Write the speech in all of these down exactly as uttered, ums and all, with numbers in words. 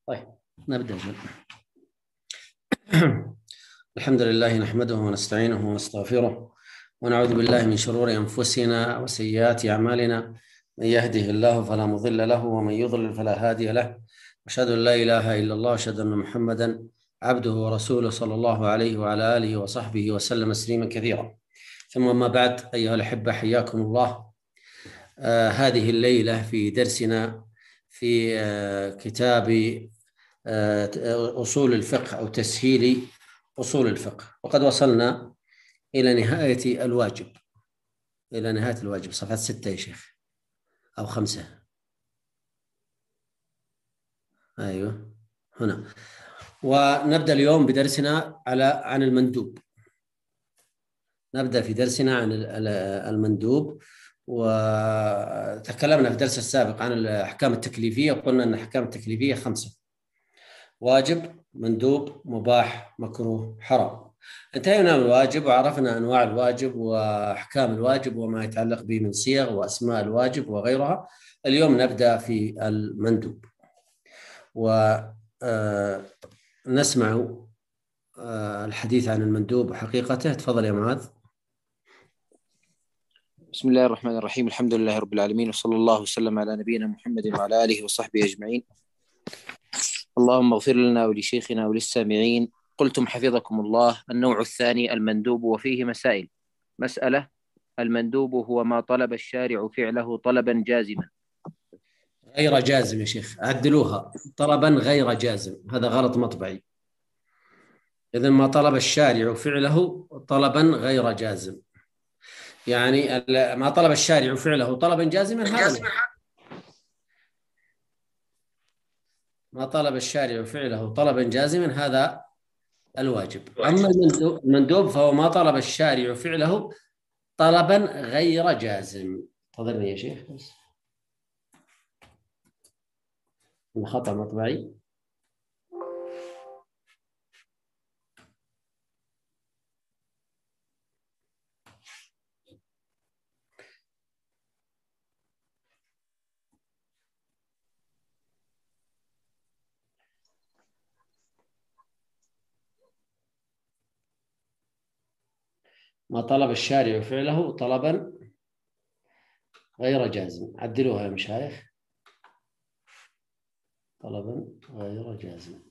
طيب نبدأ. الحمد لله نحمده ونستعينه ونستغفره ونعوذ بالله من شرور أنفسنا وسيئات أعمالنا. من يهده الله فلا مضل له ومن يضلل فلا هادي له. أشهد أن لا إله إلا الله وأشهد أن محمدا عبده ورسوله صلى الله عليه وعلى آله وصحبه وسلم تسليما كثيرا. ثم ما بعد، أيها الأحبة، حياكم الله. آه هذه الليلة في درسنا في آه كتاب آه أصول الفقه أو تسهيل أصول الفقه، وقد وصلنا إلى نهاية الواجب إلى نهاية الواجب صفحة ستة يا شيخ، أو خمسة. أيوة هنا. ونبدأ اليوم بدرسنا على عن المندوب. نبدأ في درسنا عن المندوب، وتكلمنا في الدرس السابق عن الأحكام التكليفية، وقلنا أن الأحكام التكليفية خمسة: واجب، مندوب، مباح، مكروه، حرام. انتهينا من الواجب وعرفنا أنواع الواجب وأحكام الواجب وما يتعلق به من صيغ وأسماء الواجب وغيرها. اليوم نبدأ في المندوب ونسمع الحديث عن المندوب وحقيقته. تفضل يا معاذ. بسم الله الرحمن الرحيم. الحمد لله رب العالمين، وصلى الله وسلم على نبينا محمد وعلى آله وصحبه أجمعين. اللهم اغفر لنا ولشيخنا وللسامعين. قلتم حفظكم الله: النوع الثاني المندوب، وفيه مسائل. مسألة: المندوب هو ما طلب الشارع فعله طلبا جازما. غير جازم يا شيخ، عدلوها: طلبا غير جازم، هذا غلط مطبعي. إذن ما طلب الشارع فعله طلبا غير جازم، يعني ما طلب الشارع فعله طلبا جازما هذا ما طلب الشارع فعله طلبا جازما هذا الواجب. أما المندوب فهو ما طلب الشارع فعله طلبا غير جازم. تفضلني يا شيخ. خطأ مطبعي. ما طلب الشارع فعله طلبا غير جازم. عدلوها يا مشايخ: طلبا غير جازم.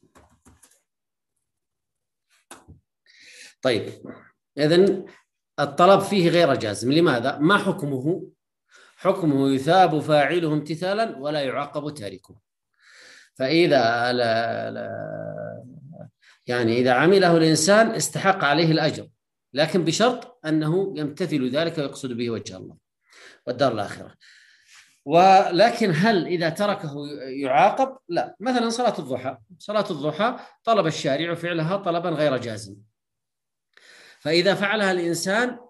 طيب، إذن الطلب فيه غير جازم. لماذا؟ ما حكمه؟ حكمه يثاب فاعله امتثالا ولا يعاقب تاركه. فإذا لا لا يعني إذا عمله الإنسان استحق عليه الأجر، لكن بشرط أنه يمتثل ذلك ويقصد به وجه الله والدار الآخرة. ولكن هل إذا تركه يعاقب؟ لا. مثلا صلاة الضحى، صلاة الضحى طلب الشارع فعلها طلبا غير جازم، فإذا فعلها الإنسان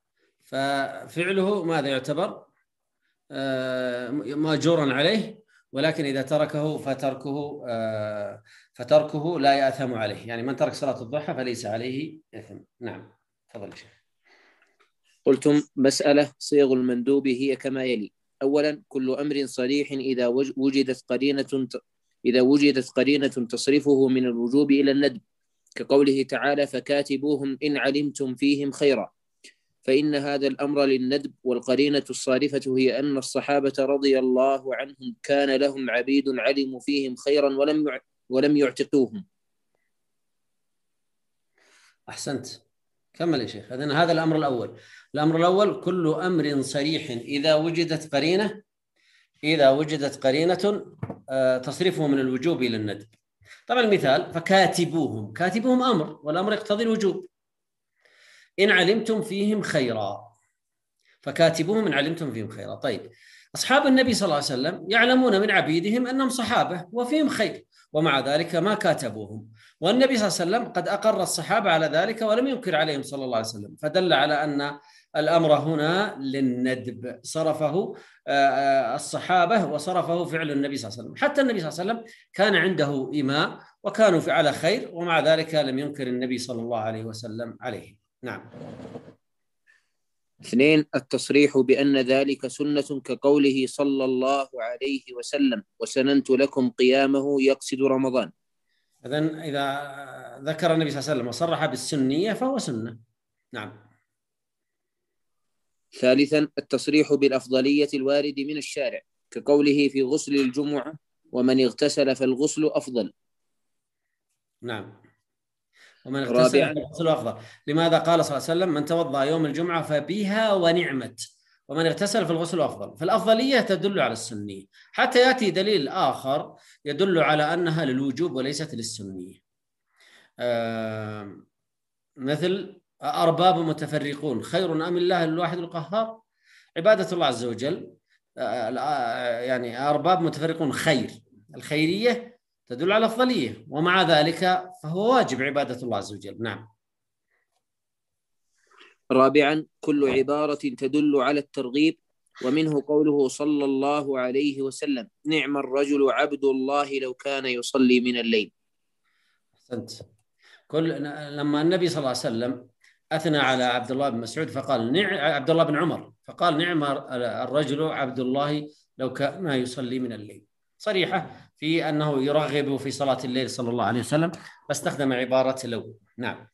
ففعله ماذا يعتبر؟ آه مأجورا عليه. ولكن إذا تركه فتركه آه فتركه لا يأثم عليه. يعني من ترك صلاة الضحى فليس عليه إثم. نعم، تفضل شيخ. قلتم: مسألة: صيغ المندوب هي كما يلي. أولا: كل أمر صريح إذا وجدت قرينة إذا وجدت قرينة تصرفه من الوجوب إلى الندب، كقوله تعالى: فكاتبوهم إن علمتم فيهم خيرا، فإن هذا الأمر للندب. والقرينة الصارفة هي أن الصحابة رضي الله عنهم كان لهم عبيد علموا فيهم خيرا ولم ولم يعتقوهم. أحسنت، كمل يا شيخ. إذن هذا الأمر الأول. الأمر الأول: كل أمر صريح إذا وجدت قرينة إذا وجدت قرينة تصرفه من الوجوب إلى الندب. طبعا المثال: فكاتبوهم. كاتبوهم أمر، والأمر يقتضي الوجوب. إن علمتم فيهم خيرا، فكاتبوهم إن علمتم فيهم خيرا. طيب، أصحاب النبي صلى الله عليه وسلم يعلمون من عبيدهم أنهم صحابة وفيهم خير، ومع ذلك ما كاتبوهم. والنبي صلى الله عليه وسلم قد أقر الصحابة على ذلك ولم ينكر عليهم صلى الله عليه وسلم، فدل على أن الأمر هنا للندب، صرفه الصحابة وصرفه فعل النبي صلى الله عليه وسلم. حتى النبي صلى الله عليه وسلم كان عنده إماء وكانوا على خير، ومع ذلك لم ينكر النبي صلى الله عليه وسلم عليه. نعم. اثنين، التصريح بأن ذلك سنة كقوله صلى الله عليه وسلم وسننت لكم قيامه يقصد رمضان. إذن إذا ذكر النبي صلى الله عليه وسلم وصرح بالسنية فهو سنة. نعم. ثالثا، التصريح بالأفضلية الوارد من الشارع كقوله في غسل الجمعة ومن اغتسل فالغسل أفضل. نعم. ومن اغتسل رابعا، فالغسل أفضل. لماذا قال صلى الله عليه وسلم من توضأ يوم الجمعة فبها ونعمت، ومن اغتسل فالغسل أفضل؟ فالأفضلية تدل على السنية، حتى يأتي دليل آخر يدل على أنها للوجوب وليست للسنية. آه مثل أرباب متفرقون خير أم الله الواحد القهار؟ عبادة الله عز وجل آه يعني أرباب متفرقون خير، الخيرية تدل على الأفضلية، ومع ذلك فهو واجب عبادة الله عز وجل. نعم. رابعا، كل عبارة تدل على الترغيب، ومنه قوله صلى الله عليه وسلم نعم الرجل عبد الله لو كان يصلي من الليل. أحسنت. كل لما النبي صلى الله عليه وسلم أثنى على عبد الله بن مسعود فقال نعم عبد الله بن عمر فقال نعم الرجل عبد الله لو كان يصلي من الليل، صريحة في أنه يرغب في صلاة الليل صلى الله عليه وسلم، فاستخدم عبارة لو. نعم.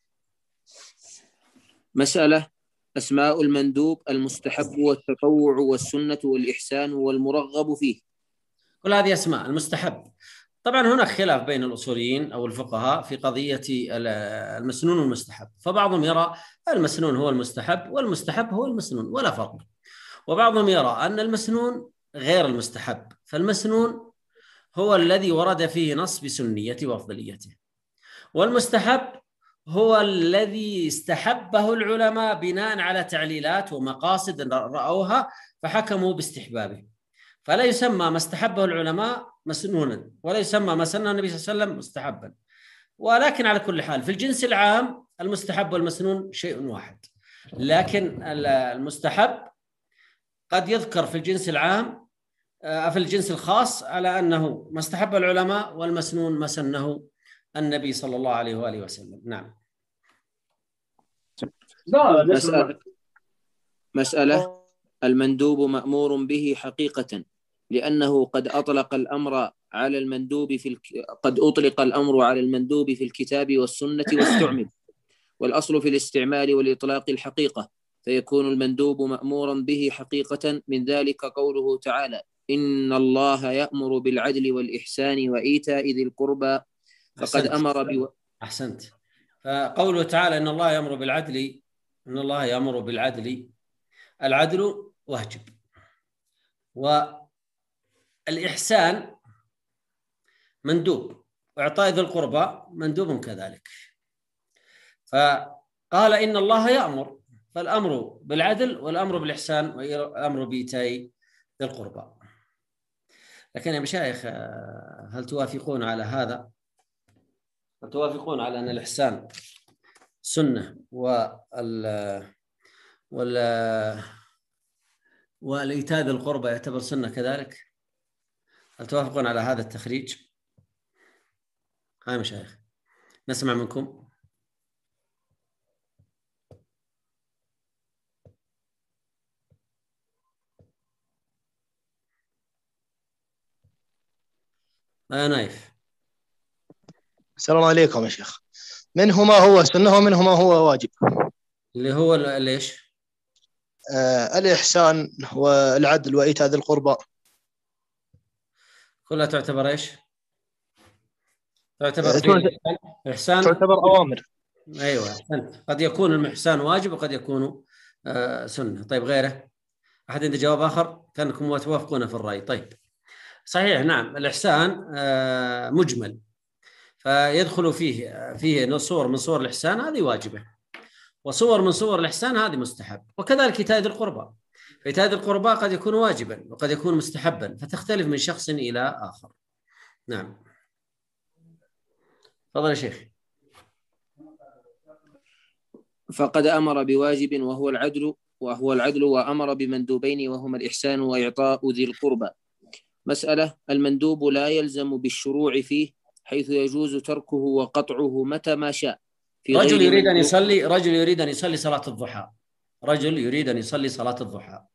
مسألة: أسماء المندوب المستحب والتطوع والسنة والإحسان والمرغب فيه. كل هذه أسماء المستحب. طبعا هناك خلاف بين الأصوليين أو الفقهاء في قضية المسنون والمستحب، فبعضهم يرى المسنون هو المستحب والمستحب هو المسنون ولا فرق، وبعضهم يرى أن المسنون غير المستحب، فالمسنون هو الذي ورد فيه نص بسنيته وأفضليته، والمستحب هو الذي استحبه العلماء بناء على تعليلات ومقاصد رأوها فحكموا باستحبابه، فلا يسمى ما استحبه العلماء مسنونا، ولا يسمى ما سنه النبي صلى الله عليه وسلم مستحبا. ولكن على كل حال في الجنس العام المستحب والمسنون شيء واحد، لكن المستحب قد يذكر في الجنس العام في الجنس الخاص على أنه ما استحب العلماء، والمسنون ما سنه النبي صلى الله عليه وآله وسلم. نعم. مسألة, مسألة المندوب مأمور به حقيقة، لأنه قد أطلق الأمر على المندوب في الك... قد أطلق الأمر على المندوب في الكتاب والسنة واستعمل، والأصل في الاستعمال والإطلاق الحقيقة، فيكون المندوب مأمورا به حقيقة. من ذلك قوله تعالى إن الله يأمر بالعدل والإحسان وإيتاء ذي القربى، فقد أمر ب... أحسنت. فقوله تعالى إن الله يأمر بالعدل، إن الله يأمر بالعدل، العدل واجب، والإحسان مندوب، وإعطاء ذي القربى مندوب كذلك. فقال إن الله يأمر، فالأمر بالعدل والأمر بالإحسان والأمر بإيتاء ذي القربى. لكن يا مشايخ هل توافقون على هذا؟ هل توافقون على أن الإحسان سنة وال وال والإيتاء ذي القربى يعتبر سنة كذلك؟ هل توافقون على هذا التخريج؟ هاي مشايخ نسمع منكم. آه نايف. السلام عليكم يا شيخ. منهما هو سنة ومنهما هو واجب. اللي هو ليش؟ آه الإحسان والعدل وإيتاء ذي القربى كلها تعتبر إيش؟ تعتبر آه إحسان تعتبر أوامر. أيوة أحسنت. قد يكون الإحسان واجب وقد يكون آه سنة. طيب غيره؟ أحد عنده جواب آخر؟ كانكم توافقون في الرأي. طيب صحيح نعم الإحسان آه مجمل، فيدخل فيه فيه صور من صور الإحسان هذه واجبة، وصور من صور الإحسان هذه مستحب، وكذلك إيتاء ذي القربى. فإيتاء ذي القربى قد يكون واجبا وقد يكون مستحبا، فتختلف من شخص إلى آخر. نعم. تفضل يا شيخ. فقد أمر بواجب وهو العدل وهو العدل وأمر بمندوبين وهما الإحسان وإعطاء ذي القربى. مسألة: المندوب لا يلزم بالشروع فيه، حيث يجوز تركه وقطعه متى ما شاء. في رجل يريد أن يصلي رجل يريد أن يصلي صلاة الضحى، رجل يريد أن يصلي صلاة الضحى،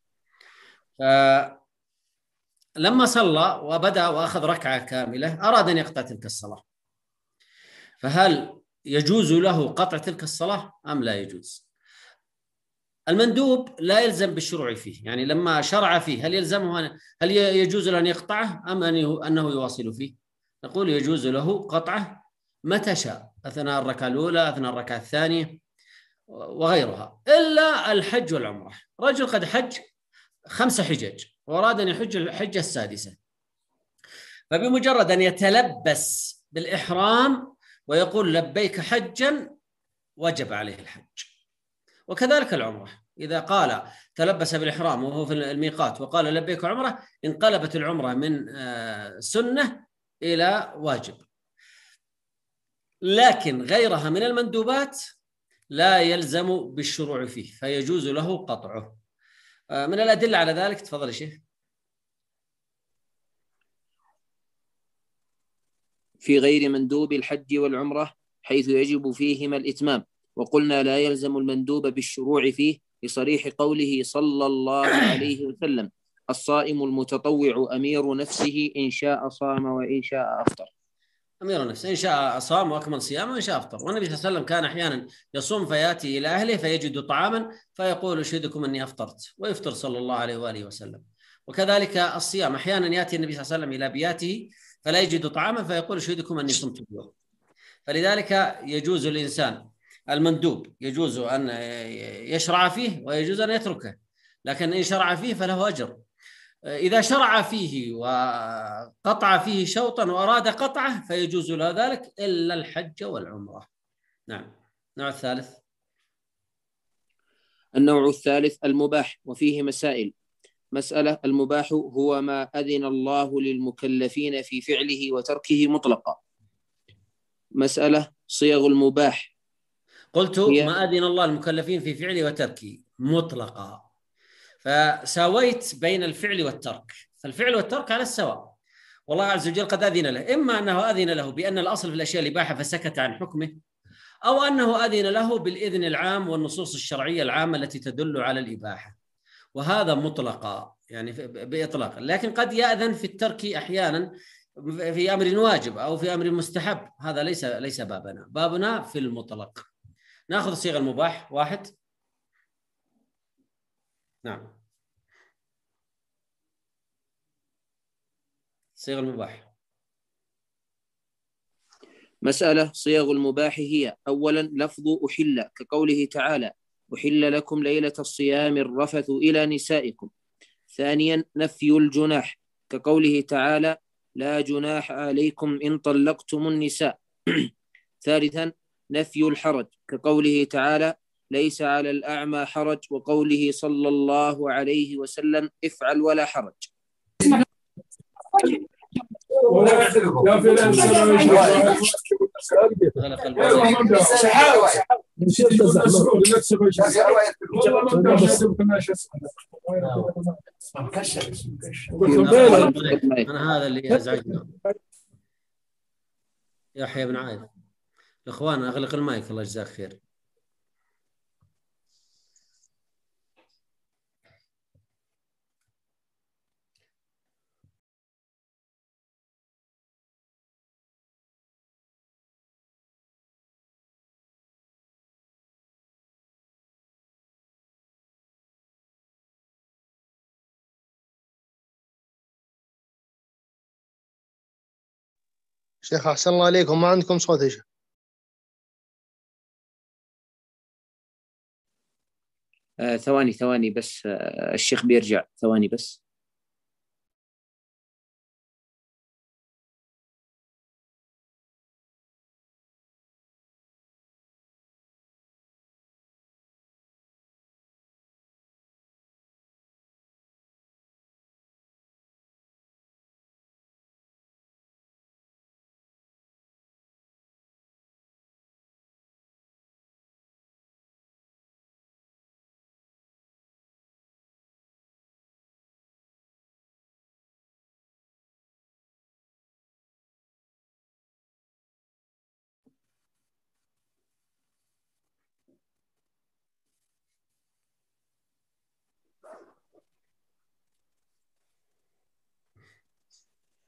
فلما صلى وبدأ وأخذ ركعة كاملة أراد أن يقطع تلك الصلاة، فهل يجوز له قطع تلك الصلاة أم لا يجوز؟ المندوب لا يلزم بالشروع فيه، يعني لما شرع فيه هل يلزمه، هل يجوز له أن يقطعه أم أنه يواصل فيه؟ نقول يجوز له قطعه متى شاء، أثناء الركعة الأولى، أثناء الركعة الثانية وغيرها، إلا الحج والعمرة. رجل قد حج خمس حجج وأراد أن يحج الحجة السادسة، فبمجرد أن يتلبس بالإحرام ويقول لبيك حجا وجب عليه الحج. وكذلك العمرة، إذا قال تلبس بالإحرام وهو في الميقات وقال لبيك عمرة، انقلبت العمرة من سنة إلى واجب. لكن غيرها من المندوبات لا يلزم بالشروع فيه، فيجوز له قطعه. من الأدلة على ذلك، تفضل يا شيخ. في غير مندوب الحج والعمرة حيث يجب فيهما الإتمام، وقلنا لا يلزم المندوب بالشروع فيه لصريح قوله صلى الله عليه وسلم: الصائم المتطوع أمير نفسه، إن شاء صام وإن شاء أفطر. أمير نفسه، إن شاء صام وأكمل صيامه وإن شاء أفطر. والنبي صلى الله عليه وسلم كان أحيانا يصوم فيأتي إلى أهله فيجد طعاما فيقول أشهدكم أني أفطرت، ويفطر صلى الله عليه وآله وسلم. وكذلك الصيام، أحيانا يأتي النبي صلى الله عليه وسلم إلى بياته فلا يجد طعاما فيقول أشهدكم أني صمت اليوم. فلذلك يجوز الإنسان المندوب يجوز أن يشرع فيه ويجوز أن يتركه، لكن إن شرع فيه فله أجر. إذا شرع فيه وقطع فيه شوطا وأراد قطعه فيجوز له ذلك إلا الحج والعمرة. نعم. النوع الثالث. النوع الثالث المباح، وفيه مسائل. مسألة: المباح هو ما أذن الله للمكلفين في فعله وتركه مطلقا. مسألة: صيغ المباح. قلت ما أذن الله للمكلفين في فعله وتركه مطلقا، فساويت بين الفعل والترك، فالفعل والترك على السواء. والله عز وجل قد أذن له، إما أنه أذن له بأن الأصل في الأشياء الإباحة فسكت عن حكمه، أو أنه أذن له بالإذن العام والنصوص الشرعية العامة التي تدل على الإباحة، وهذا مطلقا يعني بإطلاق. لكن قد يأذن في الترك أحيانا في أمر واجب أو في أمر مستحب، هذا ليس ليس بابنا، بابنا في المطلق. نأخذ صيغ المباح. واحد. نعم. صيغ المباح. مسألة: صيغ المباح هي: أولا لفظ أحل، كقوله تعالى: أحل لكم ليلة الصيام الرفث إلى نسائكم. ثانيا نفي الجناح، كقوله تعالى: لا جناح عليكم إن طلقتم النساء. ثالثا نفي الحرج، كقوله تعالى: ليس على الأعمى حرج، وقوله صلى الله عليه وسلم: افعل ولا حرج. يا فلان غلق أنا هذا اللي يزعجنا. يحيى بن عايض، الإخوان أغلق المايك الله يجزاك خير. شيخ أحسن الله عليكم، ما عندكم صوت يا شيخ؟ آه ثواني ثواني بس، آه الشيخ بيرجع، ثواني بس.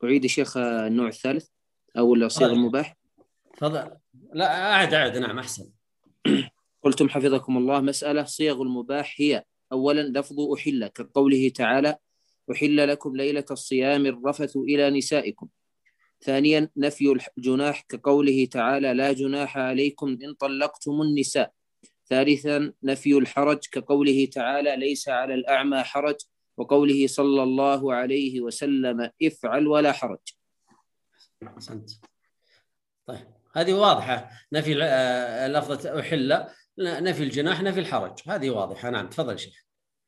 أعيد يا شيخ النوع الثالث أو الصيغ المباح. تفضل. لا أعد أعد نعم أحسن. قلتم حفظكم الله: مسألة صيغ المباح هي: أولا لفظ أحل كقوله تعالى: أحل لكم ليلة الصيام الرفث إلى نسائكم. ثانيا نفي الجناح كقوله تعالى: لا جناح عليكم إن طلقتم النساء. ثالثا نفي الحرج كقوله تعالى: ليس على الأعمى حرج، وقوله صلى الله عليه وسلم: افعل ولا حرج. أحسنت. طيب هذه واضحة، نفي لفظة أحل، نفي الجناح، نفي الحرج، هذه واضحة. نعم تفضل شيخ.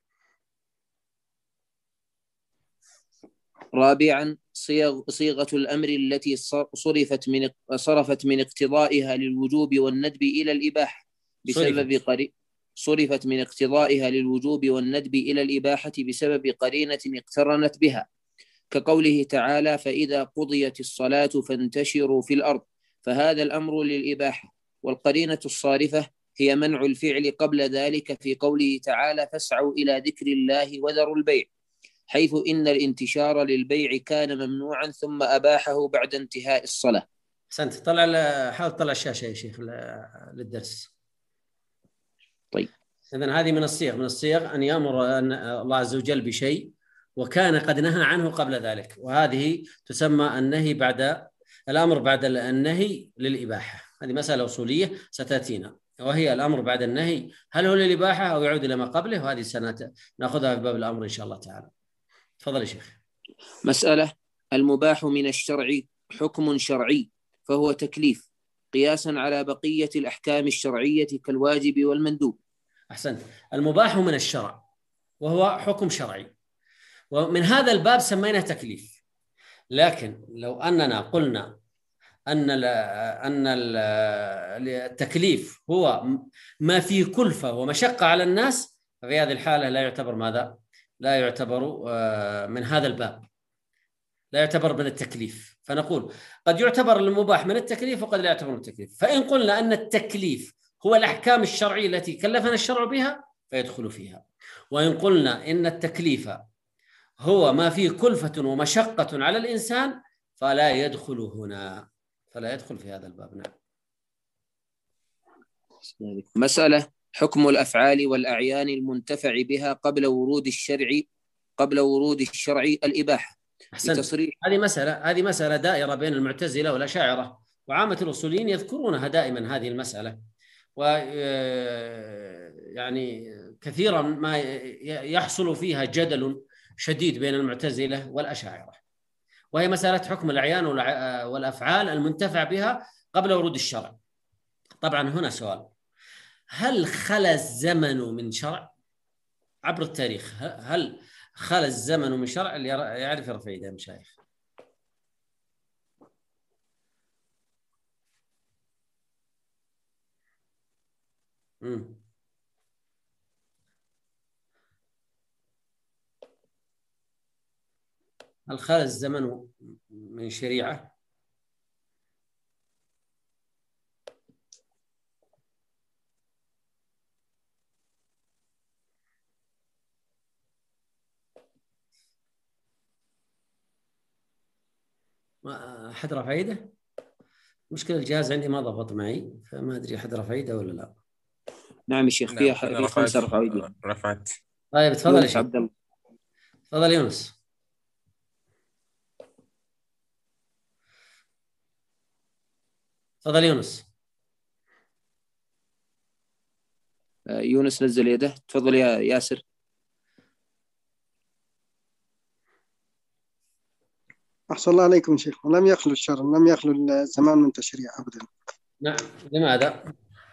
رابعا صيغ صيغة الأمر التي صرفت من صرفت من اقتضائها للوجوب والندب إلى الإباحة بسبب قري صرفت من اقتضائها للوجوب والندب إلى الإباحة بسبب قرينة اقترنت بها، كقوله تعالى: فإذا قضيت الصلاة فانتشروا في الأرض، فهذا الأمر للإباحة. والقرينة الصارفة هي منع الفعل قبل ذلك في قوله تعالى: فاسعوا إلى ذكر الله وذروا البيع، حيث إن الانتشار للبيع كان ممنوعا ثم أباحه بعد انتهاء الصلاة. أحسنت. طلع حاول تطلع الشاشة يا شيخ للدرس. طيب إذن هذه من الصيغ من الصيغ أن يأمر الله عز وجل بشيء وكان قد نهى عنه قبل ذلك، وهذه تسمى النهي بعد الأمر بعد النهي للإباحة. هذه مسألة أصولية ستأتينا، وهي الأمر بعد النهي هل هو للإباحة أو يعود إلى ما قبله، وهذه سنة نأخذها في باب الأمر إن شاء الله تعالى. تفضل يا شيخ. مسألة: المباح من الشرع حكم شرعي فهو تكليف قياسا على بقية الأحكام الشرعية كالواجب والمندوب. أحسنت. المباح من الشرع وهو حكم شرعي، ومن هذا الباب سميناه تكليف. لكن لو أننا قلنا أن أن التكليف هو ما فيه كلفة ومشقة على الناس، ففي هذه الحالة لا يعتبر ماذا؟ لا يعتبر من هذا الباب، لا يعتبر من التكليف. فنقول قد يعتبر المباح من التكليف وقد لا يعتبر من التكليف. فإن قلنا أن التكليف هو الأحكام الشرعية التي كلفنا الشرع بها فيدخل فيها، وإن قلنا إن التكليف هو ما فيه كلفة ومشقة على الإنسان فلا يدخل هنا، فلا يدخل في هذا الباب. نعم. مسألة: حكم الأفعال والأعيان المنتفع بها قبل ورود الشرع قبل ورود الشرع الإباحة. أحسنت. هذه مسألة هذه مسألة دائرة بين المعتزلة والأشاعرة، وعامة الأصوليين يذكرونها دائما هذه المسألة، ويعني كثيرا ما يحصل فيها جدل شديد بين المعتزلة والأشاعرة، وهي مسألة حكم الأعيان والأفعال المنتفع بها قبل ورود الشرع. طبعا هنا سؤال: هل خلا الزمن من شرع عبر التاريخ؟ هل خلا الزمن من شرع؟ اللي يعرف يرفع يده يا مشايخ. امم هل خلا الزمن من شريعة؟ ما أحد رفع يده؟ مشكلة الجهاز عندي ما ضبط معي، فما أدري أحد رفع يده ولا لا. نعم يا شيخ، في في خمسة رفع يده. رفعت. طيب تفضل يا شيخ. عبد الله. تفضل يونس. تفضل يونس. يونس نزل يده. تفضل يا ياسر. أحسن الله عليكم شيخ. لم يخلو الشرع، لم يخلو الزمان من تشريع أبدا. نعم. لماذا؟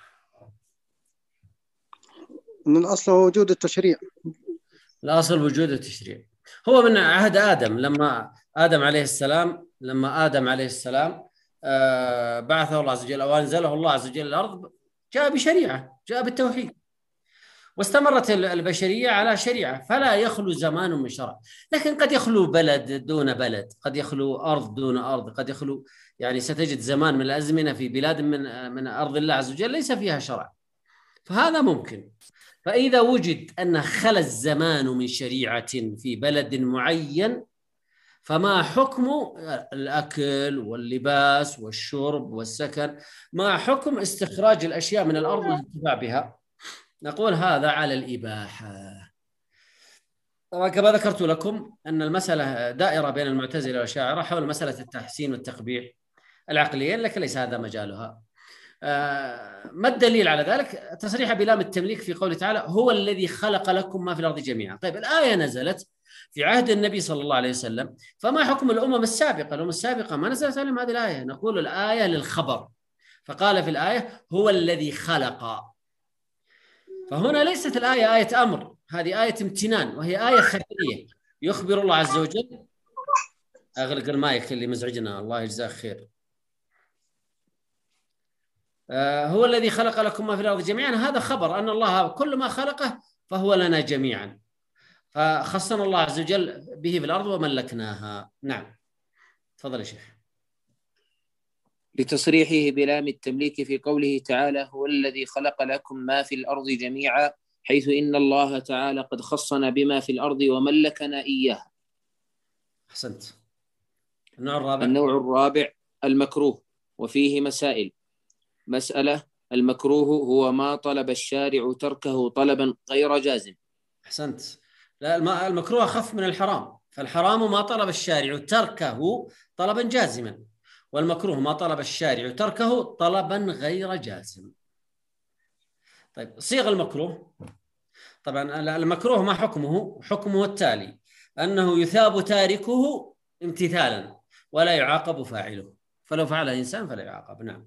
من الأصل هو وجود التشريع. الأصل وجود التشريع هو من عهد آدم، لما آدم عليه السلام لما آدم عليه السلام آه بعثه الله عز وجل أو أنزله الله عز وجل الأرض، جاء بشريعة، جاء بالتوحيد، واستمرت البشرية على شريعة، فلا يخلو زمان من شرع. لكن قد يخلو بلد دون بلد، قد يخلو أرض دون أرض، قد يخلو يعني ستجد زمان من الأزمنة في بلاد من من أرض الله عز وجل ليس فيها شرع، فهذا ممكن. فإذا وجد أن خلا الزمان من شريعة في بلد معين فما حكم الأكل واللباس والشرب والسكن؟ ما حكم استخراج الأشياء من الأرض والانتفاع بها؟ نقول هذا على الإباحة. طبعا كما ذكرت لكم أن المسألة دائرة بين المعتزلة والأشاعرة حول مسألة التحسين والتقبيح العقليين، لكن ليس هذا مجالها. ما الدليل على ذلك؟ تصريح بلام التمليك في قوله تعالى هو الذي خلق لكم ما في الأرض جميعا. طيب الآية نزلت في عهد النبي صلى الله عليه وسلم، فما حكم الأمم السابقة؟ الأمم السابقة ما نزلت عليهم هذه الآية. نقول الآية للخبر، فقال في الآية هو الذي خلق، فهنا ليست الآية آية أمر، هذه آية امتنان، وهي آية خبرية يخبر الله عز وجل. أغلق المايك اللي مزعجنا، الله يجزاه خير. آه هو الذي خلق لكم ما في الأرض جميعا، هذا خبر أن الله كل ما خلقه فهو لنا جميعا، فخصنا الله عز وجل به في الأرض وملكناها. نعم تفضل يا شيخ. لتصريحه بلام التمليك في قوله تعالى هو الذي خلق لكم ما في الأرض جميعا، حيث إن الله تعالى قد خصنا بما في الأرض وملكنا إياها. أحسنت. النوع الرابع. النوع الرابع المكروه، وفيه مسائل. مسألة: المكروه هو ما طلب الشارع تركه طلبا غير جازم. أحسنت. لا، المكروه أخف من الحرام، فالحرام ما طلب الشارع تركه طلبا جازما، والمكروه ما طلب الشارع تركه طلبا غير جازم. طيب صيغ المكروه، طبعا المكروه ما حكمه؟ حكمه التالي: أنه يثاب تاركه امتثالا ولا يعاقب فاعله، فلو فعله إنسان فلا يعاقب. نعم.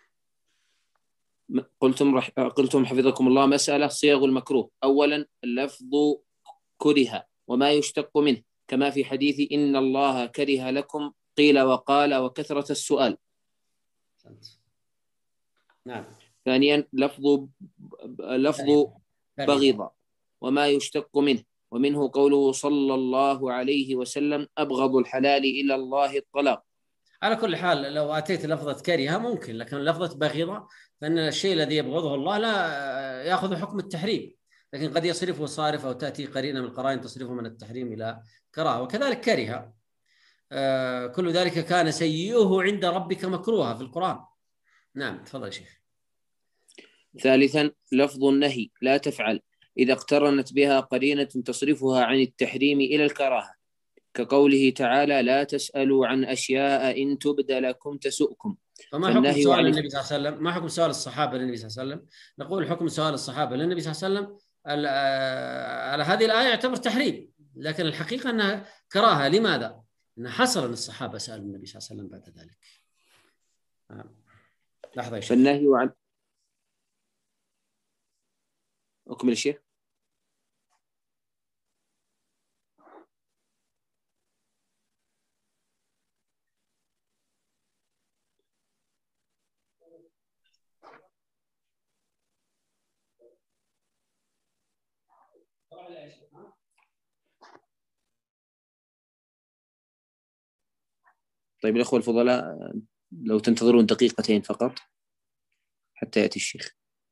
قلتم رح... قلتم حفظكم الله مسألة صيغ المكروه. أولا اللفظ كره وما يشتق منه، كما في حديث إن الله كره لكم قيل وقال وكثرة السؤال. نعم. ثانيا لفظ لفظ بغض وما يشتق منه، ومنه قوله صلى الله عليه وسلم أبغض الحلال إلى الله الطلاق. على كل حال لو أتيت لفظة كره ممكن، لكن لفظة بغضة فإن الشيء الذي يبغضه الله لا يأخذ حكم التحريم، لكن قد يصرفه صارف أو تأتي قرينة من القرائن تصرفه من التحريم إلى كراهة، وكذلك كره. آه كل ذلك كان سيئه عند ربك مكروها في القرآن. نعم تفضل يا شيخ. ثالثا لفظ النهي لا تفعل، إذا اقترنت بها قرينة تصرفها عن التحريم إلى الكراهة، كقوله تعالى لا تسألوا عن أشياء إن تبد لكم تسؤكم. فما حكم سؤال النبي صلى الله عليه وسلم؟ ما حكم سؤال الصحابة للنبي صلى الله عليه وسلم؟ نقول حكم سؤال الصحابة للنبي صلى الله عليه وسلم على هذه الآية يعتبر تحريم، لكن الحقيقة أنها كراهة. لماذا؟ أن حصل أن الصحابة سألوا النبي صلى الله عليه وسلم بعد ذلك. لحظة يا شيخ. فالنهي عن أكمل الشيخ. طيب الأخوة الفضلاء لو تنتظرون دقيقتين فقط حتى يأتي الشيخ.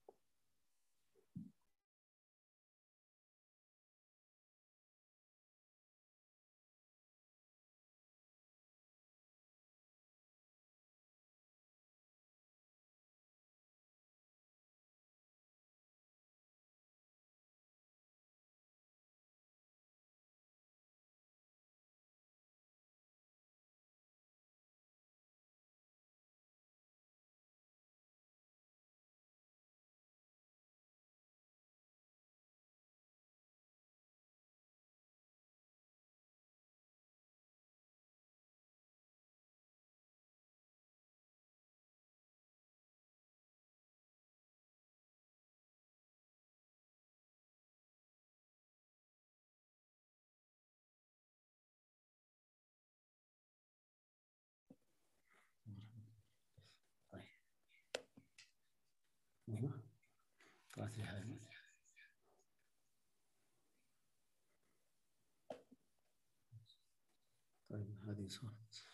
طيب هذه صار.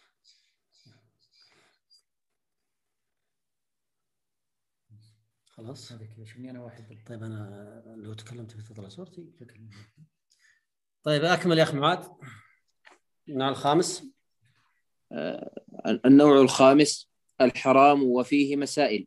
خلاص هذا كذا شني أنا واحد. طيب أنا لو تكلمت بتطلع صورتي. طيب أكمل يا أخي معاذ. النوع الخامس. آه، النوع الخامس الحرام وفيه مسائل.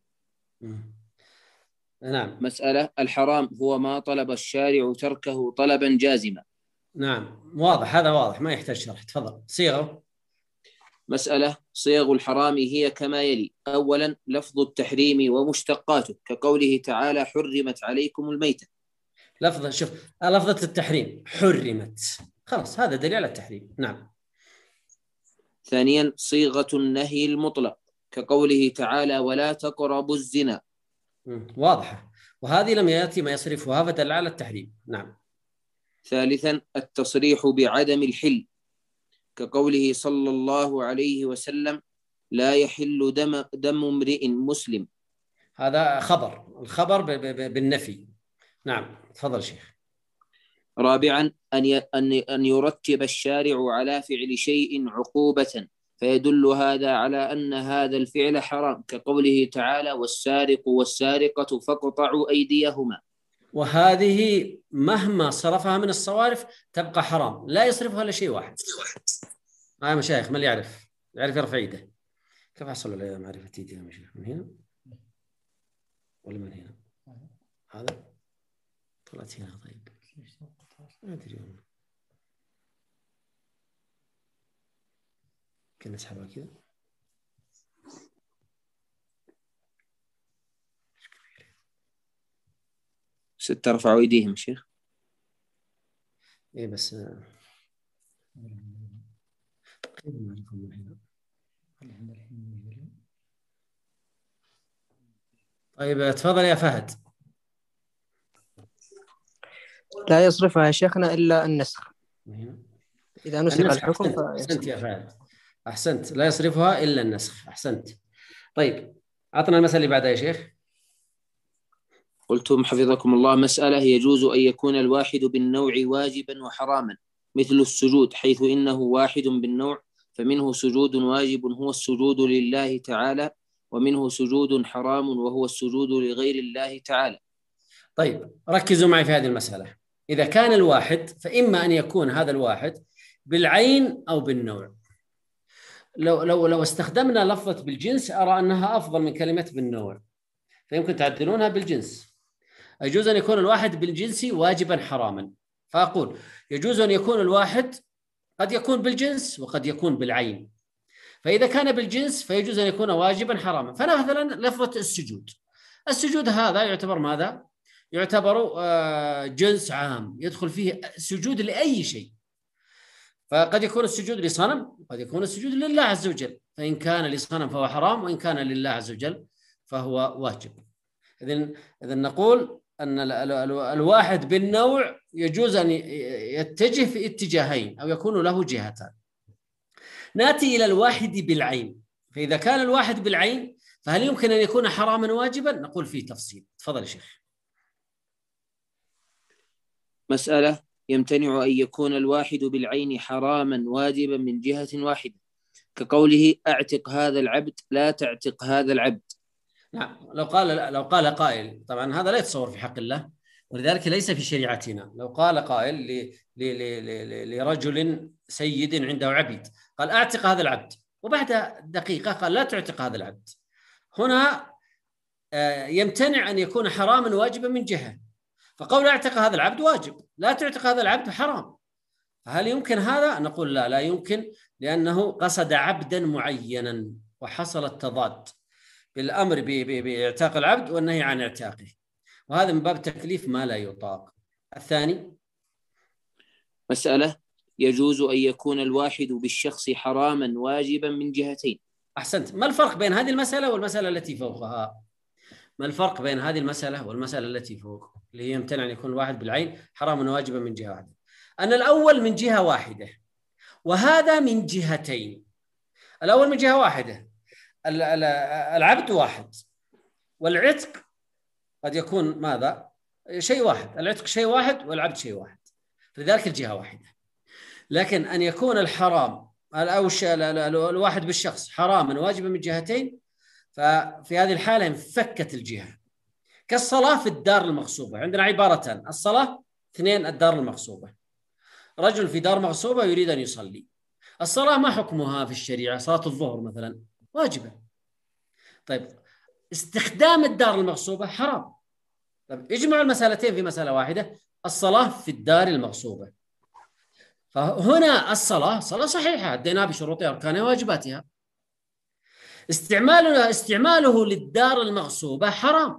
نعم. مسألة: الحرام هو ما طلب الشارع تركه طلبا جازما. نعم واضح، هذا واضح ما يحتاج شرح. تفضل. صيغه. مسألة: صيغ الحرام هي كما يلي: أولا لفظ التحريم ومشتقاته، كقوله تعالى: حرمت عليكم الميتة. لفظة، شوف لفظة التحريم حرمت، خلاص هذا دليل على التحريم. نعم. ثانيا صيغة النهي المطلق، كقوله تعالى: ولا تقربوا الزنا. واضحة، وهذه لم يأتي ما يصرفها فدل على التحريم. نعم. ثالثا التصريح بعدم الحل، كقوله صلى الله عليه وسلم: لا يحل دم دم امرئ مسلم. هذا خبر، الخبر بالنفي. نعم تفضل شيخ. رابعا أن أن أن يرتب الشارع على فعل شيء عقوبة، فيدل هذا على أن هذا الفعل حرام، كقوله تعالى: والسارق والسارقة فاقطعوا أيديهما. وهذه مهما صرفها من الصوارف تبقى حرام، لا يصرفها إلا شيء واحد. ها آه مشايخ، من اللي يعرف يعرف يرفع يده؟ كيف حصل على معرفة يدي يا مشايخ؟ من هنا ولا من هنا؟ هذا طلعت هنا. طيب ما أدري والله، كنا نسحبها كذا. ستة رفعوا أيديهم شيخ. إيه بس كيف نعرفهم من هنا؟ طيب تفضل يا فهد. لا يصرفها يا شيخنا إلا النسخ. هنا. إذا نسخ الحكم أحسنت. أحسنت يا فهد، أحسنت. لا يصرفها إلا النسخ. أحسنت. طيب أعطنا المسألة اللي بعدها يا شيخ. قلتم حفظكم الله: مسألة: يجوز أن يكون الواحد بالنوع واجبا وحراما، مثل السجود، حيث إنه واحد بالنوع، فمنه سجود واجب هو السجود لله تعالى، ومنه سجود حرام وهو السجود لغير الله تعالى. طيب ركزوا معي في هذه المسألة. إذا كان الواحد فإما أن يكون هذا الواحد بالعين أو بالنوع. لو لو لو استخدمنا لفظة بالجنس أرى أنها أفضل من كلمة بالنوع، فيمكن تعدلونها بالجنس. يجوز أن يكون الواحد بالجنس واجبا حراما، فأقول يجوز أن يكون الواحد قد يكون بالجنس وقد يكون بالعين. فإذا كان بالجنس فيجوز أن يكون واجبا حراما. فمثلا لفظة السجود، السجود هذا يعتبر ماذا؟ يعتبر جنس عام يدخل فيه سجود لأي شيء. فقد يكون السجود لصنم وقد يكون السجود لله عز وجل، فإن كان لصنم فهو حرام، وإن كان لله عز وجل فهو واجب. إذن إذن نقول أن الواحد بالنوع يجوز أن يتجه في اتجاهين أو يكون له جهتان. نأتي إلى الواحد بالعين، فإذا كان الواحد بالعين فهل يمكن أن يكون حراما واجبا؟ نقول فيه تفصيل. تفضل يا شيخ. مسألة: يمتنع أن يكون الواحد بالعين حراما واجبا من جهة واحدة، كقوله: أعتق هذا العبد، لا تعتق هذا العبد. نعم. لو قال لو قال قائل، طبعا هذا لا يتصور في حق الله، ولذلك ليس في شريعتنا. لو قال قائل ل ل ل لرجل سيد عنده عبيد، قال أعتق هذا العبد، وبعد دقيقة قال لا تعتق هذا العبد، هنا يمتنع أن يكون حراما واجبا من جهة. فقول أعتق هذا العبد واجب، لا تعتق هذا العبد حرام. فهل يمكن هذا؟ نقول لا، لا يمكن، لأنه قصد عبدا معينا وحصل التضاد بالأمر بإعتاق العبد والنهي عن اعتاقه، وهذا من باب تكليف ما لا يطاق. الثاني مسألة: يجوز أن يكون الواحد بالشخص حراما واجبا من جهتين. أحسنت. ما الفرق بين هذه المسألة والمسألة التي فوقها؟ ما الفرق بين هذه المسألة والمسألة التي فوق، اللي هي يمتنع أن يكون الواحد بالعين حراما واجبا من جهة واحدة؟ أن الأول من جهة واحدة وهذا من جهتين. الأول من جهة واحدة، العبد واحد والعتق قد يكون ماذا؟ شيء واحد. العتق شيء واحد والعبد شيء واحد، لذلك الجهة واحدة. لكن أن يكون الحرام أو الواحد بالشخص حراما واجبا من جهتين، ففي هذه الحالة انفكت الجهة. كالصلاة في الدار المغصوبة، عندنا عبارتان: الصلاة، اثنين الدار المغصوبة. رجل في دار مغصوبة يريد أن يصلي، الصلاة ما حكمها في الشريعة؟ صلاة الظهر مثلا واجبة. طيب استخدام الدار المغصوبة حرام. طيب اجمعوا المسألتين في مسألة واحدة، الصلاة في الدار المغصوبة. فهنا الصلاة صلاة صحيحة أديناها بشروطها وأركانها وواجباتها. استعماله استعماله للدار المغصوبة حرام.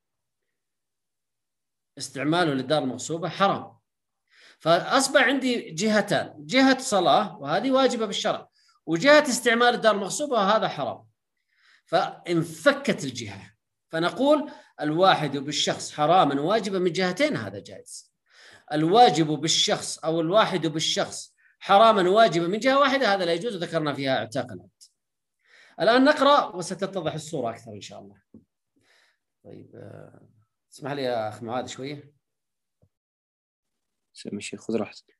استعماله للدار المغصوبة حرام. فأصبح عندي جهتان، جهة صلاة وهذه واجبة بالشرع، وجهة استعمال الدار المغصوبة وهذا حرام. فانفكت الجهة، فنقول الواحد بالشخص حراما واجبا من جهتين، هذا جائز. الواجب بالشخص أو الواحد بالشخص حراما واجبا من جهة واحدة هذا لا يجوز، ذكرنا فيها اعتاق العبد. الآن نقرأ وستتضح الصورة أكثر إن شاء الله. طيب اسمح لي يا أخ معاذ شوية. سامي الشيخ خذ راحتك.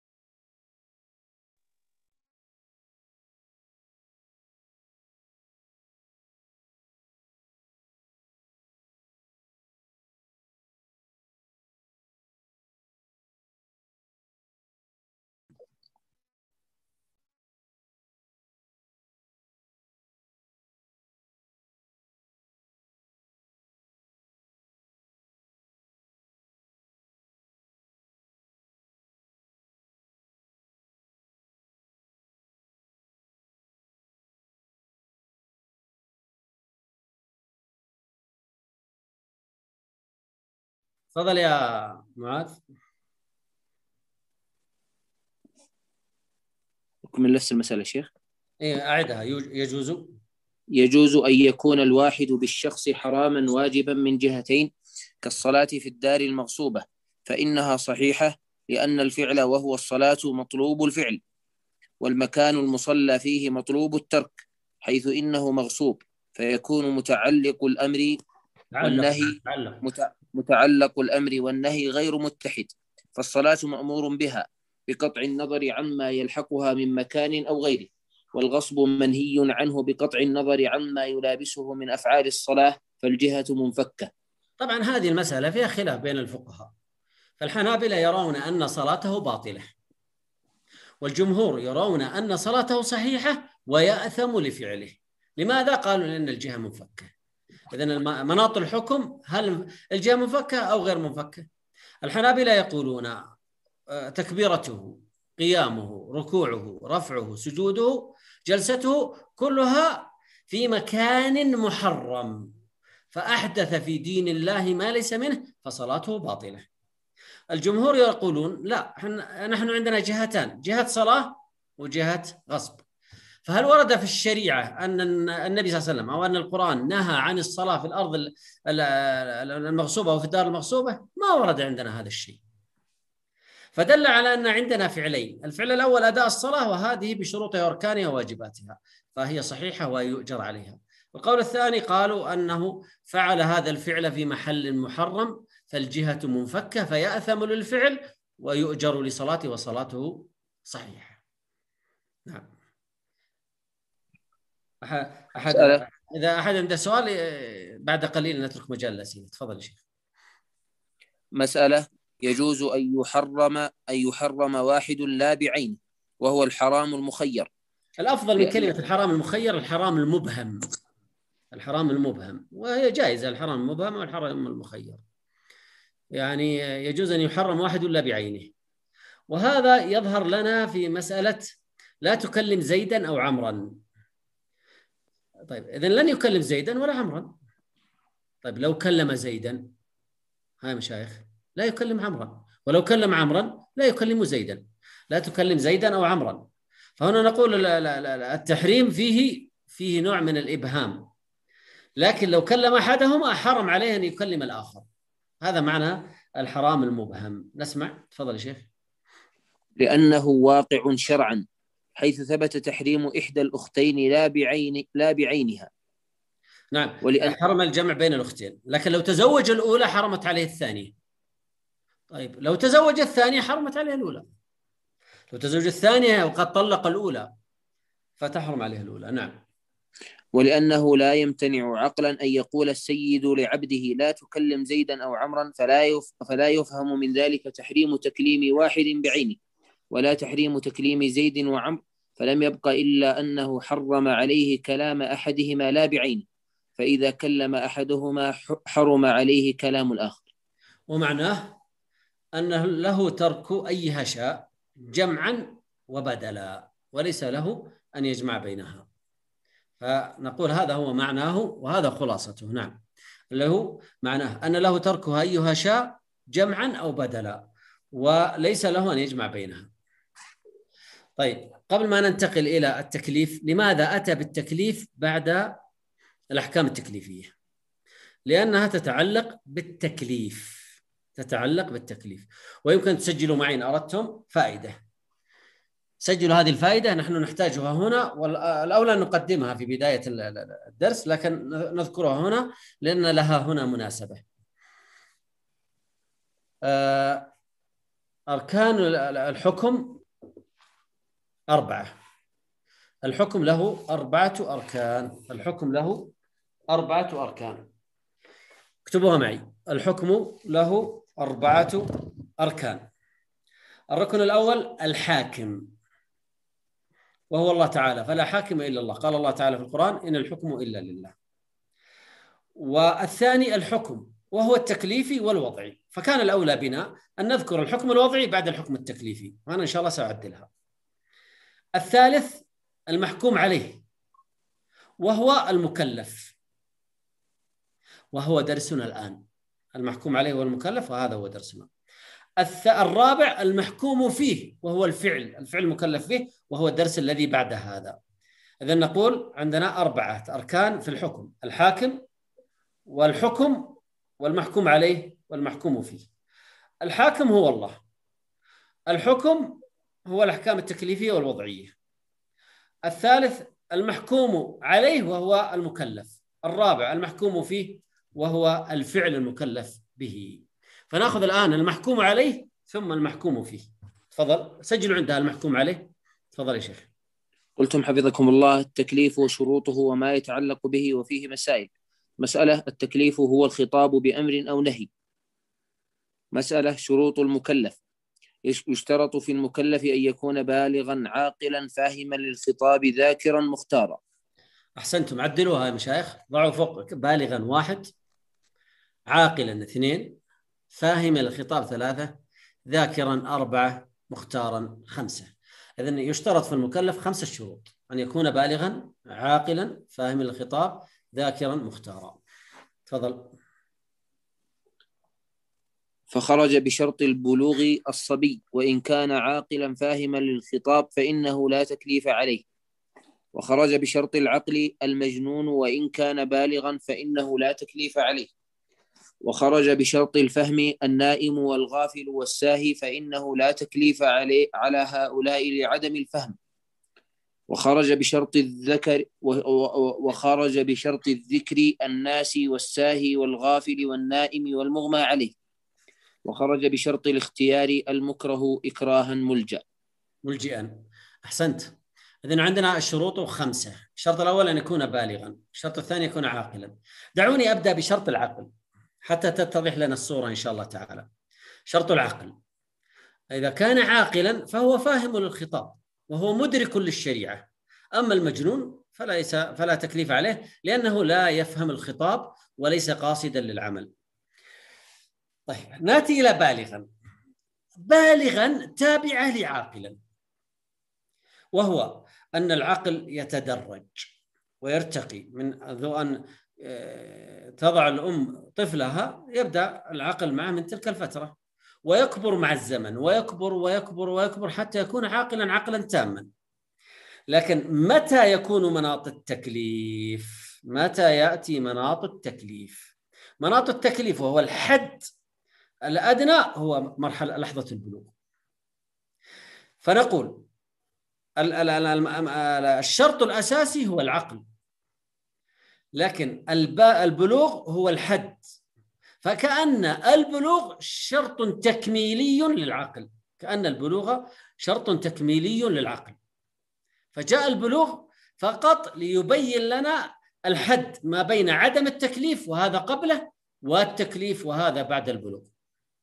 تفضل يا معاذ. أكمل نفس المسألة شيخ. إيه أعدها. يجوز يجوز أن يكون الواحد بالشخص حراما واجبا من جهتين كالصلاة في الدار المغصوبة، فإنها صحيحة لأن الفعل وهو الصلاة مطلوب الفعل، والمكان المصلى فيه مطلوب الترك، حيث إنه مغصوب، فيكون متعلق الأمر والنهي متعلق الأمر والنهي غير متحد، فالصلاة مأمور بها بقطع النظر عما يلحقها من مكان أو غيره، والغصب منهي عنه بقطع النظر عما يلابسه من أفعال الصلاة، فالجهة منفكة. طبعا هذه المسألة فيها خلاف بين الفقهاء، فالحنابلة يرون أن صلاته باطلة، والجمهور يرون أن صلاته صحيحة ويأثم لفعله. لماذا؟ قالوا لأن الجهة منفكة. إذن مناط الحكم هل الجهة منفكة أو غير منفكة؟ الحنابلة يقولون تكبيرته، قيامه، ركوعه، رفعه، سجوده، جلسته كلها في مكان محرم، فأحدث في دين الله ما ليس منه فصلاته باطلة. الجمهور يقولون لا، نحن عندنا جهتان، جهة صلاة وجهة غصب. فهل ورد في الشريعة أن النبي صلى الله عليه وسلم أو أن القرآن نهى عن الصلاة في الأرض المغصوبة وفي الدار المغصوبة؟ ما ورد عندنا هذا الشيء. فدل على أن عندنا فعلين، الفعل الأول أداء الصلاة وهذه بشروطها وأركانها وواجباتها، فهي صحيحة ويؤجر عليها. القول الثاني قالوا أنه فعل هذا الفعل في محل محرم، فالجهة منفكة فيأثم للفعل ويؤجر لصلاته وصلاته صحيحة. نعم. أحد إذا أحد عنده سؤال بعد قليل نترك مجال الأسئلة. تفضل يا شيخ. مسألة: يجوز أن يحرم أن يحرم واحد لا بعينه وهو الحرام المخير. الأفضل من كلمة الحرام المخير الحرام المبهم. الحرام المبهم، وهي جائزة الحرام المبهم والحرام المخير. يعني يجوز أن يحرم واحد لا بعينه، وهذا يظهر لنا في مسألة لا تكلم زيدا أو عمرا. طيب إذن لن يكلم زيدا ولا عمرا. طيب لو كلم زيدا، هاي مشايخ، لا يكلم عمرا، ولو كلم عمرا لا يكلم زيدا. لا تكلم زيدا أو عمرا. فهنا نقول التحريم فيه فيه نوع من الإبهام، لكن لو كلم أحدهما حرم عليه أن يكلم الآخر. هذا معنى الحرام المبهم. نسمع. تفضل يا شيخ. لأنه واقع شرعا، حيث ثبت تحريم إحدى الأختين لا بعين لا بعينها. نعم. ولأن حرم الجمع بين الأختين، لكن لو تزوج الأولى حرمت عليه الثانية. طيب لو تزوج الثانية حرمت عليه الأولى. لو تزوج الثانية وقد طلق الأولى فتحرم عليه الأولى. نعم. ولأنه لا يمتنع عقلا أن يقول السيد لعبده لا تكلم زيدا أو عمرا، فلا يف... فلا يفهم من ذلك تحريم تكليم واحد بعينه، ولا تحريم تكليم زيد وعمر، فلم يبق إلا أنه حرم عليه كلام أحدهما لا بعينه، فإذا كلم أحدهما حرم عليه كلام الآخر. ومعناه أنه له ترك أيها شاء جمعا وبدلا، وليس له أن يجمع بينها. فنقول هذا هو معناه وهذا خلاصته. نعم، اللي هو معناه أن له تركها أيها شاء جمعا أو بدلا، وليس له أن يجمع بينها. طيب، قبل ما ننتقل إلى التكليف، لماذا أتى بالتكليف بعد الأحكام التكليفية؟ لأنها تتعلق بالتكليف، تتعلق بالتكليف. ويمكن تسجلوا معي إن أردتم فائدة، سجلوا هذه الفائدة، نحن نحتاجها هنا، والأولى نقدمها في بداية الدرس، لكن نذكرها هنا لأن لها هنا مناسبة. أركان الحكم أربعة. الحكم له أربعة أركان. الحكم له أربعة أركان. اكتبوها معي. الحكم له أربعة أركان. الركن الأول الحاكم، وهو الله تعالى، فلا حاكم إلا الله. قال الله تعالى في القرآن: إن الحكم إلا لله. والثاني الحكم، وهو التكليفي والوضعي، فكان الأولى بنا أن نذكر الحكم الوضعي بعد الحكم التكليفي، وأنا إن شاء الله سأعدلها. الثالث المحكوم عليه، وهو المكلف، وهو درسنا الآن. المحكوم عليه والمكلف، وهذا هو درسنا. الرابع المحكوم فيه، وهو الفعل، الفعل المكلف به، وهو الدرس الذي بعد هذا. إذن نقول عندنا أربعة أركان في الحكم: الحاكم والحكم والمحكوم عليه والمحكوم فيه. الحاكم هو الله، الحكم هو الأحكام التكليفية والوضعية، الثالث المحكوم عليه وهو المكلف، الرابع المحكوم فيه وهو الفعل المكلف به. فنأخذ الآن المحكوم عليه ثم المحكوم فيه. تفضل سجلوا عندها المحكوم عليه. تفضل يا شيخ. قلتم حفظكم الله: التكليف وشروطه وما يتعلق به وفيه مسائل. مسألة: التكليف هو الخطاب بأمر أو نهي. مسألة: شروط المكلف. يشترط في المكلف أن يكون بالغا عاقلا فاهما للخطاب ذاكرا مختارا. أحسنتم، عدلوها يا مشايخ، ضعوا فوق: بالغا واحد، عاقلا اثنين، فاهما للخطاب ثلاثة، ذاكرا أربعة، مختارا خمسة. إذن يشترط في المكلف خمسة شروط: أن يكون بالغا عاقلا فاهما للخطاب ذاكرا مختارا. تفضل. فخرج بشرط البلوغ الصبي، وإن كان عاقلا فاهما للخطاب فإنه لا تكليف عليه. وخرج بشرط العقل المجنون، وإن كان بالغا فإنه لا تكليف عليه. وخرج بشرط الفهم النائم والغافل والساهي، فإنه لا تكليف عليه على هؤلاء لعدم الفهم. وخرج بشرط الذكر وخرج بشرط الذكر الناس والساهي والغافل والنائم والمغمى عليه. وخرج بشرط الاختيار المكره إكراها ملجأ ملجئا. أحسنت. إذن عندنا الشروط خمسة. الشرط الأول أن يكون بالغا، الشرط الثاني يكون عاقلا. دعوني أبدأ بشرط العقل حتى تتضح لنا الصورة إن شاء الله تعالى. شرط العقل: إذا كان عاقلا فهو فاهم للخطاب وهو مدرك للشريعة. أما المجنون فليس فلا تكليف عليه، لأنه لا يفهم الخطاب وليس قاصدا للعمل. طيب، نأتي إلى بالغا. بالغا تابعة لعاقلا، وهو أن العقل يتدرج ويرتقي من ذو أن تضع الأم طفلها، يبدأ العقل معه من تلك الفترة ويكبر مع الزمن، ويكبر ويكبر ويكبر حتى يكون عاقلا عقلا تاما. لكن متى يكون مناط التكليف؟ متى يأتي مناط التكليف؟ مناط التكليف وهو الحد الأدنى هو مرحلة لحظة البلوغ. فنقول الشرط الأساسي هو العقل، لكن البلوغ هو الحد. فكأن البلوغ شرط تكميلي للعقل، كأن البلوغ شرط تكميلي للعقل. فجاء البلوغ فقط ليبين لنا الحد ما بين عدم التكليف وهذا قبله، والتكليف وهذا بعد البلوغ.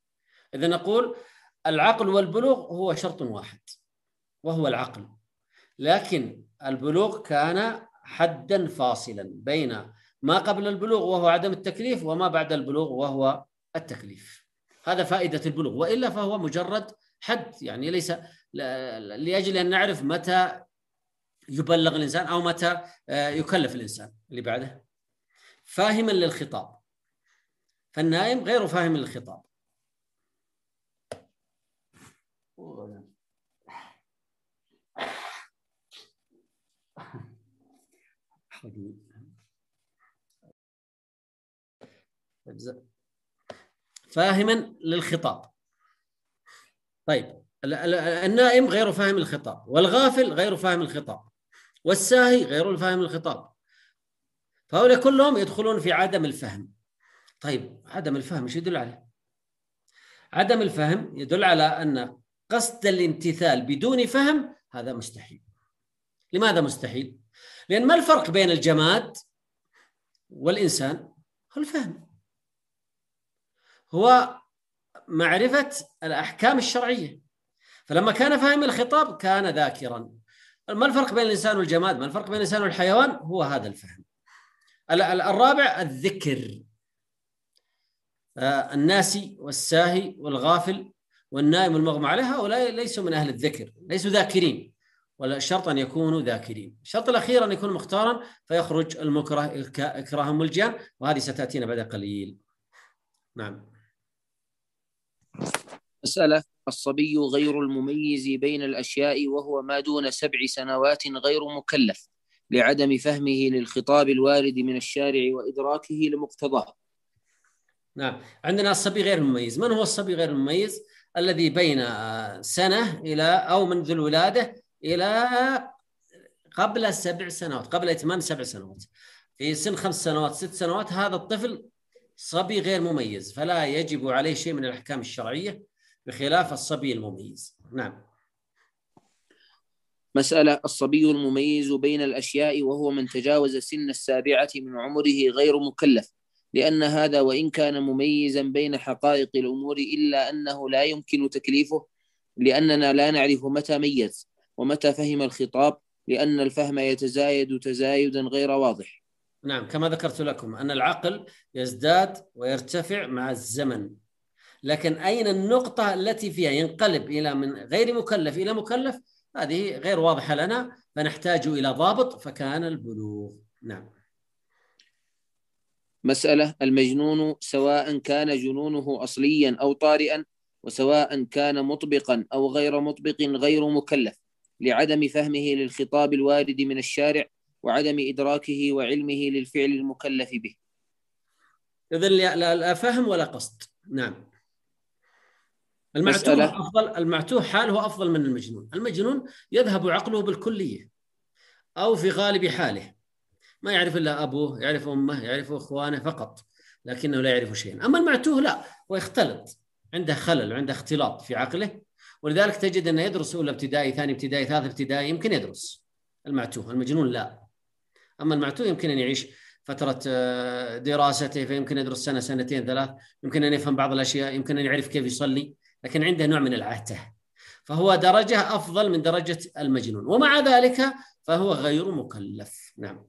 إذا نقول العقل والبلوغ هو شرط واحد وهو العقل، لكن البلوغ كان حدا فاصلا بين ما قبل البلوغ وهو عدم التكليف وما بعد البلوغ وهو التكليف. هذا فائدة البلوغ، وإلا فهو مجرد حد، يعني ليس لأجل أن نعرف متى يبلغ الإنسان أو متى يكلف الإنسان. اللي بعده فاهما للخطاب، فالنائم غير فاهم للخطاب. فاهما للخطاب. طيب النائم غير فاهم الخطاب، والغافل غير فاهم الخطاب، والساهي غير فاهم الخطاب، فهؤلاء كلهم يدخلون في عدم الفهم. طيب عدم الفهم ايش يدل عليه؟ عدم الفهم يدل على أن قصد الامتثال بدون فهم هذا مستحيل. لماذا مستحيل؟ لأن ما الفرق بين الجماد والإنسان؟ هو الفهم، هو معرفة الأحكام الشرعية. فلما كان فاهم الخطاب كان ذاكرا. ما الفرق بين الإنسان والجماد؟ ما الفرق بين الإنسان والحيوان؟ هو هذا الفهم. الرابع الذكر. الناسي والساهي والغافل والنائم والمغمى عليه هؤلاء ليسوا من أهل الذكر، ليسوا ذاكرين، ولا الشرط أن يكونوا ذاكرين. الشرط الأخير أن يكون مختارا فيخرج المكره إكراها ملجأ، وهذه ستأتينا بعد قليل. نعم. مسألة: الصبي غير المميز بين الأشياء وهو ما دون سبع سنوات غير مكلف لعدم فهمه للخطاب الوارد من الشارع وإدراكه لمقتضاه. نعم، عندنا الصبي غير المميز. من هو الصبي غير المميز؟ الذي بين سنة إلى أو منذ الولادة إلى قبل سبع سنوات، قبل إتمام سبع سنوات، في سن خمس سنوات ست سنوات، هذا الطفل صبي غير مميز، فلا يجب عليه شيء من الأحكام الشرعية بخلاف الصبي المميز. نعم. مسألة: الصبي المميز بين الأشياء وهو من تجاوز سن السابعة من عمره غير مكلف، لأن هذا وإن كان مميزا بين حقائق الأمور إلا أنه لا يمكن تكليفه، لأننا لا نعرف متى ميز ومتى فهم الخطاب، لأن الفهم يتزايد تزايدا غير واضح. نعم، كما ذكرت لكم أن العقل يزداد ويرتفع مع الزمن، لكن أين النقطة التي فيها ينقلب إلى من غير مكلف إلى مكلف؟ هذه غير واضحة لنا، فنحتاج إلى ضابط، فكان البلوغ. نعم. مسألة: المجنون سواء كان جنونه أصليا أو طارئا، وسواء كان مطبقا أو غير مطبق غير مكلف لعدم فهمه للخطاب الوارد من الشارع وعدم إدراكه وعلمه للفعل المكلف به. إذن لا فهم ولا قصد. نعم. المعتوه أفضل، المعتوه حاله أفضل من المجنون. المجنون يذهب عقله بالكلية أو في غالب حاله، ما يعرف إلا أبوه، يعرف أمه، يعرف أخوانه فقط، لكنه لا يعرف شيئا. أما المعتوه لا، هو يختلط، عنده خلل وعنده اختلاط في عقله، ولذلك تجد أنه يدرس أولى ابتدائي، ثاني ابتدائي، ثالث ابتدائي، يمكن يدرس المعتوه. المجنون لا. أما المعتوه يمكن أن يعيش فترة دراسته، فيمكن يدرس سنة سنتين ثلاث، يمكن أن يفهم بعض الأشياء، يمكن أن يعرف كيف يصلي، لكن عنده نوع من العته، فهو درجة أفضل من درجة المجنون، ومع ذلك فهو غير مكلف. نعم.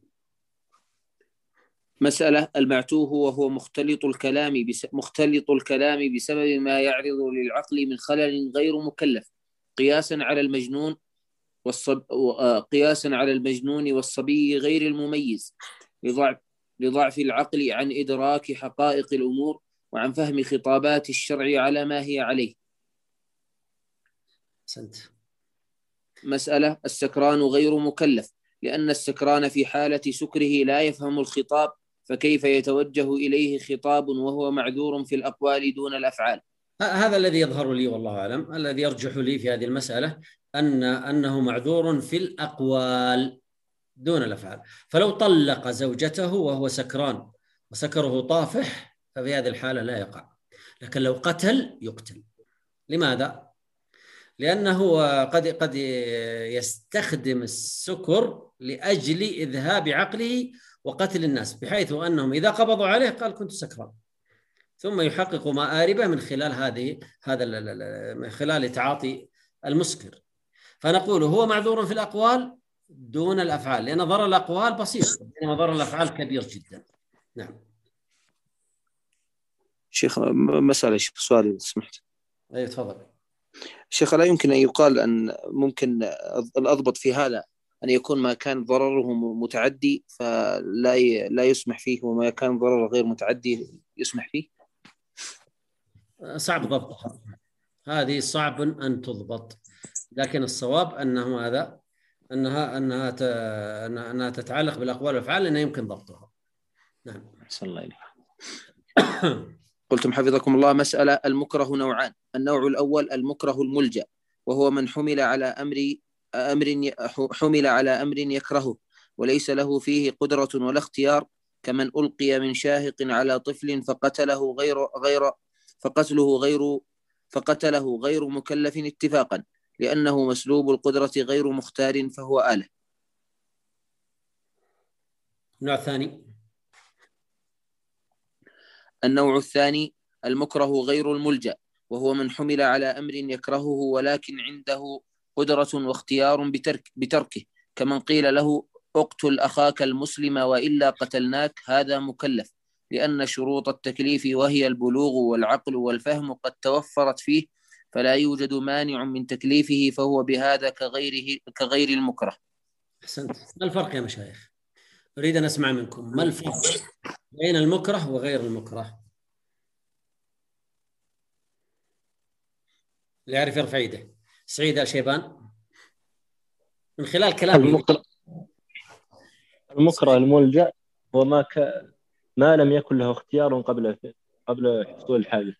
مسألة: المعتوه وهو مختلط الكلام بس مختلط الكلام بسبب ما يعرض للعقل من خلل غير مكلف، قياسا على المجنون والصب... قياسا على المجنون والصبي غير المميز، لضعف لضعف العقل عن إدراك حقائق الأمور وعن فهم خطابات الشرع على ما هي عليه. سنت. مسألة: السكران غير مكلف، لأن السكران في حالة سكره لا يفهم الخطاب، فكيف يتوجه إليه خطاب وهو معذور في الأقوال دون الأفعال؟ هذا الذي يظهر لي والله أعلم، الذي يرجح لي في هذه المسألة أن أنه معذور في الأقوال دون الأفعال. فلو طلق زوجته وهو سكران وسكره طافح ففي هذه الحالة لا يقع، لكن لو قتل يقتل. لماذا؟ لأنه قد قد يستخدم السكر لأجل إذهاب عقله وقتل الناس، بحيث أنهم إذا قبضوا عليه قال كنت سكران، ثم يحقق مآربه من خلال هذه هذا من خلال تعاطي المسكر. فنقول هو معذور في الأقوال دون الأفعال، لأن ضرر الأقوال بسيط بينما ضرر الأفعال كبير جدا. نعم. شيخ مسألة، شيخ سؤالي إذا سمحت. أي تفضل. شيخ، لا يمكن أن يقال أن ممكن الأضبط في هذا أن يكون ما كان ضرره متعدي فلا ي... لا يسمح فيه، وما كان ضرره غير متعدي يسمح فيه؟ صعب ضبطها، هذه صعب أن تضبط، لكن الصواب أنه هذا أنها أنها ت... أنها تتعلق بالأقوال والأفعال لأنها يمكن ضبطها. نعم. أحسن الله إليك. قلتم حفظكم الله: مسألة. المكره نوعان: النوع الأول المكره الملجأ، وهو من حمل على أمر أمر حمل على أمر يكرهه وليس له فيه قدرة ولا اختيار، كمن ألقي من شاهق على طفل فقتله غير غير فقتله غير فقتله غير مكلف اتفاقا، لأنه مسلوب القدرة غير مختار فهو آلة. النوع الثاني. النوع الثاني المكره غير الملجأ، وهو من حمل على أمر يكرهه ولكن عنده قدرة واختيار بترك بتركه، كمن قيل له اقتل أخاك المسلم وإلا قتلناك، هذا مكلف، لأن شروط التكليف وهي البلوغ والعقل والفهم قد توفرت فيه، فلا يوجد مانع من تكليفه، فهو بهذا كغيره كغير المكره. أحسنت. ما الفرق يا مشايخ؟ أريد أن أسمع منكم، ما الفرق بين المكره وغير المكره؟ اللي يعرف يرفع يده. سعيد الشيبان من خلال كلام المكره المكره الملجأ وما ك... ما لم يكن له اختيار قبل قبل حصول الحاجة،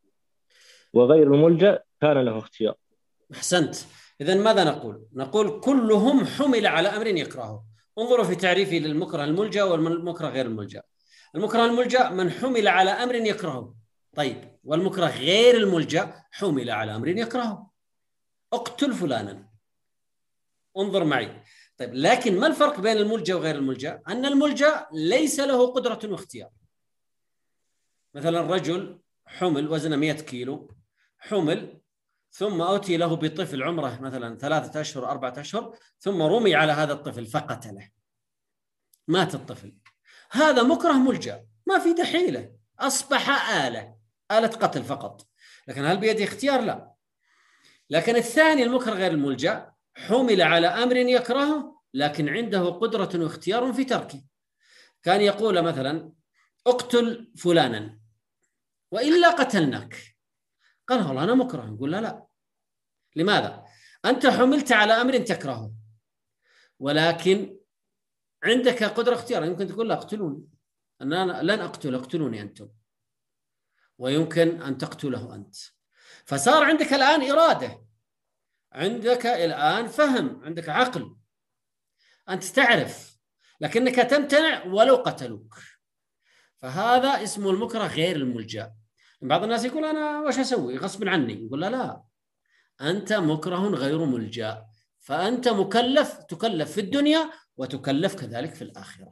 وغير الملجأ كان له اختيار. أحسنت. إذن ماذا نقول؟ نقول كلهم حمل على أمر يكرهه. انظروا في تعريفي للمكره الملجأ والمكره غير الملجأ. المكره الملجأ من حمل على أمر يكرهه. طيب، والمكره غير الملجأ حمل على أمر يكرهه، اقتل فلانا. انظر معي. طيب، لكن ما الفرق بين الملجأ وغير الملجأ؟ أن الملجأ ليس له قدرة واختيار. مثلا رجل حمل وزنه مئة كيلو، حمل ثم أوتي له بطفل عمره مثلا ثلاثة أشهر أربعة أشهر، ثم رمي على هذا الطفل فقتله، مات الطفل. هذا مكره ملجأ، ما في دحيلة، أصبح آلة آلة قتل فقط. لكن هل بيده اختيار؟ لا. لكن الثاني المكره غير الملجأ حمل على أمر يكرهه لكن عنده قدرة واختيار في تركه. كان يقول مثلا اقتل فلانا وإلا قتلناك، قال والله أنا مكره. نقول لا لا. لماذا؟ أنت حملت على أمر تكرهه ولكن عندك قدرة اختيار. يمكن تقول لا اقتلوني، أنا لن أقتل، اقتلوني أنتم، ويمكن أن تقتله أنت. فصار عندك الآن إرادة، عندك الآن فهم، عندك عقل، أنت تعرف، لكنك تمتنع ولو قتلوك. فهذا اسمه المكره غير الملجأ. بعض الناس يقول أنا وش أسوي غصب عني، يقول لا لا، أنت مكره غير ملجأ، فأنت مكلف، تكلف في الدنيا وتكلف كذلك في الآخرة.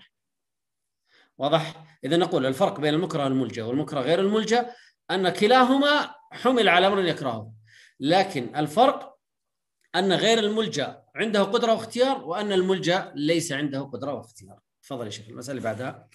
واضح؟ إذا نقول الفرق بين المكره الملجأ والمكره غير الملجأ أن كلاهما حمل على أمر يكرهه، لكن الفرق أن غير الملجأ عنده قدرة واختيار، وأن الملجأ ليس عنده قدرة واختيار. تفضل يا شيخ. المسألة اللي بعدها.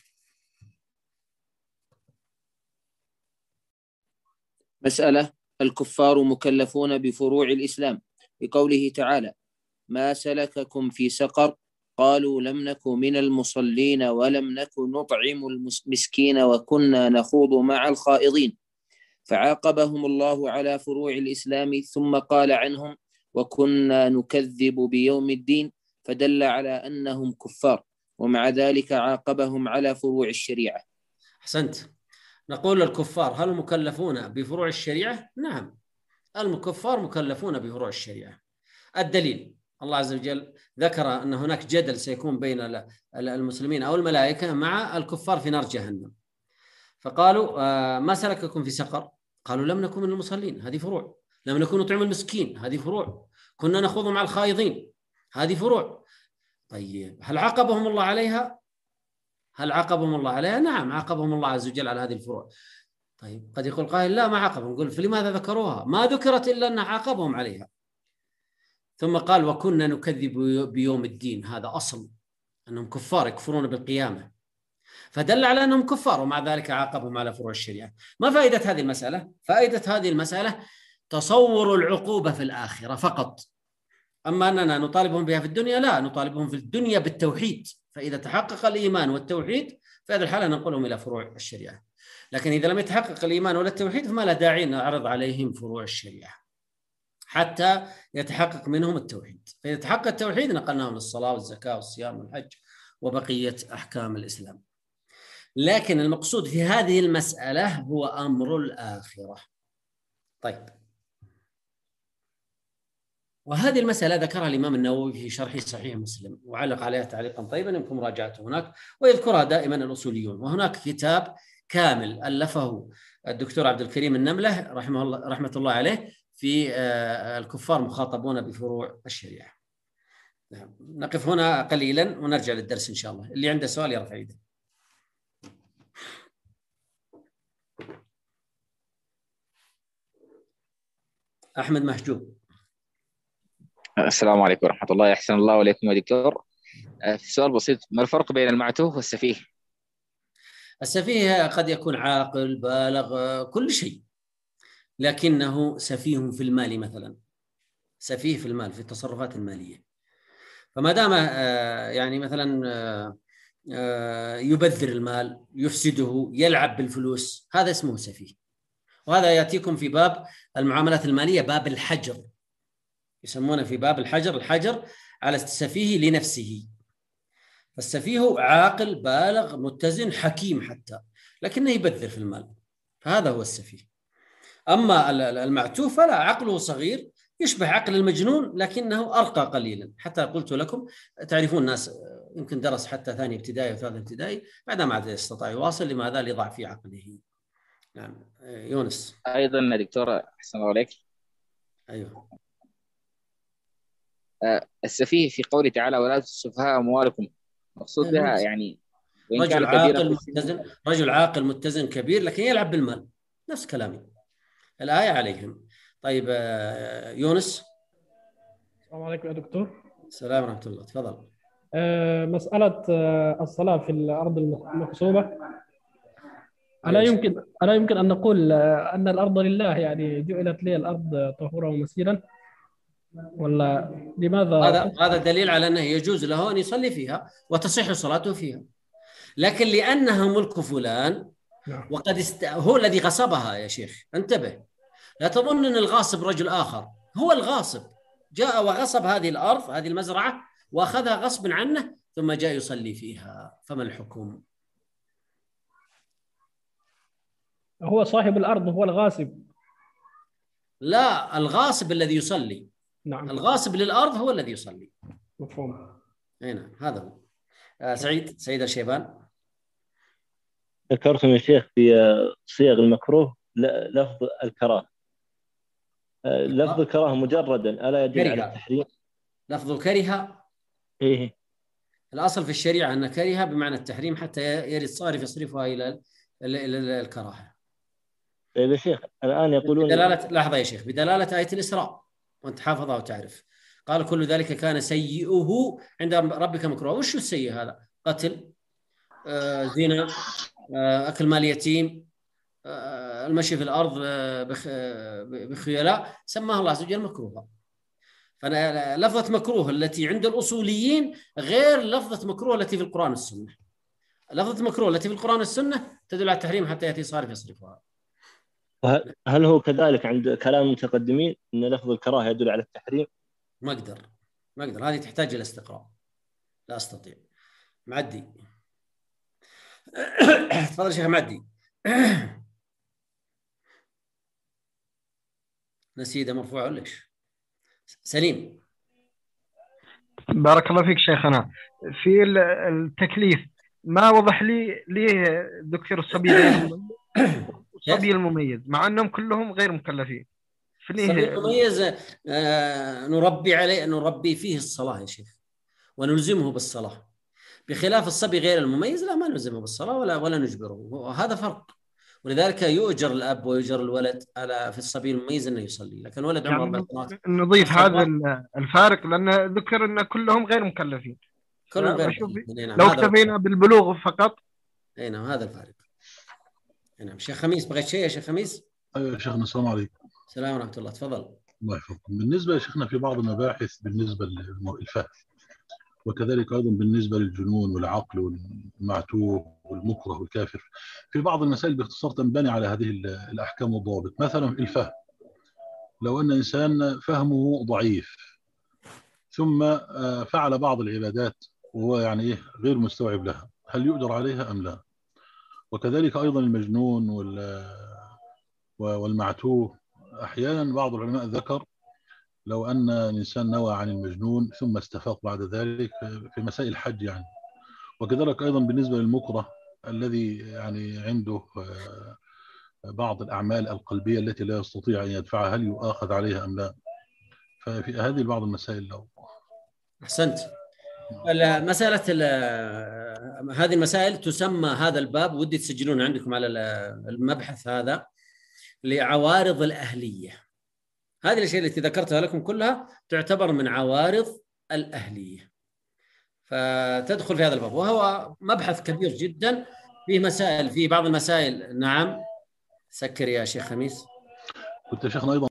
مسألة. الكفار مكلفون بفروع الإسلام، لقوله تعالى: ما سلككم في سقر، قالوا لم نك من المصلين ولم نك نطعم المسكين وكنا نخوض مع الخائضين، فعاقبهم الله على فروع الإسلام ثم قال عنهم: وكنا نكذب بيوم الدين، فدل على أنهم كفار، ومع ذلك عاقبهم على فروع الشريعة. أحسنت. نقول الكفار هل مكلفون بفروع الشريعة؟ نعم، الكفار مكلفون بفروع الشريعة. الدليل الله عز وجل ذكر أن هناك جدل سيكون بين المسلمين أو الملائكة مع الكفار في نار جهنم، فقالوا ما سلككم في سقر؟ قالوا لم نكن من المصلين، هذه فروع. لم نكن نطعم المسكين، هذه فروع. كنا نخوض مع الخائضين، هذه فروع. طيب هل عاقبهم الله عليها؟ هل عاقبهم الله عليها؟ نعم، عاقبهم الله عز وجل على هذه الفروع. طيب قد يقول قائل لا ما عاقبهم، نقول فلماذا ذكروها؟ ما ذكرت إلا أن عاقبهم عليها. ثم قال وكنا نكذب بيوم الدين، هذا أصل أنهم كفار يكفرون بالقيامة، فدل على أنهم كفار، ومع ذلك عاقبهم على فروع الشريعة. ما فائدة هذه المسألة؟ فائدة هذه المسألة تصور العقوبة في الآخرة فقط، أما أننا نطالبهم بها في الدنيا لا، نطالبهم في الدنيا بالتوحيد، فإذا تحقق الإيمان والتوحيد في هذه الحالة ننقلهم إلى فروع الشريعة، لكن إذا لم يتحقق الإيمان ولا التوحيد فما لا داعي نعرض عليهم فروع الشريعة حتى يتحقق منهم التوحيد، فإذا تحقق التوحيد نقلناهم للصلاة والزكاة والصيام والحج وبقية أحكام الإسلام. لكن المقصود في هذه المسألة هو أمر الآخرة. طيب، وهذه المسألة ذكرها الإمام النووي في شرح صحيح مسلم وعلق عليها تعليقا طيبا يمكن مراجعته هناك، ويذكرها دائما الأصوليون. وهناك كتاب كامل ألفه الدكتور عبد الكريم النملة رحمه الله رحمة الله عليه في الكفار مخاطبون بفروع الشريعة. نقف هنا قليلا ونرجع للدرس إن شاء الله. اللي عنده سؤال يرفع يده. أحمد محجوب. السلام عليكم ورحمة الله. أحسن الله عليكم يا دكتور. في سؤال بسيط، ما الفرق بين المعتوه والسفيه؟ السفيه قد يكون عاقل بالغ كل شيء، لكنه سفيه في المال مثلا، سفيه في المال في التصرفات المالية، فما دام يعني مثلا يبذر المال، يفسده، يلعب بالفلوس، هذا اسمه سفيه. وهذا يأتيكم في باب المعاملات المالية، باب الحجر، يسمونه في باب الحجر الحجر على السفيه لنفسه. فالسفيه عاقل بالغ متزن حكيم حتى، لكنه يبذر في المال، فهذا هو السفيه. أما المعتوه فلا، عقله صغير يشبه عقل المجنون لكنه أرقى قليلا. حتى قلت لكم تعرفون الناس يمكن درس حتى ثاني ابتدائي وثالث ابتدائي بعد ما عاد يستطيع يواصل، لماذا؟ لضعف عقله. نعم يونس. أيضا يا دكتور أحسن الله عليك. أيوه. السفيه في قوله تعالى ولا تسفهاء أموالكم، مقصود بها يعني رجل عاقل متزن، رجل عاقل متزن كبير لكن يلعب بالمال، نفس كلامي الآية عليهم. طيب يونس. السلام عليكم يا دكتور. السلام ورحمة الله، تفضل. أه مسألة الصلاة في الأرض المغصوبة، ألا يمكن ألا يمكن أن نقول أن الأرض لله، يعني جعلت لي الأرض طهورا ومسيرا، ولا لماذا؟ هذا هذا دليل على أنه يجوز له أن يصلي فيها وتصح صلاته فيها، لكن لأنها ملك فلان وقد است... هو الذي غصبها. يا شيخ انتبه، لا تظن أن الغاصب رجل آخر، هو الغاصب جاء وغصب هذه الأرض، هذه المزرعة، وأخذها غصبا عنه ثم جاء يصلي فيها، فما الحكم؟ هو صاحب الأرض هو الغاصب. لا، الغاصب الذي يصلي. نعم. الغاصب للأرض هو الذي يصلي. مفهوم. نعم هذا هو. آه سعيد سعيد الشيبان. ذكرتم يا شيخ في صيغ المكروه لفظ الكراهة. لفظ الكراهة مجردا ألا يدل على التحريم؟ لفظ الكره إيه، الأصل في الشريعة أن كره بمعنى التحريم حتى يرد الصارف يصرفها إلى إلى الكراهة. طيب يا شيخ الآن يقولون بدلالة، لحظة يا شيخ، بدلالة آية الإسراء وأنت حافظها وتعرف، قال كل ذلك كان سيئه عند ربك مكروه. وش السيء هذا؟ قتل، آه، زنا، آه، أكل مال يتيم، آه، المشي في الأرض بخ... بخيلاء، سماها الله عز وجل مكروها. فلفظة مكروه التي عند الأصوليين غير لفظة مكروه التي في القرآن والسنة. لفظة مكروه التي في القرآن والسنة تدل على التحريم حتى يأتي صارف يصرفها. هل هو كذلك عند كلام المتقدمين أن لفظ الكراهة يدل على التحريم؟ ما أقدر ما أقدر هذه تحتاج إلى استقراء، لا أستطيع. معدي. تفضل شيخ معدي. نسيده مرفوع ولا ايش؟ سليم. بارك الله فيك شيخنا. في التكليف ما وضح لي ليه ذكر الصبي الصبي المميز مع انهم كلهم غير مكلفين. الصبي المميز آه نربي عليه، نربي فيه الصلاة يا شيخ ونلزمه بالصلاة، بخلاف الصبي غير المميز لا ما نلزمه بالصلاة ولا ولا نجبره، وهذا فرق. ولذلك يؤجر الأب ويؤجر الولد على في الصبي المميز أنه يصلي، لكن الولد عمره يعني أربع سنوات نضيف هذا ال- الفارق، لأن ذكر أن كلهم غير مكلفين. كلهم غير بشوف مكلفين. نعم لو هذا هو اكتفينا بالبلوغ فقط. اي نعم هذا الفارق. نعم شيخ خميس، بغيت شيء يا شيخ خميس؟ ايوه يا شيخنا، السلام عليكم. السلام ورحمة الله، تفضل. الله يحفظكم. بالنسبه يا شيخنا في بعض المباحث بالنسبه للفهم، وكذلك ايضا بالنسبه للجنون والعقل والمعتوه والمكره والكافر، في بعض المسائل باختصار تنبني على هذه الاحكام والضوابط. مثلا الفهم، لو ان انسان فهمه ضعيف ثم آه، فعل بعض العبادات وهو يعني ايه غير مستوعب لها، هل يؤجر عليها ام لا؟ وكذلك ايضا المجنون والمعتوه، احيانا بعض العلماء ذكر لو ان الانسان نوى عن المجنون ثم استفاق بعد ذلك في مسائل الحج يعني. وكذلك ايضا بالنسبه للمكره الذي يعني عنده آه، بعض الاعمال القلبيه التي لا يستطيع ان يدفعها، هل يؤاخذ عليها ام لا؟ ففي هذه بعض المسائل. لو أحسنت. مسألة هذه المسائل تسمى، هذا الباب ودي تسجلون عندكم على المبحث هذا، لعوارض الأهلية. هذه الأشياء التي ذكرتها لكم كلها تعتبر من عوارض الأهلية، فتدخل في هذا الباب، وهو مبحث كبير جدا فيه مسائل، في بعض المسائل. نعم سكر يا شيخ خميس. كنت شيخنا أيضا.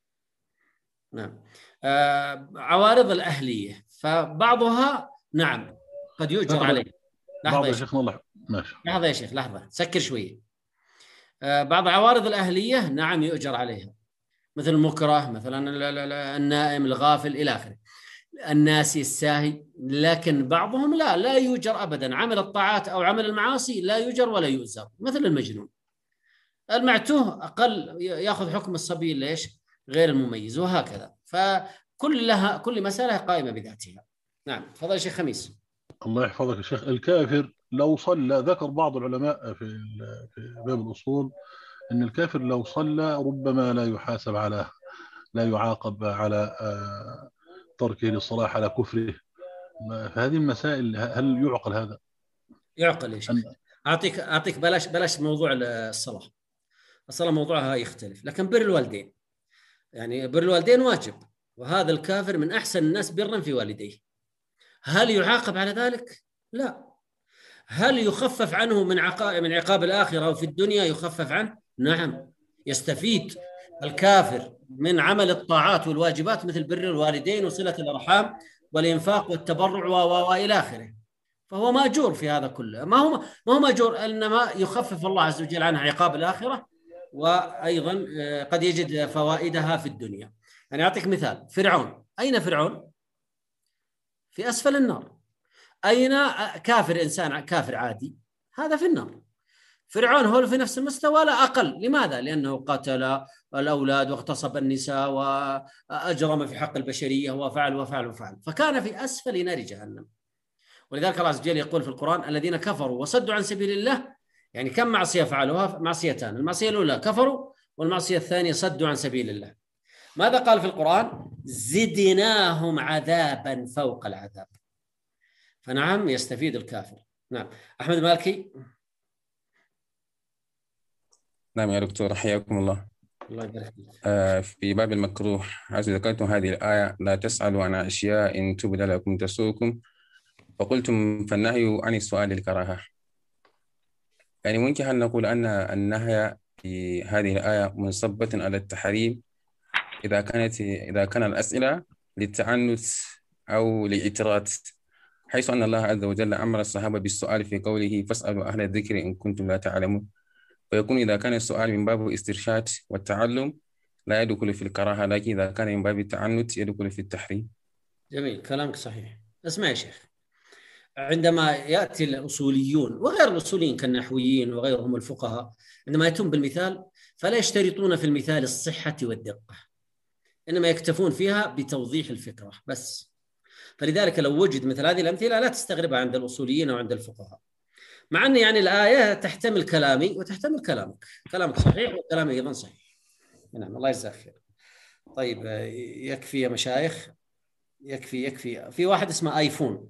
نعم آه عوارض الأهلية، فبعضها نعم قد يؤجر عليه. لحظة يا شيخ، الله ماشي. لحظة يا شيخ، لحظة سكر شوية. آه بعض عوارض الأهلية نعم يؤجر عليها، مثل المكره مثلا، النائم الغافل إلى آخره، الناسي الساهي. لكن بعضهم لا لا يؤجر أبدا، عمل الطاعات أو عمل المعاصي لا يؤجر ولا يؤزر، مثل المجنون. المعتوه أقل يأخذ حكم الصبي ليش غير المميز، وهكذا. فكل لها كل مسألة قائمة بذاتها. نعم تفضل يا شيخ خميس. الله يحفظك يا شيخ. الكافر لو صلى، ذكر بعض العلماء في في باب الأصول أن الكافر لو صلى ربما لا يحاسب على لا يعاقب على تركه للصلاة على كفره. فهذه المسائل هل يعقل هذا؟ يعقل يا شيخ. أعطيك أعطيك بلاش بلاش موضوع الصلاة. الصلاة موضوعها يختلف، لكن بر الوالدين، يعني بر الوالدين واجب، وهذا الكافر من أحسن الناس برا في والديه. هل يعاقب على ذلك؟ لا. هل يخفف عنه من عقاب من عقاب الآخرة وفي الدنيا يخفف عنه؟ نعم، يستفيد الكافر من عمل الطاعات والواجبات مثل بر الوالدين وصلة الأرحام والإنفاق والتبرع وإلى آخره، فهو ماجور في هذا كله. ما هو ما هو ماجور، إنما يخفف الله عز وجل عنه عقاب الآخرة، وأيضا قد يجد فوائدها في الدنيا. يعني أعطيك مثال، فرعون، أين فرعون؟ في أسفل النار. أين كافر إنسان كافر عادي؟ هذا في النار. فرعون هو في نفس المستوى لا أقل. لماذا؟ لأنه قتل الأولاد واغتصب النساء وأجرم في حق البشرية وفعل وفعل وفعل، فكان في أسفل نار جهنم. ولذلك الله عز وجل يقول في القرآن: الذين كفروا وصدوا عن سبيل الله. يعني كم معصية فعلوها؟ معصيتان، المعصية الأولى كفروا، والمعصية الثانية صدوا عن سبيل الله. ماذا قال في القرآن؟ زدناهم عذابا فوق العذاب. فنعم يستفيد الكافر. نعم أحمد مالكي. نعم يا دكتور، حياكم الله. الله يبارك فيك. آه في باب المكروه، حيث ذكرتم هذه الآية: لا تسألوا عن أشياء إن تبد لكم تسؤكم، فقلتم فالنهي عن السؤال الكراهة. يعني ممكن أن نقول أن النهي في هذه الآية منصبة على التحريم إذا كانت إذا كان الأسئلة للتعنت أو للإعتراض، حيث أن الله عز وجل أمر الصحابة بالسؤال في قوله: فاسألوا أهل الذكر إن كنتم لا تعلمون. فيكون إذا كان السؤال من باب الاسترشاد والتعلم لا يدخل في الكراهة، لكن إذا كان من باب التعنت يدخل في التحريم. جميل، كلامك صحيح. اسمع يا شيخ، عندما يأتي الأصوليون وغير الأصوليين كالنحويين وغيرهم الفقهاء، عندما يأتون بالمثال فلا يشترطون في المثال الصحة والدقة، إنما يكتفون فيها بتوضيح الفكرة بس. فلذلك لو وجد مثل هذه الأمثلة لا تستغربها عند الأصوليين أو عند الفقهاء، مع أن يعني الآية تحتمل كلامي وتحتمل كلامك، كلامك صحيح وكلامي أيضا صحيح. نعم الله يجزاك خير. طيب يكفي يا مشايخ، يكفي يكفي. في واحد اسمه آيفون،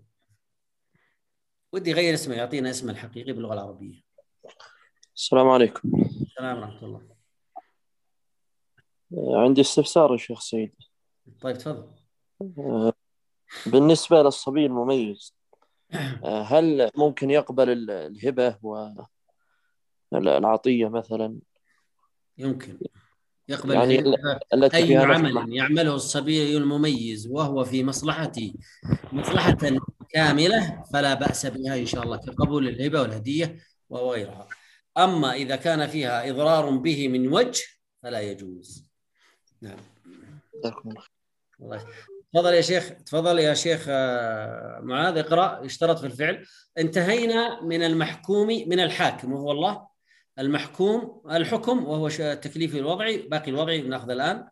ودي غير اسمه، يعطينا اسمه الحقيقي باللغة العربية. السلام عليكم. السلام ورحمة الله. عندي استفسار يا شيخ سعيد. طيب تفضل. بالنسبة للصبي المميز، هل ممكن يقبل الهبة والعطية مثلا؟ يمكن يقبل يعني الهبة. أي عمل يعمله الصبي المميز وهو في مصلحتي مصلحة كاملة فلا بأس بها إن شاء الله، كقبول الهبة والهدية وغيرها. أما إذا كان فيها إضرار به من وجه فلا يجوز. نعم. تفضل يا شيخ، تفضل يا شيخ معاذ، اقرأ. يشترط في الفعل. انتهينا من المحكوم من الحاكم وهو الله، المحكوم الحكم وهو التكليف الوضعي، باقي الوضعي ناخذ الآن.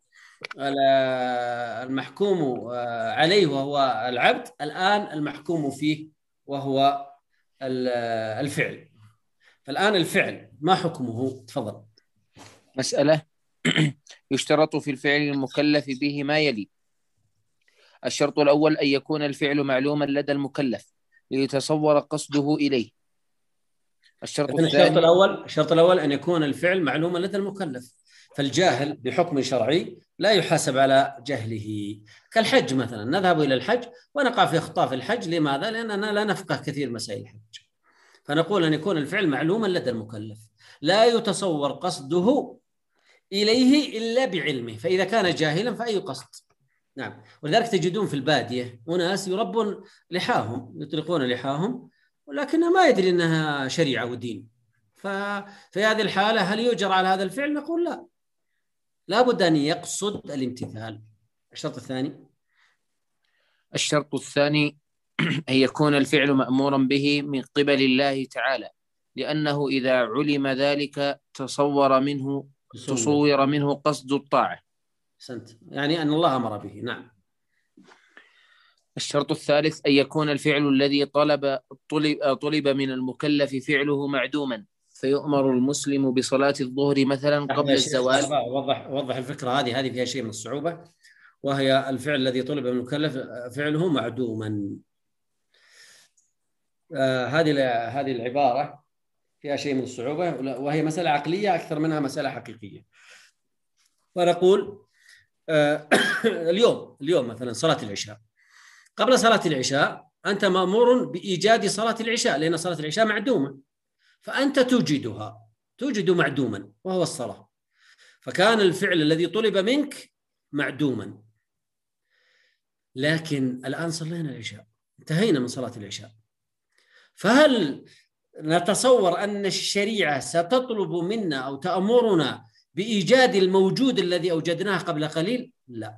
المحكوم عليه وهو العبد، الآن المحكوم فيه وهو الفعل. فالآن الفعل ما حكمه؟ تفضل. مسألة. يشترط في الفعل المكلف به ما يلي: الشرط الأول أن يكون الفعل معلوما لدى المكلف ليتصور قصده إليه. الشرط الثاني الشرط الأول الشرط الأول أن يكون الفعل معلوما لدى المكلف، فالجاهل بحكم شرعي لا يحاسب على جهله. كالحج مثلا، نذهب إلى الحج ونقع في أخطاء في الحج. لماذا؟ لأننا لا نفقه كثير مسائل الحج. فنقول أن يكون الفعل معلوما لدى المكلف لا يتصور قصده إليه إلا بعلمه، فإذا كان جاهلا فأي قصد. نعم. ولذلك تجدون في البادية أناس يربون لحاهم، يطلقون لحاهم ولكنه ما يدري أنها شريعة ودين. ففي هذه الحالة هل يجرى على هذا الفعل؟ نقول لا، لا بد أن يقصد الامتثال. الشرط الثاني الشرط الثاني أن يكون الفعل مأمورا به من قبل الله تعالى، لأنه إذا علم ذلك تصور منه تصور منه قصد الطاعة. سنت. يعني أن الله أمر به. نعم. الشرط الثالث أن يكون الفعل الذي طلب طلب, طلب من المكلف فعله معدوما، فيؤمر المسلم بصلاة الظهر مثلا قبل الزوال. وضح وضح الفكرة هذه هذه فيها شيء من الصعوبة، وهي الفعل الذي طلب من المكلف فعله معدوما. آه هذه هذه العبارة فيها شيء من الصعوبة، وهي مسألة عقلية أكثر منها مسألة حقيقية. ونقول آه اليوم اليوم مثلا صلاة العشاء، قبل صلاة العشاء أنت مأمور بإيجاد صلاة العشاء، لأن صلاة العشاء معدومة، فأنت توجدها، توجد معدوما وهو الصلاة. فكان الفعل الذي طلب منك معدوما، لكن الآن صلينا العشاء، انتهينا من صلاة العشاء، فهل نتصور أن الشريعة ستطلب منا أو تأمرنا بإيجاد الموجود الذي أوجدناه قبل قليل؟ لا،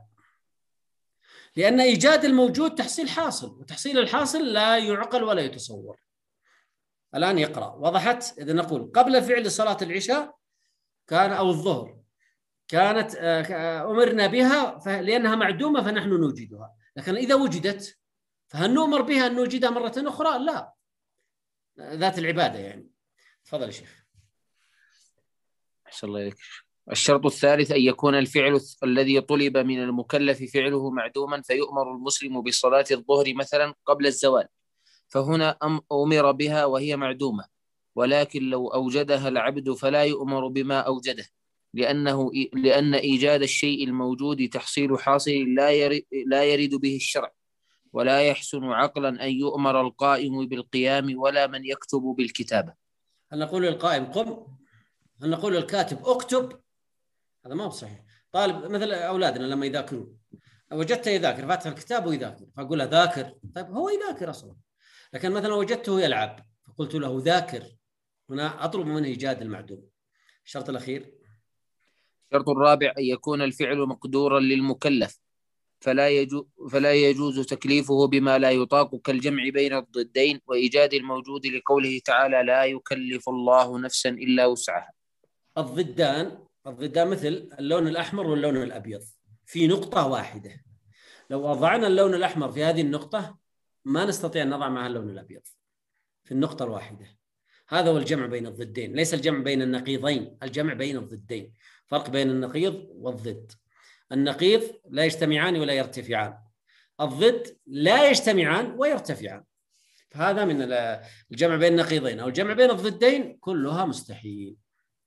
لأن إيجاد الموجود تحصيل حاصل، وتحصيل الحاصل لا يعقل ولا يتصور. الآن يقرأ. وضحت؟ إذا نقول قبل فعل صلاة العشاء كان أو الظهر كانت أمرنا بها لأنها معدومة فنحن نوجدها، لكن إذا وجدت فهل نؤمر بها أن نوجدها مرة أخرى؟ لا، ذات العبادة يعني. تفضل يا شيخ. أحسن الله إليك. الشرط الثالث أن يكون الفعل الذي طلب من المكلف فعله معدوما، فيؤمر المسلم بصلاة الظهر مثلا قبل الزوال، فهنا أمر بها وهي معدومة، ولكن لو أوجدها العبد فلا يؤمر بما أوجده، لأنه لأن إيجاد الشيء الموجود تحصيل حاصل لا يرد, لا يرد به الشرع، ولا يحسن عقلا أن يؤمر القائم بالقيام ولا من يكتب بالكتابة. هل نقول للقائم قم؟ هل نقول للكاتب اكتب؟ هذا ما هو صحيح. طالب مثل أولادنا لما يذاكرون، وجدته يذاكر فاتح الكتاب ويذاكر، فأقول له ذاكر. طيب هو يذاكر أصلا، لكن مثلا وجدته يلعب فقلت له ذاكر، هنا أطلب منه إيجاد المعدوم. الشرط الأخير. الشرط الرابع أن يكون الفعل مقدورا للمكلف، فلا يجوز فلا يجوز تكليفه بما لا يطاق كالجمع بين الضدين وإيجاد الموجود، لقوله تعالى لا يكلف الله نفسا إلا وسعها. الضدان الضدان مثل اللون الأحمر واللون الأبيض في نقطة واحدة، لو وضعنا اللون الأحمر في هذه النقطة ما نستطيع أن نضع معها اللون الأبيض في النقطة الواحدة. هذا هو الجمع بين الضدين، ليس الجمع بين النقيضين، الجمع بين الضدين. فرق بين النقيض والضد. النقيض لا يجتمعان ولا يرتفعان، الضد لا يجتمعان ويرتفعان. فهذا من الجمع بين النقيضين أو الجمع بين الضدين كلها مستحيل.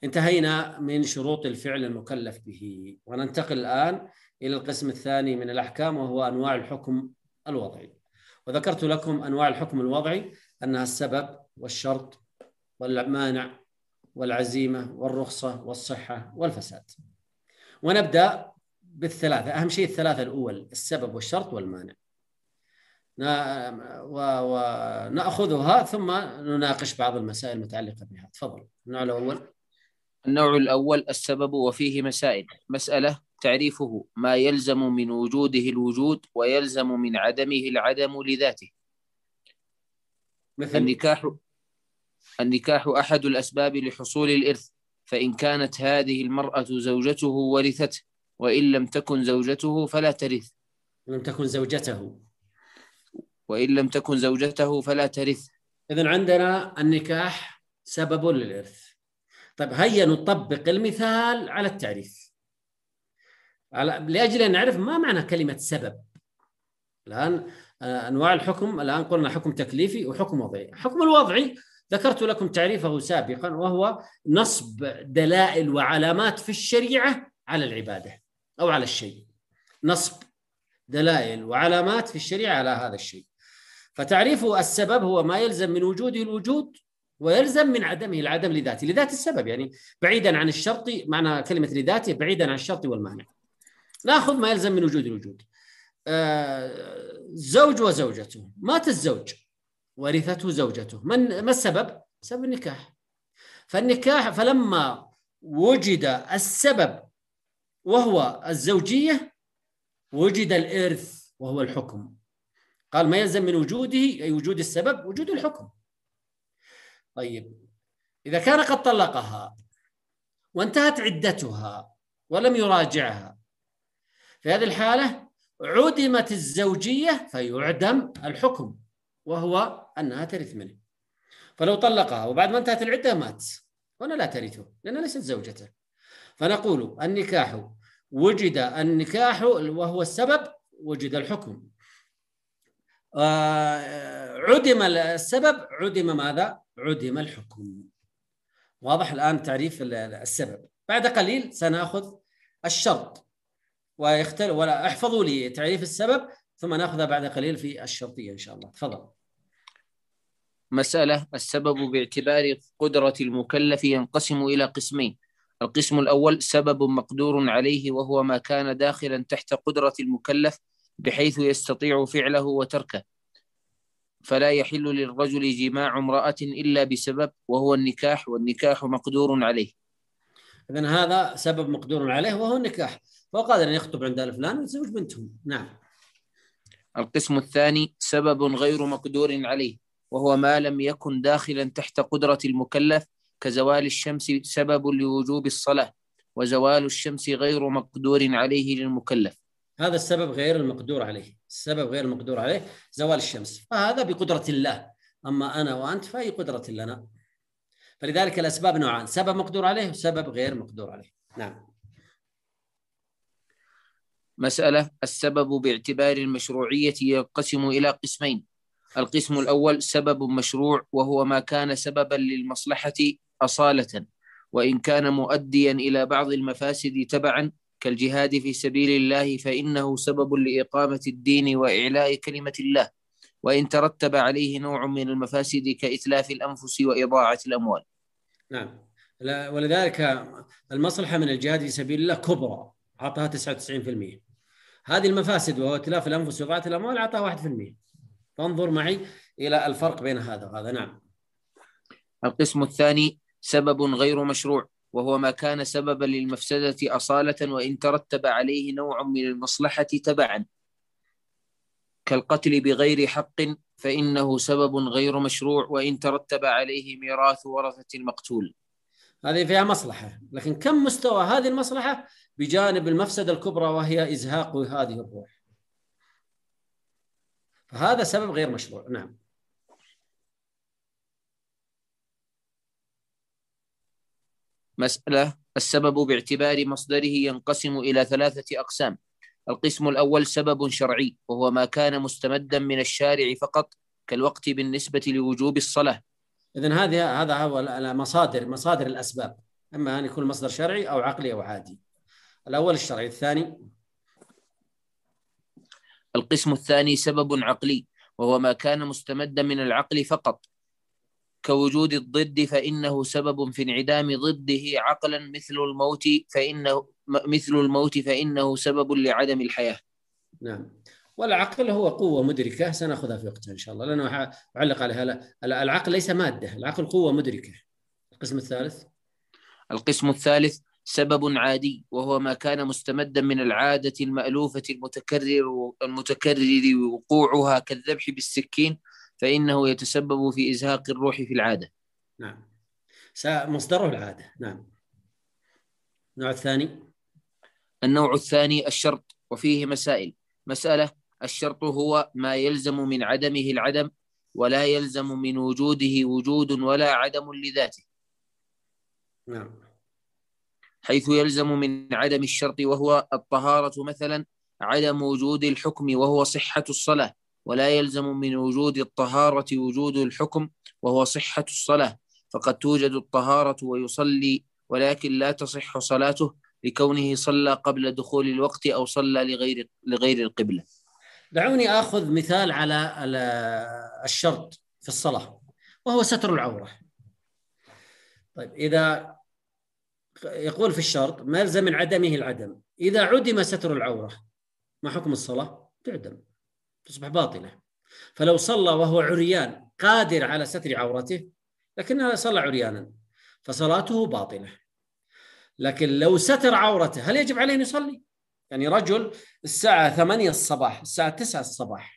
انتهينا من شروط الفعل المكلف به، وننتقل الآن إلى القسم الثاني من الأحكام، وهو أنواع الحكم الوضعي. وذكرت لكم أنواع الحكم الوضعي أنها السبب والشرط والمانع والعزيمة والرخصة والصحة والفساد. ونبدأ بالثلاثة، أهم شيء الثلاثة الأول، السبب والشرط والمانع، ونأخذها ثم نناقش بعض المسائل المتعلقة بها. تفضل. النوع الأول. النوع الأول السبب وفيه مسائل. مسألة: تعريفه ما يلزم من وجوده الوجود ويلزم من عدمه العدم لذاته. مثل النكاح النكاح أحد الأسباب لحصول الإرث، فإن كانت هذه المرأة زوجته ورثته، وإن لم تكن زوجته فلا ترث. لم تكن زوجته وإن لم تكن زوجته فلا ترث. إذن عندنا النكاح سبب للإرث. طيب هيا نطبق المثال على التعريف، على لأجل أن نعرف ما معنى كلمة سبب. الآن أنواع الحكم، الآن قلنا حكم تكليفي وحكم وضعي. الحكم الوضعي ذكرت لكم تعريفه سابقا، وهو نصب دلائل وعلامات في الشريعة على العبادة أو على الشيء. نصب دلائل وعلامات في الشريعة على هذا الشيء. فتعريفه السبب هو ما يلزم من وجوده الوجود ويلزم من عدمه العدم لذاته، لذات السبب، يعني بعيدا عن الشرط. معنى كلمة لذاته بعيدا عن الشرط والمانع. نأخذ ما يلزم من وجود الوجود. آه زوج وزوجته، مات الزوج ورثته زوجته، من ما السبب؟ سبب النكاح. فالنكاح، فلما وجد السبب وهو الزوجية وجد الإرث وهو الحكم. قال ما يلزم من وجوده أي وجود السبب وجود الحكم. طيب إذا كان قد طلقها وانتهت عدتها ولم يراجعها، في هذه الحالة عدمت الزوجية فيعدم الحكم، وهو أنها ترث منه. فلو طلقها وبعد ما انتهت العدة مات، هنا لا ترثه لأنها ليست زوجته. فنقول النكاح وجد النكاح وهو السبب وجد الحكم. آه عدم السبب عدم ماذا؟ عدم الحكم. واضح الآن تعريف السبب. بعد قليل سنأخذ الشرط، ويختلف، ولا احفظوا لي تعريف السبب ثم نأخذها بعد قليل في الشرطية إن شاء الله. تفضل. مسألة: السبب باعتبار قدرة المكلف ينقسم إلى قسمين. القسم الأول سبب مقدور عليه، وهو ما كان داخلا تحت قدرة المكلف بحيث يستطيع فعله وتركه، فلا يحل للرجل جماع امرأة إلا بسبب، وهو النكاح، والنكاح مقدور عليه. إذن هذا سبب مقدور عليه وهو النكاح، فهو قادر أن يخطب عند الفلان ويتزوج بنتهم. نعم. القسم الثاني سبب غير مقدور عليه، وهو ما لم يكن داخلا تحت قدرة المكلف، كزوال الشمس سبب لوجوب الصلاة، وزوال الشمس غير مقدور عليه للمكلف. هذا السبب غير المقدور عليه، السبب غير المقدور عليه زوال الشمس، فهذا بقدرة الله، أما أنا وأنت فهي قدرة لنا. فلذلك الأسباب نوعان: سبب مقدور عليه وسبب غير مقدور عليه. نعم. مسألة: السبب باعتبار المشروعية ينقسم إلى قسمين. القسم الأول سبب مشروع، وهو ما كان سببا للمصلحة أصالة، وإن كان مؤديا إلى بعض المفاسد تبعا، كالجهاد في سبيل الله، فإنه سبب لإقامة الدين وإعلاء كلمة الله، وإن ترتب عليه نوع من المفاسد كإتلاف الأنفس وإضاعة الأموال. نعم. ولذلك المصلحة من الجهاد في سبيل الله كبرى، أعطاها تسعة وتسعين بالمئة. هذه المفاسد وهو إتلاف الأنفس وإضاعة الأموال أعطاها واحد بالمئة. فانظر معي إلى الفرق بين هذا وهذا. نعم. القسم الثاني سبب غير مشروع، وهو ما كان سببا للمفسدة أصالة، وإن ترتب عليه نوع من المصلحة تبعا، كالقتل بغير حق، فإنه سبب غير مشروع، وإن ترتب عليه ميراث ورثة المقتول. هذه فيها مصلحة، لكن كم مستوى هذه المصلحة بجانب المفسدة الكبرى وهي إزهاق هذه الروح، فهذا سبب غير مشروع. نعم. مسألة: السبب باعتبار مصدره ينقسم إلى ثلاثة أقسام. القسم الأول سبب شرعي، وهو ما كان مستمدا من الشارع فقط، كالوقت بالنسبة لوجوب الصلاة. إذن هذه هذا هو المصادر مصادر الأسباب إما أن يكون مصدر شرعي أو عقلي أو عادي. الأول الشرعي. الثاني القسم الثاني سبب عقلي، وهو ما كان مستمدا من العقل فقط، كوجود الضد فإنه سبب في انعدام ضده عقلا، مثل الموت فإنه مثل الموت فإنه سبب لعدم الحياة. نعم. والعقل هو قوة مدركة، سنأخذها في وقتها إن شاء الله، لأنه أعلق عليها. العقل ليس مادة، العقل قوة مدركة. القسم الثالث القسم الثالث سبب عادي، وهو ما كان مستمدا من العادة المألوفة المتكرر المتكرر وقوعها كالذبح بالسكين، فإنه يتسبب في إزهاق الروح في العادة. نعم، مصدره العادة. نعم. النوع الثاني النوع الثاني الشرط، وفيه مسائل. مسألة: الشرط هو ما يلزم من عدمه العدم، ولا يلزم من وجوده وجود ولا عدم لذاته. نعم. حيث يلزم من عدم الشرط وهو الطهارة مثلا عدم وجود الحكم وهو صحة الصلاة، ولا يلزم من وجود الطهارة وجود الحكم وهو صحة الصلاة، فقد توجد الطهارة ويصلي ولكن لا تصح صلاته لكونه صلى قبل دخول الوقت أو صلى لغير لغير القبلة. دعوني آخذ مثال على الشرط في الصلاة، وهو ستر العورة. طيب، إذا يقول في الشرط ما يلزم من عدمه العدم، إذا عدم ستر العورة ما حكم الصلاة؟ تعدم، تصبح باطلة. فلو صلى وهو عريان قادر على ستر عورته لكنه صلى عريانا فصلاته باطلة. لكن لو ستر عورته هل يجب عليه أن يصلي؟ يعني رجل الساعة ثمانية الصباح، الساعة تسعة الصباح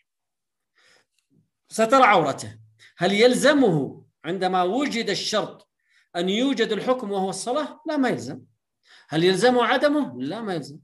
ستر عورته، هل يلزمه عندما وجد الشرط أن يوجد الحكم وهو الصلاة؟ لا، ما يلزم. هل يلزمه عدمه؟ لا، ما يلزم.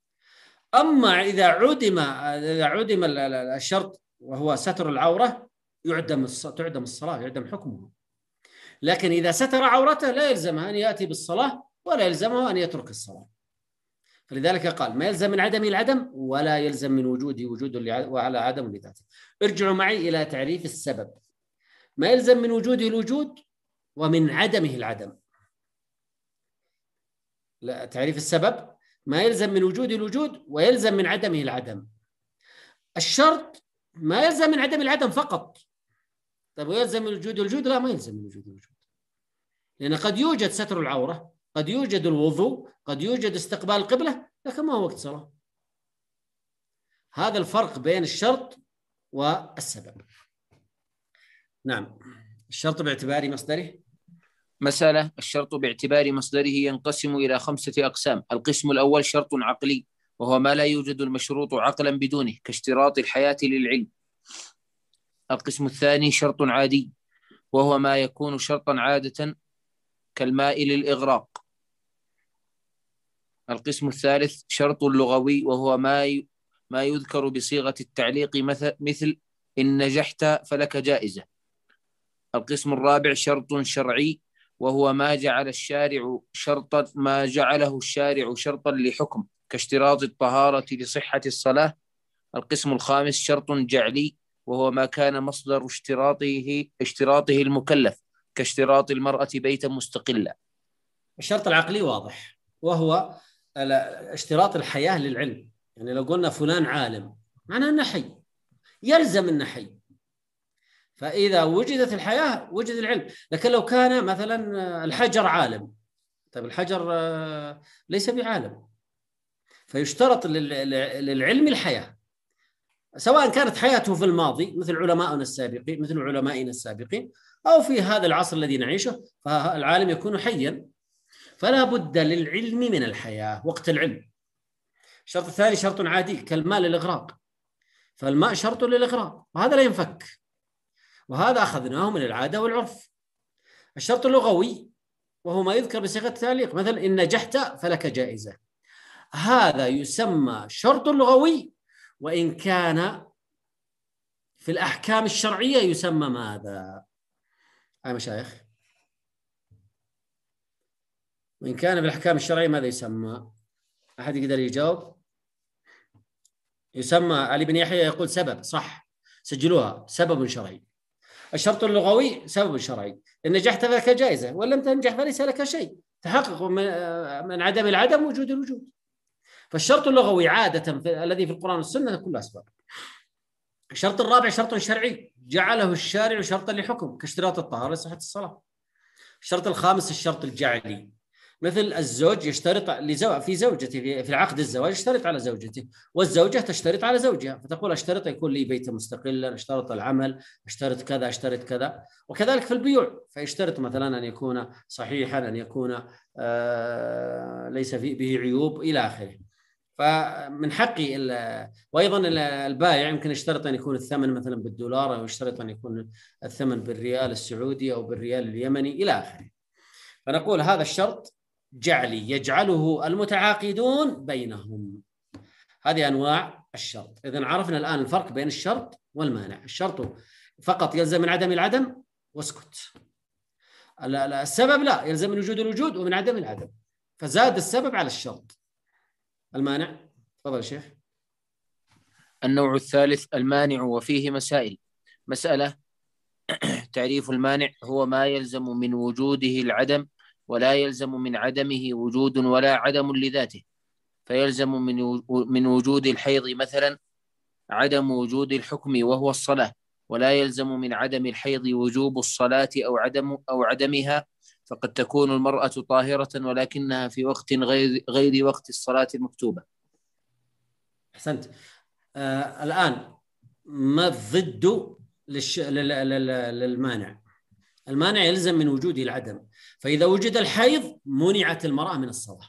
أما إذا عدم إذا عدم الشرط وهو ستر العورة يعدم تعدم الصلاة، يعدم حكمه. لكن إذا ستر عورته لا يلزمه أن يأتي بالصلاة ولا يلزمه أن يترك الصلاة. فلذلك قال ما يلزم من عدمه العدم ولا يلزم من وجوده وجود وعلى عدم لذاته. ارجعوا معي إلى تعريف السبب. ما يلزم من وجوده الوجود ومن عدمه العدم. لا، تعريف السبب ما يلزم من وجوده الوجود ويلزم من عدمه العدم. الشرط ما يلزم من عدم العدم فقط. طيب ويلزم من وجود الوجود؟ لا، ما يلزم من وجود الوجود، لأن قد يوجد ستر العورة، قد يوجد الوضوء، قد يوجد استقبال القبلة، لكن ما هو وقت صلاة. هذا الفرق بين الشرط والسبب. نعم. الشرط باعتبار مصدره. مسألة: الشرط باعتبار مصدره ينقسم إلى خمسة أقسام. القسم الأول شرط عقلي، وهو ما لا يوجد المشروط عقلا بدونه، كاشتراط الحياة للعلم. القسم الثاني شرط عادي، وهو ما يكون شرطا عادة كالماء للإغراق. القسم الثالث شرط لغوي، وهو ما ما يذكر بصيغة التعليق مثل مثل إن نجحت فلك جائزة. القسم الرابع شرط شرعي، وهو ما جعل الشارع شرطا ما جعله الشارع شرطا لحكم، كاشتراط الطهارة لصحة الصلاة. القسم الخامس شرط جعلي، وهو ما كان مصدر اشتراطه اشتراطه المكلف، كاشتراط المرأة بيتا مستقلا. الشرط العقلي واضح، وهو اشتراط الحياة للعلم. يعني لو قلنا فلان عالم معناه أنه حي، يلزم أنه حي، فإذا وجدت الحياة وجد العلم. لكن لو كان مثلا الحجر عالم، طيب الحجر ليس بعالم، فيشترط للعلم الحياة، سواء كانت حياته في الماضي مثل علمائنا السابقين مثل علمائنا السابقين أو في هذا العصر الذي نعيشه، فالعالم يكون حيا، فلا بد للعلم من الحياة وقت العلم. الشرط الثاني شرط عادي كالماء للإغراق، فالماء شرط للإغراق وهذا لا ينفك، وهذا أخذناه من العادة والعرف. الشرط اللغوي وهو ما يذكر بصيغة التعليق، مثل إن نجحت فلك جائزة، هذا يسمى شرط لغوي، وإن كان في الأحكام الشرعية يسمى ماذا؟ يا مشايخ، وإن كان في الأحكام الشرعية ماذا يسمى؟ أحد يقدر يجاوب؟ يسمى علي بن يحيى يقول سبب، صح، سجلوها، سبب شرعي. الشرط اللغوي سبب شرعي، إن نجحت فلك جائزة وإن لم تنجح فليس لك شيء، تحقق من عدم العدم وجود الوجود. فالشرط اللغوي عادة في الذي في القرآن والسنة كله أسباب. الشرط الرابع شرط شرعي جعله الشارع شرطا لحكم كاشتراط الطهارة لصحة الصلاة. الشرط الخامس الشرط الجعلي، مثل الزوج يشترط لزو... في زوجته في... في عقد الزواج يشترط على زوجته، والزوجة تشترط على زوجها، فتقول اشترط يكون لي بيت مستقلا، اشترط العمل، اشترط كذا، اشترط كذا. وكذلك في البيوع فيشترط مثلا أن يكون صحيحا، أن يكون آه... ليس في... به عيوب إلى آخره. فمن حقي ال... وأيضا البائع يمكن يشترط أن يكون الثمن مثلا بالدولار، أو يشترط أن يكون الثمن بالريال السعودي أو بالريال اليمني إلى آخره. فنقول هذا الشرط جعلي يجعله المتعاقدون بينهم. هذه أنواع الشرط. إذن عرفنا الآن الفرق بين الشرط والمانع. الشرط فقط يلزم من عدم العدم واسكت. السبب لا، يلزم من وجود الوجود ومن عدم العدم، فزاد السبب على الشرط. المانع تفضل يا شيخ. النوع الثالث المانع وفيه مسائل. مسألة: تعريف المانع هو ما يلزم من وجوده العدم ولا يلزم من عدمه وجود ولا عدم لذاته، فيلزم من من وجود الحيض مثلا عدم وجود الحكم وهو الصلاة، ولا يلزم من عدم الحيض وجوب الصلاة أو عدم أو عدمها، فقد تكون المرأة طاهرة ولكنها في وقت غير غير وقت الصلاة المكتوبة. أحسنت. آه الآن ما الضد للش... لل... لل... للمانع؟ المانع يلزم من وجوده العدم، فإذا وجد الحيض منعت المرأة من الصلاة.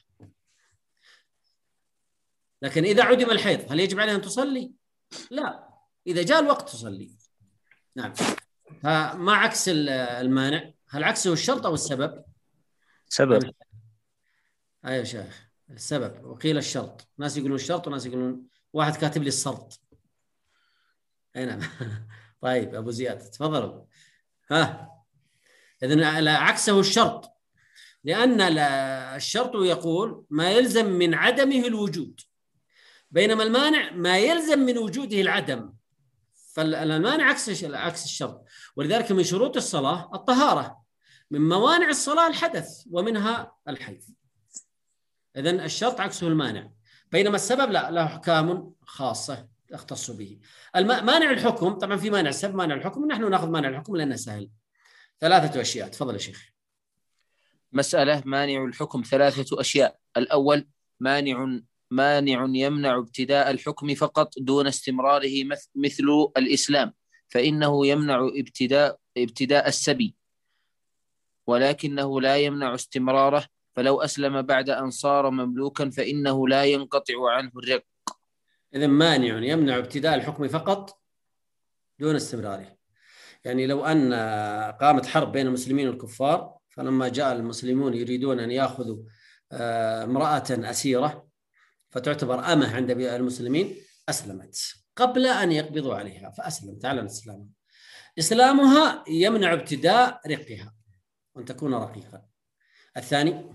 لكن إذا عدم الحيض هل يجب عليها أن تصلي؟ لا، إذا جاء الوقت تصلي. نعم. فما عكس المانع؟ هل عكسه الشرط أو السبب؟ سبب. أيوة شيخ، السبب. وقيل الشرط، ناس يقولون الشرط وناس يقولون، واحد كاتب لي السرط. أي نعم. طيب أبو زياد تفضلوا. ها، إذن عكسه الشرط، لأن الشرط يقول ما يلزم من عدمه الوجود، بينما المانع ما يلزم من وجوده العدم. فالمانع عكس عكس الشرط. ولذلك من شروط الصلاة الطهارة، من موانع الصلاة الحدث ومنها الحيض. إذن الشرط عكسه المانع، بينما السبب لا، له أحكام خاصة يختص به. مانع الحكم طبعا في مانع السبب، مانع الحكم نحن نأخذ مانع الحكم لأنه سهل. ثلاثة أشياء. تفضل يا شيخ. مسألة: مانع الحكم ثلاثة أشياء. الأول مانع مانع يمنع ابتداء الحكم فقط دون استمراره مثل الإسلام، فإنه يمنع ابتداء ابتداء السبي، ولكنه لا يمنع استمراره، فلو أسلم بعد أن صار مملوكا فإنه لا ينقطع عنه الرق. إذن مانع يمنع ابتداء الحكم فقط دون استمراره. يعني لو أن قامت حرب بين المسلمين والكفار، فلما جاء المسلمون يريدون أن يأخذوا امرأة أسيرة فتعتبر أمة عند المسلمين، أسلمت قبل أن يقبضوا عليها، فأسلمت على الإسلام. إسلامها يمنع ابتداء رقها وأن تكون رقيقا. الثاني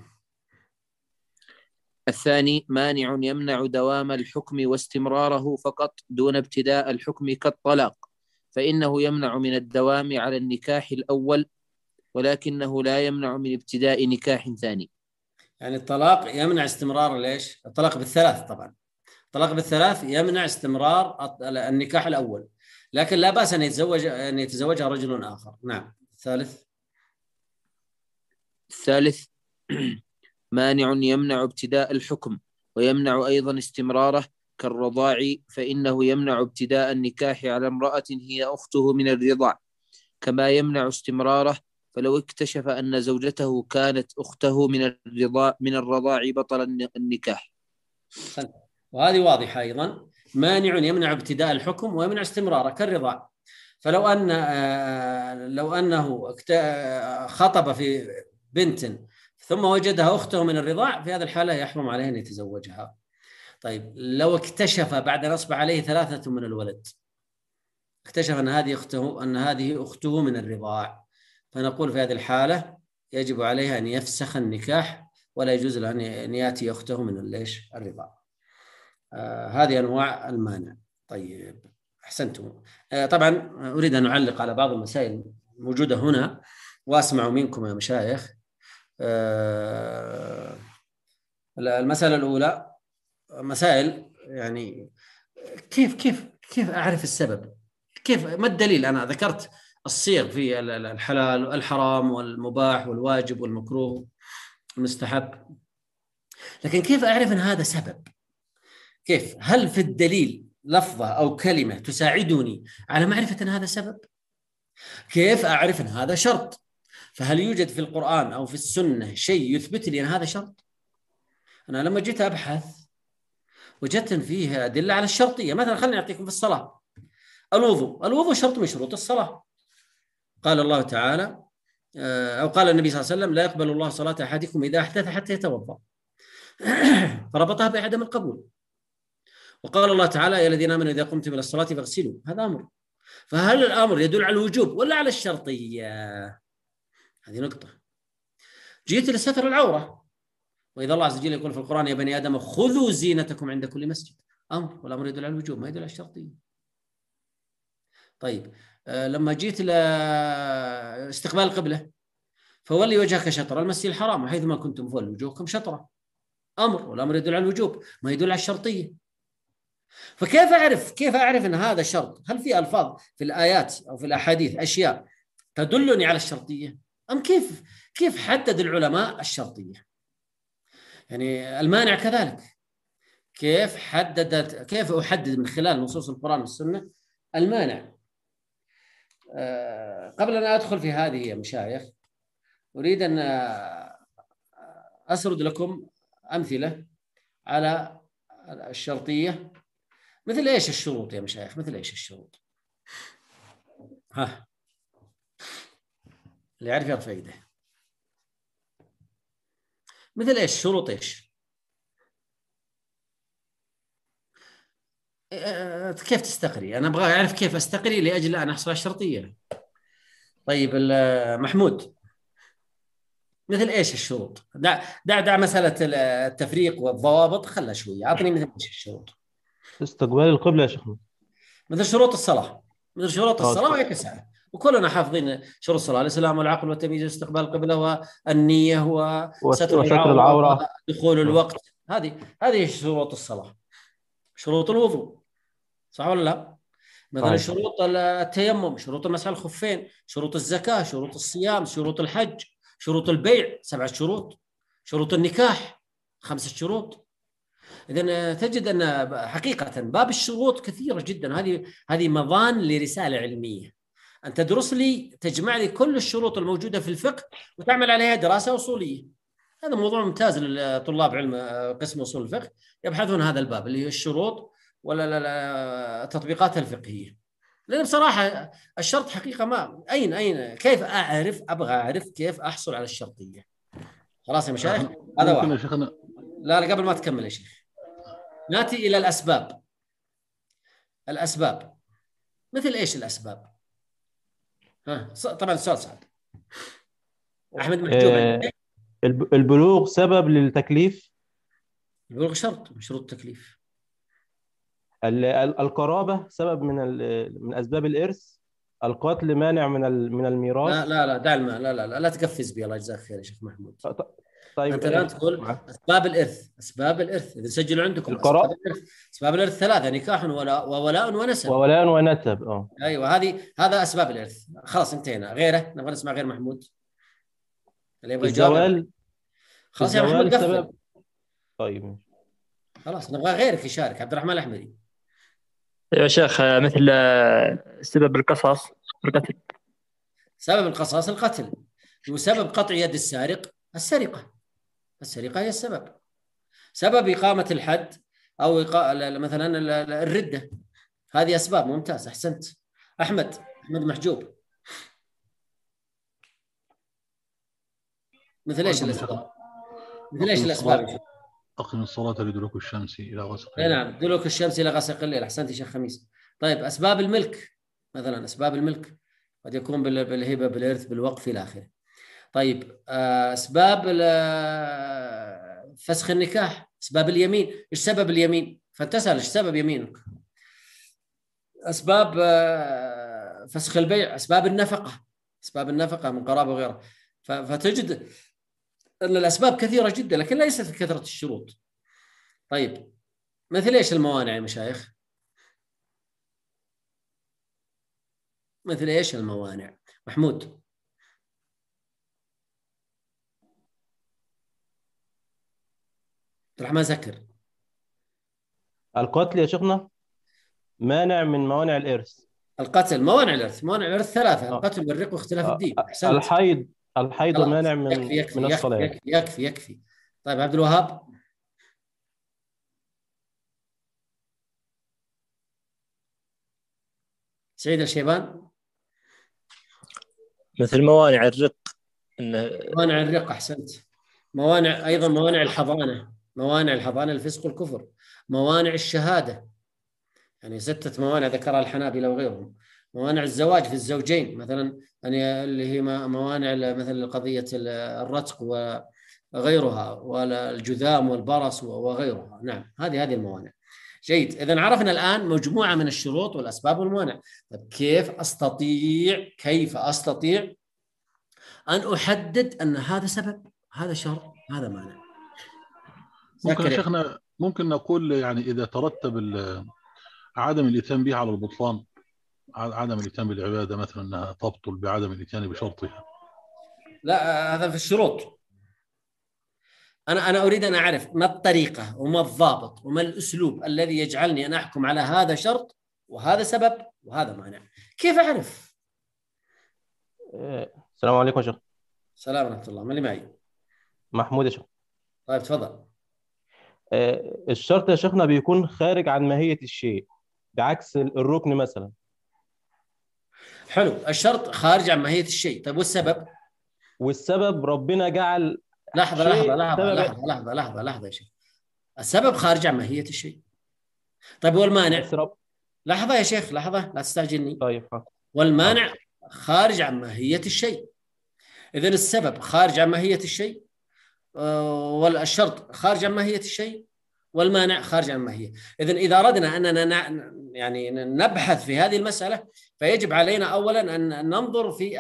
الثاني مانع يمنع دوام الحكم واستمراره فقط دون ابتداء الحكم كالطلاق، فإنه يمنع من الدوام على النكاح الأول، ولكنه لا يمنع من ابتداء نكاح ثاني. يعني الطلاق يمنع استمرار ليش؟ الطلاق بالثلاث طبعا. الطلاق بالثلاث يمنع استمرار النكاح الأول، لكن لا بأس أن يتزوج أن يتزوجها رجل آخر. نعم. الثالث الثالث مانع يمنع ابتداء الحكم ويمنع أيضا استمراره كالرضاع، فإنه يمنع ابتداء النكاح على امرأة هي أخته من الرضاع، كما يمنع استمراره فلو اكتشف أن زوجته كانت أخته من الرضاع من الرضاع بطل النكاح. وهذه واضحة أيضا. مانع يمنع ابتداء الحكم ويمنع استمراره كالرضاع. فلو أن لو أنه خطب في بنت ثم وجدها أخته من الرضاع، في هذه الحالة يحرم عليه أن يتزوجها. طيب لو اكتشف بعد أن أصبح عليه ثلاثة من الولد، اكتشف أن هذه أخته أن هذه أخته من الرضاع، فنقول في هذه الحالة يجب عليها أن يفسخ النكاح، ولا يجوز له أن يأتي أخته من ليش الرضاع. آه هذه أنواع المانع. طيب أحسنتم. آه طبعا أريد أن أعلق على بعض المسائل موجودة هنا وأسمع منكم يا مشايخ. المسألة الأولى مسائل يعني كيف كيف كيف أعرف السبب؟ كيف ما الدليل؟ أنا ذكرت الصيغ في الحلال والحرام والمباح والواجب والمكروه والمستحب، لكن كيف أعرف أن هذا سبب؟ كيف؟ هل في الدليل لفظة أو كلمة تساعدني على معرفة أن هذا سبب؟ كيف أعرف أن هذا شرط؟ فهل يوجد في القرآن أو في السنة شيء يثبت لي أن هذا شرط؟ أنا لما جيت أبحث وجدت فيه أدلة على الشرطية. مثلا خليني أعطيكم في الصلاة، الوضوء، الوضوء شرط من شروط الصلاة. قال الله تعالى أو قال النبي صلى الله عليه وسلم: لا يقبل الله صلاة أحدكم إذا أحدث حتى يتوضأ، فربطها بعدم القبول. وقال الله تعالى: يا الذين آمنوا إذا قمتم إلى الصلاة فاغسلوا، هذا أمر. فهل الأمر يدل على الوجوب ولا على الشرطية؟ هذه نقطة. جيت لستر العورة، وإذا الله عز وجل يقول في القرآن: يا بني آدم خذوا زينتكم عند كل مسجد، أمر، والأمر يدل على الوجوب ما يدل على الشرطية. طيب آه لما جيت لاستقبال القبلة، فولي وجهك شطر المسجد الحرام وحيث ما كنتم فولوا وجوهكم شطرة، أمر، والأمر يدل على الوجوب ما يدل على الشرطية. فكيف أعرف كيف أعرف أن هذا شرط؟ هل في ألفاظ في الآيات أو في الأحاديث أشياء تدلني على الشرطية؟ أم كيف كيف حدد العلماء الشرطية؟ يعني المانع كذلك، كيف حددت كيف أحدد من خلال نصوص القرآن والسنة المانع؟ أه قبل أن أدخل في هذه يا مشايخ، أريد أن أسرد لكم أمثلة على الشرطية. مثل إيش الشروط يا مشايخ؟ مثل إيش الشروط؟ ها، اللي يعرف يرفع يده. مثل إيش شروط إيش؟ كيف تستقري؟ أنا أبغى أعرف كيف أستقري لأجل أن أحصل على الشرطية. طيب محمود، مثل إيش الشروط؟ دع دع دع مسألة التفريق والضوابط، خلها شوية، أعطني مثل إيش الشروط. استقبال القبلة يا شيخنا، مثل شروط الصلاة، مثل شروط الصلاة وهي تسعة، وكلنا حافظين شروط الصلاة: الإسلام والعقل والتمييز واستقبال القبلة والنية وستر العورة ودخول الوقت. هذه هذه شروط الصلاة. شروط الوضوء، صح ولا لا؟ مثلا شروط التيمم، شروط المسح على الخفين، شروط الزكاة، شروط الصيام، شروط الحج، شروط البيع سبعة شروط، شروط النكاح خمسة شروط. إذن تجد أن حقيقة باب الشروط كثيرة جدا. هذه هذه مضان لرسالة علمية، أن تدرس لي تجمع لي كل الشروط الموجودة في الفقه وتعمل عليها دراسة أصولية. هذا موضوع ممتاز لطلاب علم قسم أصول الفقه، يبحثون هذا الباب اللي هي الشروط ولا التطبيقات الفقهية. لأن بصراحة الشرط حقيقة ما أين أين كيف أعرف؟ أبغى أعرف كيف أحصل على الشرطية. خلاص يا مشايخ، هذا واحد. لا لا قبل ما تكمل يا شيخ، نأتي إلى الأسباب. الأسباب مثل إيش الأسباب؟ ها طبعا السؤال صعب. أحمد محجوب، آه البلوغ سبب للتكليف؟ البلوغ شرط من شروط التكليف. القرابة سبب من من أسباب الإرث؟ القتل مانع من من الميراث؟ لا لا لا دع الماء، لا لا لا, لا تقفز بي، الله يجزاك خير يا شيخ محمود. طيب أنت الآن تقول أسباب الإرث، أسباب الإرث إذا سجلوا عندكم القرابة. أسباب الإرث، أسباب الإرث ثلاثة: نكاح وولاء وولاء ونسب. وولاء ونسب اه أيوة، هذه هذا أسباب الإرث. خلاص انتهينا. غيره نبغى نسمع غير محمود اللي يبغى يجاوب. خلاص يا محمود قفل. سبب... طيب خلاص نبغى غيرك يشارك. عبد الرحمن الأحمدي. يا شيخ مثل سبب القصاص القتل. سبب القصاص القتل، وسبب قطع يد السارق السرقة. السرقة هي السبب. سبب إقامة الحد أو إقا... مثلا الردة، هذه أسباب. ممتاز، أحسنت. أحمد أحمد محجوب، مثل إيش الأسباب؟ مثل إيش الأسباب؟ أقم الصلاة لدلوك الشمس إلى غسق الليل. نعم، دلوك الشمس إلى غسق الليل. أحسنت يا شيخ خميس. طيب أسباب الملك، مثلا أسباب الملك قد يكون بالهبة، بالإرث، بالوقف إلى آخره. طيب أسباب فسخ النكاح، أسباب اليمين، إيش سبب اليمين؟ فتسأل إيش سبب يمينك. أسباب فسخ البيع، أسباب النفقة، أسباب النفقة من قرابة وغيرها. فتجد أن الأسباب كثيرة جدا لكن ليست في كثرة الشروط. طيب مثل إيش الموانع يا مشايخ؟ مثل إيش الموانع؟ محمود. عبد الرحمن سكر. القتل يا شيخنا مانع من موانع الإرث. القتل موانع الإرث، موانع الإرث ثلاثة: آه. القتل والرق واختلاف آه. الدين. أحسنت. الحيض الحيض خلاص. مانع من يكفي يكفي من يكفي الصلاة. يكفي يكفي يكفي. طيب عبد الوهاب. سعيد الشيبان. مثل موانع الرق. إنه موانع الرق، أحسنت. موانع أيضا موانع الحضانة، موانع الحضانة الفسق والكفر، موانع الشهادة، يعني ستة موانع ذكرها الحنابلة وغيرهم. موانع الزواج في الزوجين مثلا، يعني اللي هي موانع مثل قضية الرتق وغيرها، والجذام والبرص وغيرها. نعم، هذه هذه الموانع. جيد، إذن عرفنا الآن مجموعة من الشروط والأسباب والموانع. طيب كيف أستطيع كيف أستطيع أن أحدد أن هذا سبب، هذا شرط، هذا مانع؟ ممكن يا شيخنا ممكن نقول يعني إذا ترتب عدم الإتيان به على البطلان، عدم الإتيان بالعبادة مثلا أنها تبطل بعدم الإتيان بشرطها. لا، هذا في الشروط. أنا أنا أريد أن أعرف ما الطريقة وما الضابط وما الأسلوب الذي يجعلني أن أحكم على هذا شرط وهذا سبب وهذا مانع. كيف أعرف؟ السلام عليكم يا شيخ. السلام ورحمة الله. من اللي معي؟ محمود يا شيخ. طيب تفضل. الشرط يا شيخنا بيكون خارج عن ماهية الشيء بعكس الركن مثلا. حلو، الشرط خارج عن ماهية الشيء. طيب والسبب؟ والسبب ربنا جعل لحظة لحظة لحظة لحظة لحظة لحظة لحظة يا شيخ. السبب خارج عن ماهية الشيء. طيب والمانع؟ لحظة يا شيخ، لحظة، لا تستعجلني. طيب. والمانع خارج عن ماهية الشيء. إذن السبب خارج عن ماهية الشيء، والشرط خارج عن ماهية الشيء، والمانع خارج عن الماهية. إذن إذا أردنا أننا يعني نبحث في هذه المسألة فيجب علينا أولا أن ننظر في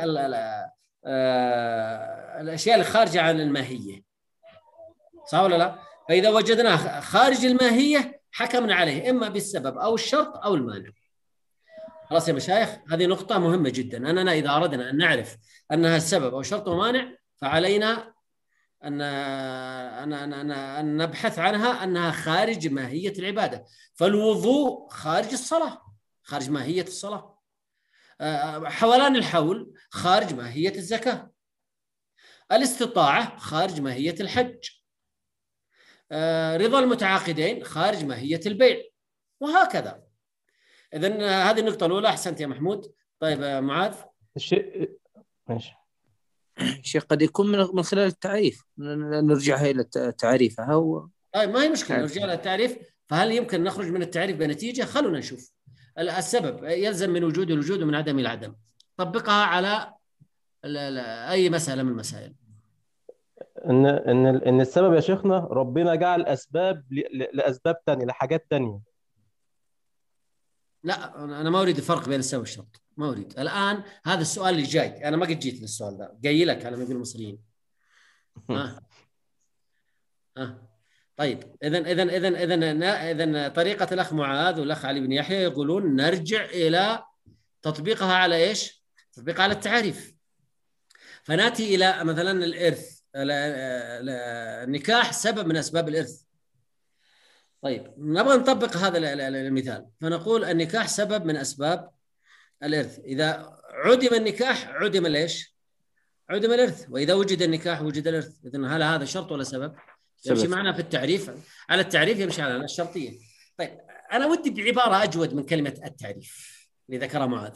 الأشياء الخارجة عن الماهية، صح ولا لا؟ فإذا وجدناه خارج الماهية حكمنا عليه إما بالسبب أو الشرط أو المانع. خلاص يا مشايخ، هذه نقطة مهمة جدا. أننا إذا أردنا أن نعرف أنها السبب أو شرط ومانع فعلينا أن أن أن أن نبحث عنها أنها خارج ماهية العبادة. فالوضوء خارج الصلاة، خارج ماهية الصلاة. حولان الحول خارج ماهية الزكاة. الاستطاعة خارج ماهية الحج. رضا المتعاقدين خارج ماهية البيع، وهكذا. إذن هذه النقطة الأولى. أحسنت يا محمود. طيب معاذ. الشيء ماشي. شيء قد يكون من خلال التعريف، نرجعها إلى تعريفها. هو طيب ما هي مشكلة، نرجع إلى التعريف. فهل يمكن نخرج من التعريف بنتيجة؟ خلونا نشوف. السبب يلزم من وجود الوجود ومن عدم العدم. طبقها على أي مسألة من المسائل. إن إن إن السبب يا شيخنا ربنا جعل أسباب لأسباب تانية لحاجات تانية. لا، أنا ما أريد الفرق بين السبب والشرط، ما أريد الآن. هذا السؤال اللي جاي، أنا ما قد جيت للسؤال ده، جاي لك على ما يقول المصريين. ها ها طيب، إذن إذن إذن إذن إذن طريقة الأخ معاذ والأخ علي بن يحيى يقولون نرجع إلى تطبيقها على إيش؟ تطبيقها على التعريف. فنأتي إلى مثلا الإرث، النكاح سبب من أسباب الإرث. طيب نبغى نطبق هذا المثال، فنقول النكاح سبب من أسباب الإرث. إذا عدم النكاح عدم ليش؟ عدم الإرث. وإذا وجد النكاح وجد الإرث. إذن هل هذا شرط ولا سبب؟ يمشي معنا في التعريف على التعريف، يمشي على الشرطية. طيب أنا ودي بعبارة أجود من كلمة التعريف اللي ذكرها معاذ.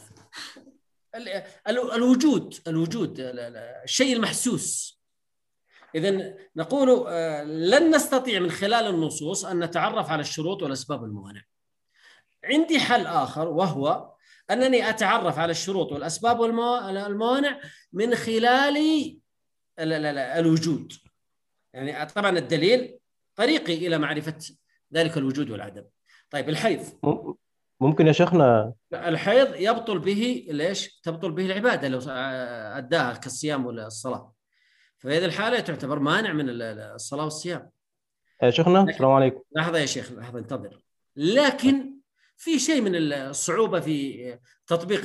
الوجود الوجود الشيء المحسوس. إذن نقول لن نستطيع من خلال النصوص أن نتعرف على الشروط والأسباب والموانع. عندي حل آخر، وهو أنني أتعرف على الشروط والأسباب والموانع من خلال الوجود. يعني طبعا الدليل طريقي إلى معرفة ذلك الوجود والعدم. طيب الحيض ممكن يا شيخنا الحيض يبطل به ليش؟ تبطل به العبادة لو أداها كالصيام ولا الصلاة. ففي هذه الحالة تعتبر مانع من الصلاة والصيام. يا شيخنا السلام عليكم. لحظة يا شيخ، لحظة انتظر. لكن في شيء من الصعوبة في تطبيق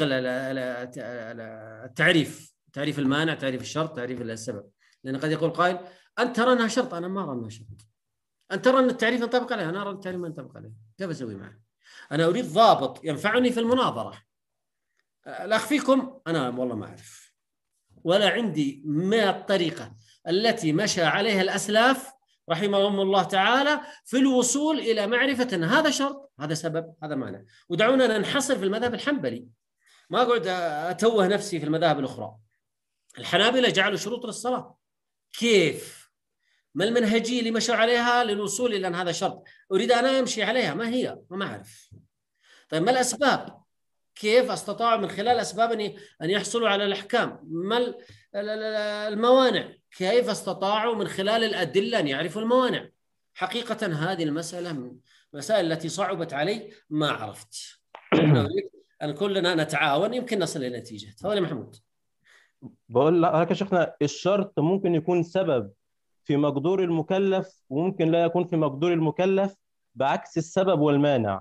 التعريف، تعريف المانع، تعريف الشرط، تعريف السبب. لأن قد يقول قائل أنت ترى أنها شرط، أنا ما أرى أنها شرط. أنت ترى أن التعريف ينطبق عليها، أنا أرى التعريف ما ينطبق عليها. كيف أسوي معه؟ أنا أريد ضابط ينفعني في المناظرة. لا أخفيكم أنا والله ما أعرف، ولا عندي ما الطريقة التي مشى عليها الأسلاف رحمهم الله تعالى في الوصول إلى معرفة أن هذا شرط، هذا سبب، هذا معنى. ودعونا ننحصر في المذهب الحنبلي، ما أقعد أتوه نفسي في المذاهب الأخرى. الحنابلة جعلوا شروط للصلاة. كيف؟ ما المنهجية اللي مشوا عليها للوصول إلى أن هذا شرط؟ أريد أنا أمشي عليها، ما هي؟ ما أعرف. طيب ما الأسباب؟ كيف استطاعوا من خلال أسباب أن يحصلوا على الأحكام؟ ما الموانع؟ كيف استطاعوا من خلال الأدلة أن يعرفوا الموانع؟ حقيقة هذه المسألة من المسائل التي صعبت علي، ما عرفت. أن كلنا نتعاون يمكن نصل إلى نتيجة. تفضل يا محمود. بقول لك يا شيخنا الشرط ممكن يكون سبب في مقدور المكلف وممكن لا يكون في مقدور المكلف، بعكس السبب والمانع.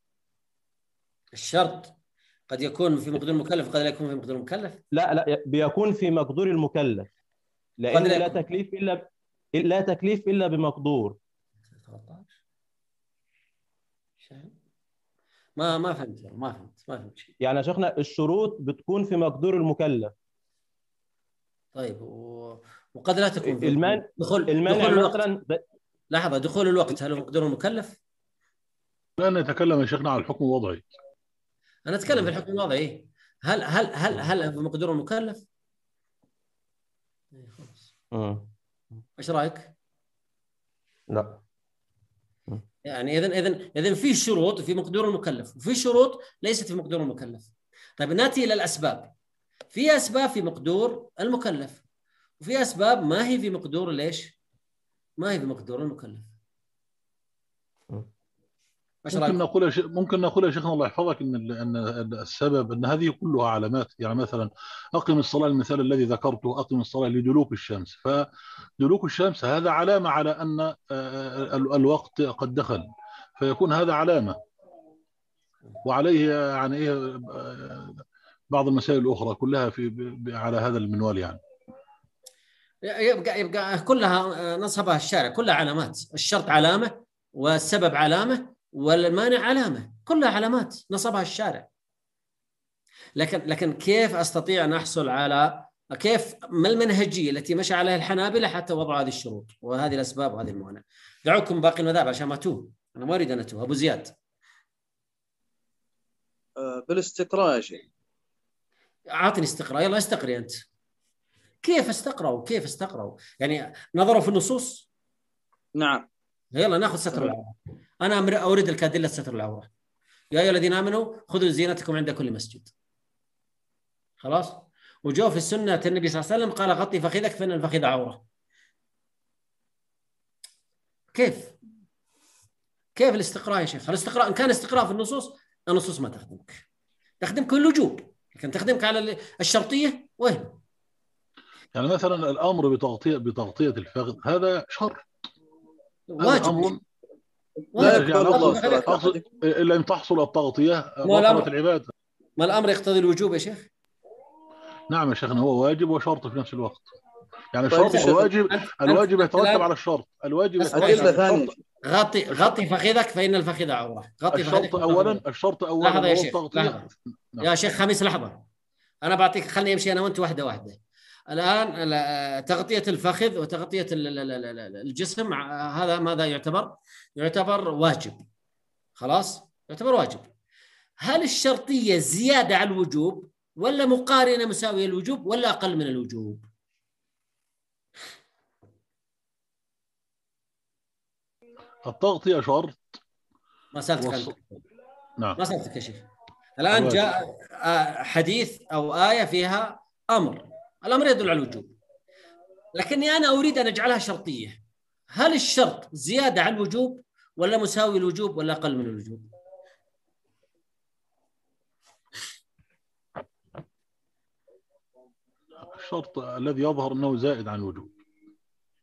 الشرط قد يكون في مقدور المكلف قد لا يكون في مقدور المكلف. لا لا بيكون في مقدور المكلف، لأن لا, لا تكليف إلا لا تكليف إلا بمقدور. ما ما فهمت ما فهمت ما فهمت شيء. يعني يا شيخنا الشروط بتكون في مقدور المكلف. طيب و... وقد لا تكون في المان... دخول المانع دخول مثلا ب... لحظة، دخول الوقت هل هو مقدور المكلف؟ لا نتكلم يا شيخنا على الحكم الوضعي. أنا أتكلم في الحكم الوضعي. هل هل هل هل في مقدور المكلف؟ امم ايش رايك؟ لا يعني اذا اذا اذا في شروط في مقدور المكلف وفي شروط ليست في مقدور المكلف. طيب ناتي الى الاسباب. في اسباب في مقدور المكلف وفي اسباب ما هي في مقدور ليش؟ ما هي في مقدور المكلف. ممكن نقول يا شيخ ممكن نقول يا شيخنا الله يحفظك ان ان السبب ان هذه كلها علامات. يعني مثلا اقم الصلاه، المثال الذي ذكرته، اقم الصلاه لدلوك الشمس، فدلوك الشمس هذا علامه على ان الوقت قد دخل، فيكون هذا علامه. وعليه يعني ايه بعض المسائل الاخرى كلها في على هذا المنوال. يعني يبقى يبقى كلها نصبها الشارع، كلها علامات. الشرط علامه والسبب علامه والمانع علامة، كلها علامات نصبها الشارع. لكن لكن كيف أستطيع أن أحصل على كيف ما المنهجية التي مشى عليها الحنابلة حتى وضعوا هذه الشروط وهذه الأسباب وهذه الموانع؟ دعوكم باقي المذاهب عشان ما توه، أنا ما أريد أن أتوه. أبو زياد. بالاستقراء يا شيخ. أعطني استقراء، يلا استقري أنت. كيف استقرأوا؟ كيف استقرأوا؟ يعني نظروا في النصوص؟ نعم. يلا ناخذ ستر العورة. أنا أريد الكادلة ستر العورة. يا أيها الذين آمنوا خذوا زينتكم عند كل مسجد. خلاص؟ وجاء في السنة النبي صلى الله عليه وسلم قال غطي فخذك فإن الفخذ عورة. كيف؟ كيف الاستقراء يا شيخ؟ الاستقراء إن كان استقراء في النصوص، النصوص ما تخدمك. تخدمك الوجوب، لكن تخدمك على الشرطية وين؟ يعني مثلا الأمر بتغطية بتغطية الفخذ هذا شرط. واجب. لا يقبل الله أقصد إلا أن تحصل التغطية بطلت العبادة. ما الأمر يقتضي الوجوب يا شيخ؟ نعم يا شيخنا، هو واجب وشرط في نفس الوقت. يعني الشرط الواجب الواجب يترتب على الشرط. الواجب يترتب على الشرط. غطي غطي فخذك فإن الفخذ عورة. غطي الشرط أولا الشرط أولا لحظة يا شيخ لحظة. يا شيخ خميس لحظة. أنا بعطيك، خلني أمشي أنا وأنت واحدة واحدة. الآن تغطية الفخذ وتغطية الجسم هذا ماذا يعتبر؟ يعتبر واجب. خلاص؟ يعتبر واجب. هل الشرطية زيادة على الوجوب ولا مقارنة مساوية للوجوب ولا أقل من الوجوب؟ التغطية شرط. ما سألتك وص... نعم. ما سألتك يا شيخ. الآن جاء حديث أو آية فيها أمر، الأمر يدل على الوجوب، لكني أنا أريد أن أجعلها شرطية. هل الشرط زيادة على الوجوب ولا مساوي الوجوب ولا أقل من الوجوب؟ الشرط الذي يظهر أنه زائد عن الوجوب.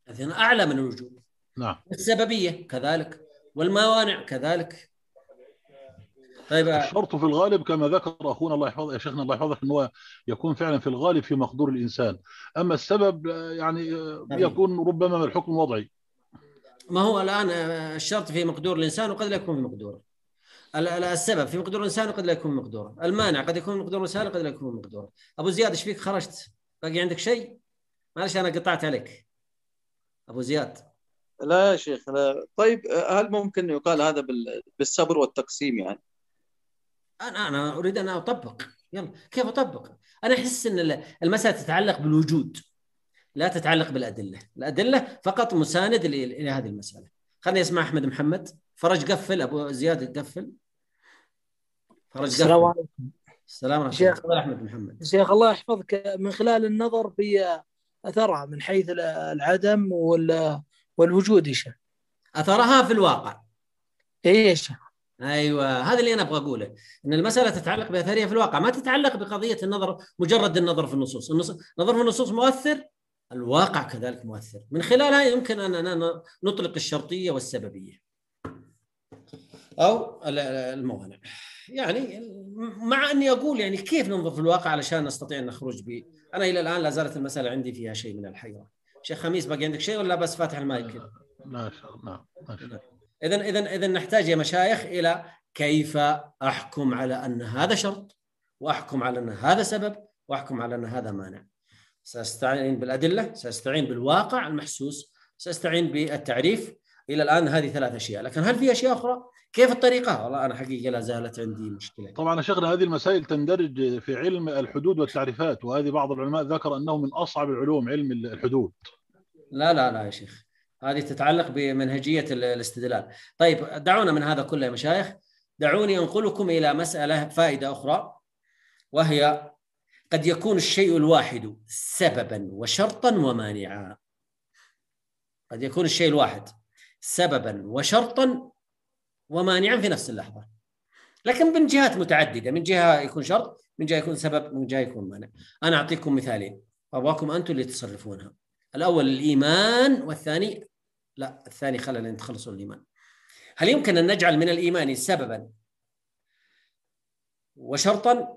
إذن أعلى من الوجوب. نعم. السببية كذلك، والموانع كذلك. طيب الشرط في الغالب كما ذكر اخونا الله يحفظه يا شيخنا الله يحفظك ان هو يكون فعلا في الغالب في مقدور الانسان، اما السبب يعني يكون ربما من الحكم الوضعي. ما هو الان الشرط في مقدور الانسان وقد لا يكون في مقدوره. السبب في مقدور الانسان وقد لا يكون في مقدوره، المانع قد يكون في مقدور الانسان وقد لا يكون في مقدوره. ابو زياد ايش فيك خرجت؟ باقي عندك شيء؟ معلش انا قطعت عليك. ابو زياد. لا يا شيخ لا. طيب هل ممكن يقال هذا بالصبر والتقسيم يعني؟ انا انا اريد ان اطبق. يلا كيف اطبق؟ انا احس ان المساله تتعلق بالوجود لا تتعلق بالادله، الادله فقط مساند الى هذه المساله. خليني اسمع احمد محمد. فرج قفل، ابو زياد قفل. فرج قفل. السلام عليكم. السلام عليكم. شيخ احمد محمد. شيخ الله يحفظك، من خلال النظر في اثرها من حيث العدم والوجود يا شيخ. اثرها في الواقع. ايه يا شيخ. ايوه هذا اللي انا ابغى اقوله، ان المساله تتعلق باثرها في الواقع، ما تتعلق بقضيه النظر مجرد النظر في النصوص. النظر في النصوص مؤثر، الواقع كذلك مؤثر، من خلالها يمكن ان نطلق الشرطيه والسببيه او الموانع. يعني مع اني اقول يعني كيف ننظر في الواقع علشان نستطيع ان نخرج به. انا الى الان لا زالت المساله عندي فيها شيء من الحيره. شيخ خميس باقي عندك شيء ولا بس فاتح المايك؟ ما شاء الله. نعم. إذن إذن إذن نحتاج يا مشايخ إلى كيف أحكم على أن هذا شرط، وأحكم على أن هذا سبب، وأحكم على أن هذا مانع. سأستعين بالأدلة، سأستعين بالواقع المحسوس، سأستعين بالتعريف. إلى الآن هذه ثلاث أشياء، لكن هل في أشياء أخرى؟ كيف الطريقة؟ والله أنا حقيقة لا زالت عندي مشكلة. طبعا يا شيخنا هذه المسائل تندرج في علم الحدود والتعريفات، وهذه بعض العلماء ذكر أنه من أصعب العلوم علم الحدود. لا لا لا يا شيخ، هذه تتعلق بمنهجية الاستدلال. طيب دعونا من هذا كله يا مشايخ، دعوني أنقلكم إلى مسألة فائدة أخرى، وهي قد يكون الشيء الواحد سببا وشرطا ومانعا. قد يكون الشيء الواحد سببا وشرطا ومانعا في نفس اللحظة، لكن من جهات متعددة، من جهة يكون شرط، من جهة يكون سبب، من جهة يكون مانع. أنا أعطيكم مثالين وأبغاكم أنتم اللي تصرفونها. الأول الإيمان، والثاني لا الثاني خلينا نتخلصوا الإيمان. هل يمكن أن نجعل من الإيمان سببا وشرطا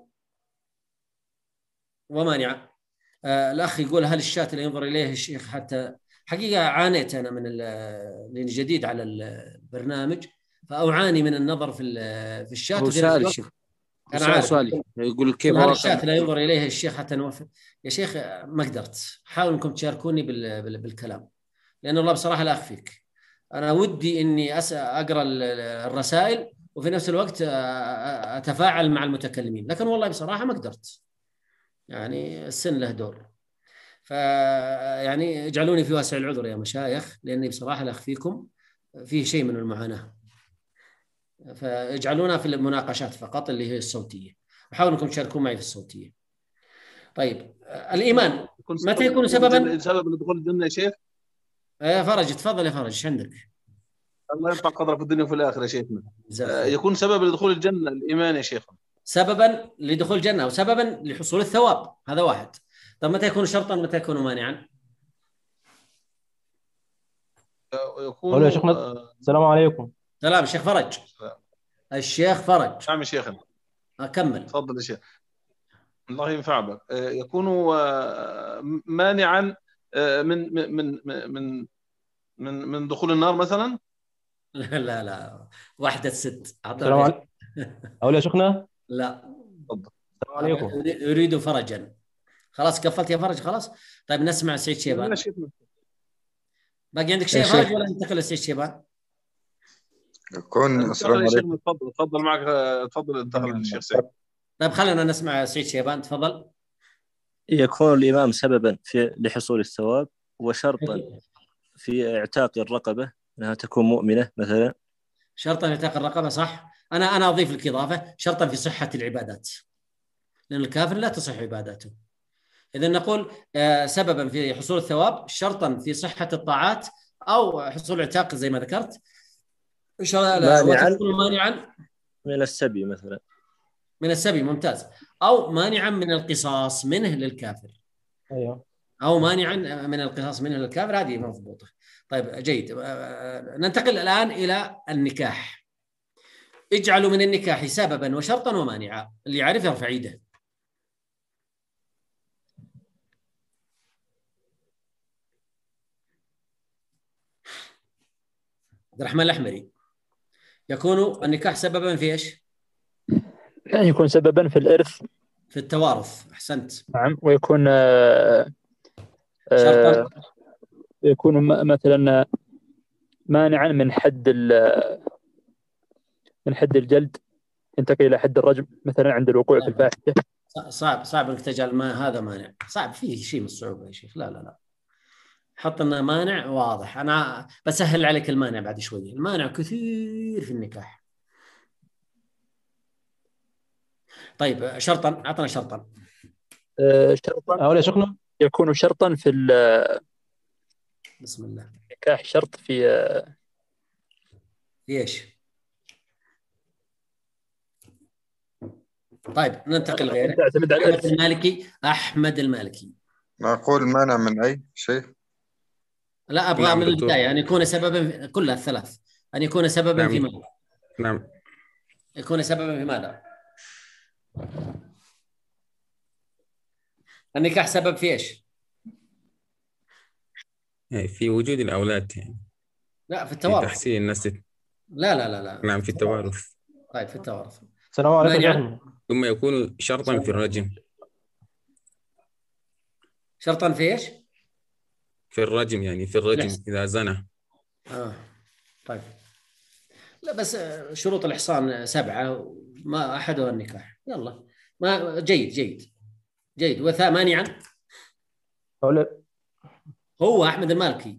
ومانعا؟ آه الأخ يقول هل الشاة لا ينظر إليه الشيخ حتى، حقيقة عانيت أنا من لأني جديد على البرنامج فأعاني من النظر في في الشاة. هو سؤال الشيخ، أنا عارف يقول كيف هل الشاة لا ينظر إليه الشيخ حتى نوفر. يا شيخ ما قدرت، حاولوا أنكم تشاركوني بالكلام، لأن الله بصراحة لا أخفيك أنا ودي إني أقرأ الرسائل وفي نفس الوقت أتفاعل مع المتكلمين، لكن والله بصراحة ما قدرت، يعني السن له دور. فيعني اجعلوني في واسع العذر يا مشايخ، لأني بصراحة لا أخفيكم فيه شيء من المعاناة، فاجعلونا في المناقشات فقط اللي هي الصوتية، وحاولوا أنكم تشاركون معي في الصوتية. طيب الإيمان متى يكون سببا؟ سبب لدخول الجنة يا شيخ؟ يا فرج تفضل يا فرج، ايش عندك؟ الله يرفع قدرك في الدنيا وفي الآخرة يا شيخنا. يكون سبب لدخول الجنة الإيمان يا شيخ. سببا لدخول الجنة وسببا لحصول الثواب، هذا واحد. طب متى يكون شرطا ومتى يكون مانعا؟ يكون يا شيخنا. السلام عليكم. سلام الشيخ فرج. الشيخ فرج. نعم يا شيخنا. أكمل. تفضل يا شيخ. الله ينفع بك. يكون مانعا من من من من من دخول النار مثلا؟ لا لا لا واحدة ست. السلام عليكم. أقول يا شيخنا؟ لا. تفضل. السلام عليكم. أريد فرجا. خلاص قفلت يا فرج خلاص؟ طيب نسمع سعيد شيبان. باقي عندك شيء فرج ولا ننتقل لسعيد شيبان؟ يكون السلام عليكم. تفضل تفضل معك، تفضل انتقل للشيخ سعيد. طيب خلينا نسمع سعيد شيبان، تفضل. يكون الإمام سببا في لحصول الثواب، وشرطا في اعتاق الرقبة أنها تكون مؤمنة مثلا. شرطا في اعتاق الرقبة صح. أنا أنا أضيف لك إضافة، شرطا في صحة العبادات، لأن الكافر لا تصح عباداته. إذا نقول سببا في حصول الثواب، شرطا في صحة الطاعات، أو حصول اعتاق زي ما ذكرت، مانعا مانعا من السبي مثلا. من السبي ممتاز، أو مانعا من القصاص منه للكافر. أيوه. أو مانعا من القصاص منه للكافر، هذه مضبوطة. طيب جيد، ننتقل الآن إلى النكاح. اجعلوا من النكاح سببا وشرطا ومانعا، اللي يعرف يرفع يده. عبد الرحمن الأحمري، يكون النكاح سببا في ايش؟ يعني يكون سببا في الإرث، في التوارث. أحسنت. نعم. ويكون آه شرطا، يكون مثلا مانعا من حد من حد الجلد، ينتقل إلى حد الرجم مثلا عند الوقوع في الفاحشة. صعب صعب انك تجعل ما هذا مانع، صعب، فيه شيء من الصعوبة يا شيخ. لا لا لا، حط لنا مانع واضح. أنا بسهل عليك المانع بعد شوية. المانع كثير في النكاح. طيب شرطا، أعطنا شرطا. آه شرطا أقول يا شيخنا، يكون شرطا في بسم الله النكاح، شرط في آه في ايش؟ طيب ننتقل غيره. تعتمد على أحمد المالكي. أحمد المالكي، معقول مانع من أي شيء؟ لا أبغى نعم من دكتور. البداية، أن يكون سببا، كلها الثلاث، أن يكون سببا نعم. في ماذا؟ نعم. يكون سببا في ماذا؟ النكاح سبب في ايش؟ يعني في وجود الأولاد، يعني لا في في التوارث. تحسين النسل. لا لا لا لا نعم في التوارث. طيب في التوارث. السلام عليكم مانعا. شيخنا. ثم يكون شرطا في الرجم. شرطا في ايش؟ في الرجم، يعني في الرجم الإحسان. إذا زنى. اه طيب. لا بس شروط الإحصان سبعة، ما أحدها النكاح. يلا ما جيد جيد جيد. وثا مانعا أقول هو أحمد المالكي.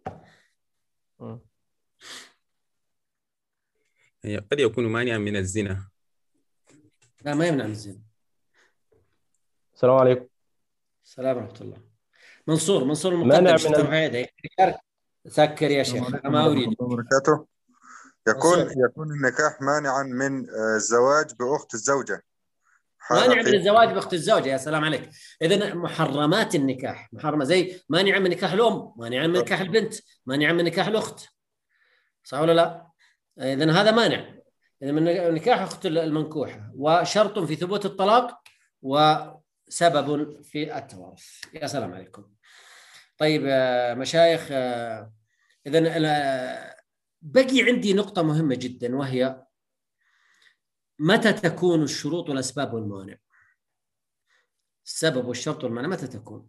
يعني قد يكون مانعا من الزنا. لا ما يمنع من الزنا. السلام عليكم. السلام ورحمة الله. منصور، منصور مانع المقدم، من شو ترفع يدك؟ سكر يا شيخ، أنا ما أريد. وبركاته. يكون منصور. يكون النكاح مانعا من آه، الزواج بأخت الزوجة. مانع من حالة الزواج باخت الزوجه. يا سلام عليك. اذا محرمات النكاح محرمه، زي مانع من نكاح الام، مانع من نكاح البنت، مانع من نكاح الاخت. صح ولا لا؟ اذا هذا مانع. اذا من نكاح اخت المنكوحه، وشرط في ثبوت الطلاق، وسبب في التوارث. يا سلام عليكم. طيب مشايخ، اذا بقي عندي نقطه مهمه جدا، وهي متى تكون الشروط والأسباب والموانع؟ السبب والشرط والمانع متى تكون؟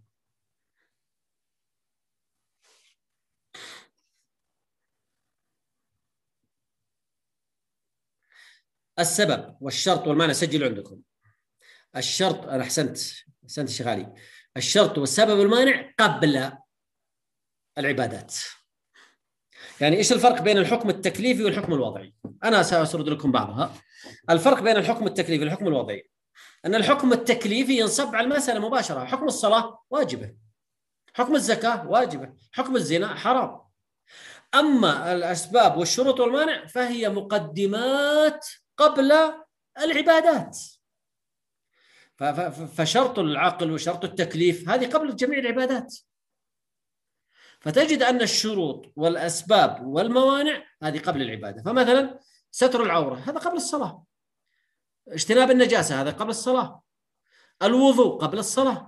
السبب والشرط والمانع سجلوا عندكم. الشرط، أنا أحسنت أحسنت شيخ علي. الشرط والسبب والمانع قبل العبادات. يعني إيش الفرق بين الحكم التكليفي والحكم الوضعي؟ أنا سأسرد لكم بعضها. الفرق بين الحكم التكليفي والحكم الوضعي أن الحكم التكليفي ينصب على المسألة مباشرة. حكم الصلاة واجبة، حكم الزكاة واجبة، حكم الزنا حرام. أما الأسباب والشروط والمانع فهي مقدمات قبل العبادات. فشرط العقل وشرط التكليف هذه قبل جميع العبادات. فتجد أن الشروط والأسباب والموانع هذه قبل العبادة. فمثلا ستر العورة هذا قبل الصلاة، اجتناب النجاسة هذا قبل الصلاة، الوضوء قبل الصلاة.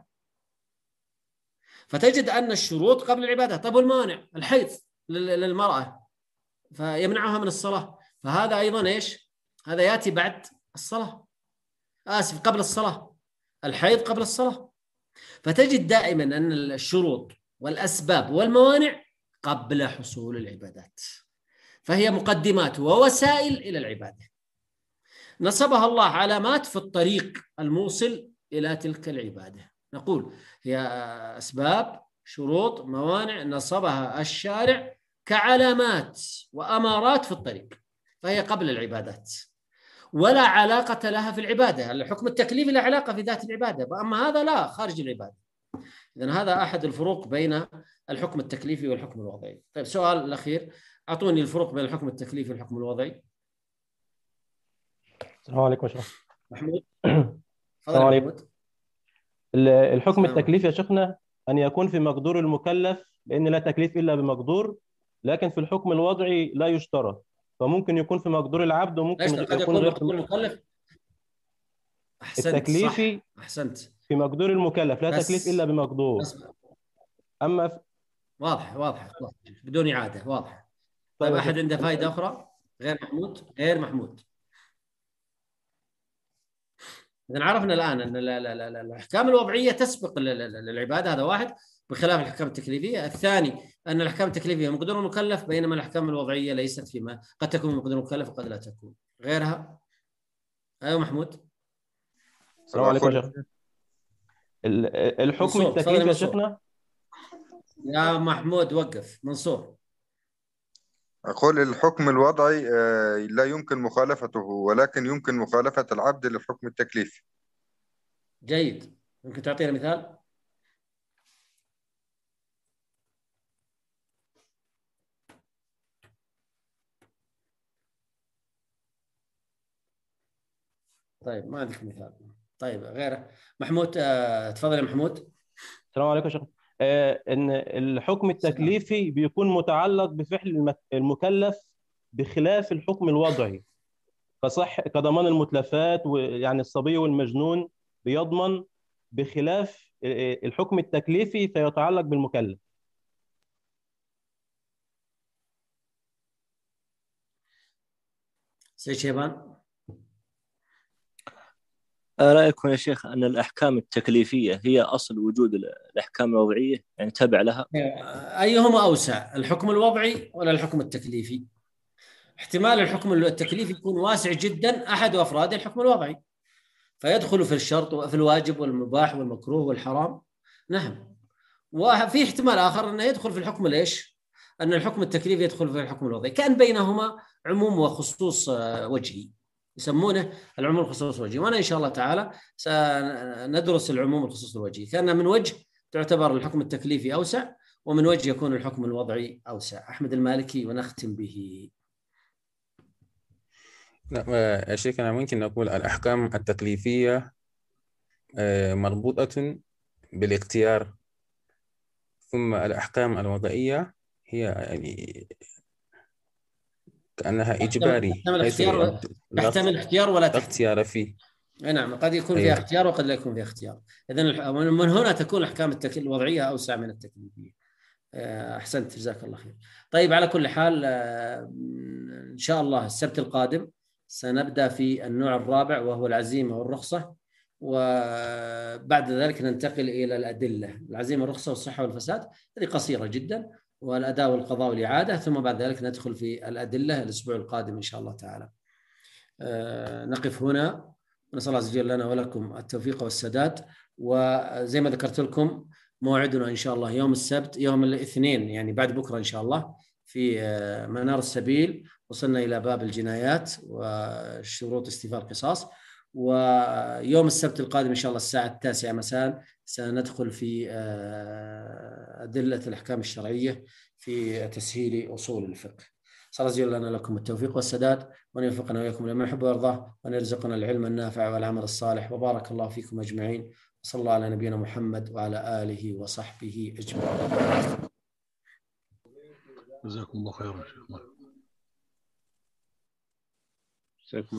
فتجد أن الشروط قبل العبادة. طيب والمانع؟ الحيض للمرأة فيمنعها من الصلاة، فهذا أيضا إيش؟ هذا يأتي بعد الصلاة، آسف قبل الصلاة. الحيض قبل الصلاة. فتجد دائما أن الشروط والأسباب والموانع قبل حصول العبادات، فهي مقدمات ووسائل إلى العبادة. نصبها الله علامات في الطريق الموصل إلى تلك العبادة. نقول هي أسباب، شروط، موانع نصبها الشارع كعلامات وأمارات في الطريق، فهي قبل العبادات ولا علاقة لها في العبادة. الحكم التكليفي له علاقة في ذات العبادة، أما هذا لا، خارج العبادة. إذن هذا أحد الفروق بين الحكم التكليفي والحكم الوضعي. طيب سؤال الأخير، أعطوني الفروق بين الحكم التكليفي والحكم الوضعي. السلام عليكم يا شيخ محمود. السلام عليكم. الحكم التكليفي يا شيخنا أن يكون في مقدور المكلف، لأن لا تكليف إلا بمقدور، لكن في الحكم الوضعي لا يشترط، فممكن يكون في مقدور العبد وممكن ليش قد يكون يكون غير مقدور في المكلف؟ احسنت، التكليفي. صح، احسنت. في مقدور المكلف لا بس تكليف إلا بمقدور. بس أما في... واضح واضح واضح. بدون إعادة، واضح. طيب، طيب يا أحد شيخ. عنده فائدة أخرى غير محمود؟ غير محمود. إذا عرفنا الآن أن لا لا لا لا الأحكام الوضعية تسبق العبادة، هذا واحد، بخلاف الأحكام التكليفية. الثاني أن الأحكام التكليفية مقدور المكلف، بينما الأحكام الوضعية ليست فيما قد تكون مقدور المكلف وقد لا تكون غيرها. أيوة محمود. السلام عليكم يا شيخ. الحكم التكليفي يا شيخنا. يا محمود وقف. منصور. أقول الحكم الوضعي لا يمكن مخالفته، ولكن يمكن مخالفة العبد للحكم التكليفي. جيد. ممكن تعطينا مثال؟ طيب، ما عندك مثال. طيب، غيره. محمود، آه، تفضل يا محمود. السلام عليكم يا شيخ. آه، ان الحكم التكليفي بيكون متعلق بفعل المكلف بخلاف الحكم الوضعي، كصح كضمان المتلفات، ويعني الصبي والمجنون بيضمن بخلاف الحكم التكليفي فيتعلق بالمكلف. سيد شيبان. رأيكم يا شيخ أن الأحكام التكليفية هي أصل وجود الأحكام الوضعية، يعني تبع لها؟ أيهما أوسع، الحكم الوضعي ولا الحكم التكليفي؟ احتمال الحكم التكليفي يكون واسع جدا، أحد أفراد الحكم الوضعي، فيدخل في الشرط وفي الواجب والمباح والمكروه والحرام. نعم. وفي احتمال آخر أنه يدخل في الحكم ليش؟ أن الحكم التكليفي يدخل في الحكم الوضعي، كان بينهما عموم وخصوص وجهي، يسمونه العموم والخصوص الوجهي. وأنا إن شاء الله تعالى سندرس العموم والخصوص الوجهي، كان من وجه تعتبر الحكم التكليفي أوسع، ومن وجه يكون الحكم الوضعي أوسع. أحمد المالكي، ونختم به. نعم يا شيخ، أنا ممكن نقول الأحكام التكليفية مربوطة بالاختيار، ثم الأحكام الوضعية هي يعني كأنها إجباري، تحتمل اختيار تحتمل اختيار ولا تحتمل اختيار فيه. نعم، قد يكون فيها اختيار وقد لا يكون فيها اختيار. إذن من هنا تكون الأحكام الوضعية أوسع من التكليفية. أحسنت، جزاك الله خير. طيب، على كل حال إن شاء الله السبت القادم سنبدأ في النوع الرابع وهو العزيمة والرخصة، وبعد ذلك ننتقل إلى الأدلة. العزيمة والرخصة والصحة والفساد هذه قصيرة جدا، والأداء والقضاء والإعادة، ثم بعد ذلك ندخل في الأدلة الأسبوع القادم إن شاء الله تعالى. نقف هنا، ونسأل الله عز وجل لنا ولكم التوفيق والسداد. وزي ما ذكرت لكم موعدنا إن شاء الله يوم السبت، يوم الاثنين يعني بعد بكرة إن شاء الله، في منار السبيل. وصلنا إلى باب الجنايات وشروط استيفاء القصاص. ويوم السبت القادم إن شاء الله الساعة التاسعة مساء سندخل في أدلة الأحكام الشرعية في تسهيل أصول الفقه. صلى الله عليه لنا لكم التوفيق والسداد، وأن يوفقنا وإياكم لما يحب ويرضاه، وأن يرزقنا العلم النافع والعمل الصالح. وبارك الله فيكم أجمعين، وصلى الله على نبينا محمد وعلى آله وصحبه أجمعين. جزاكم الله خيرا.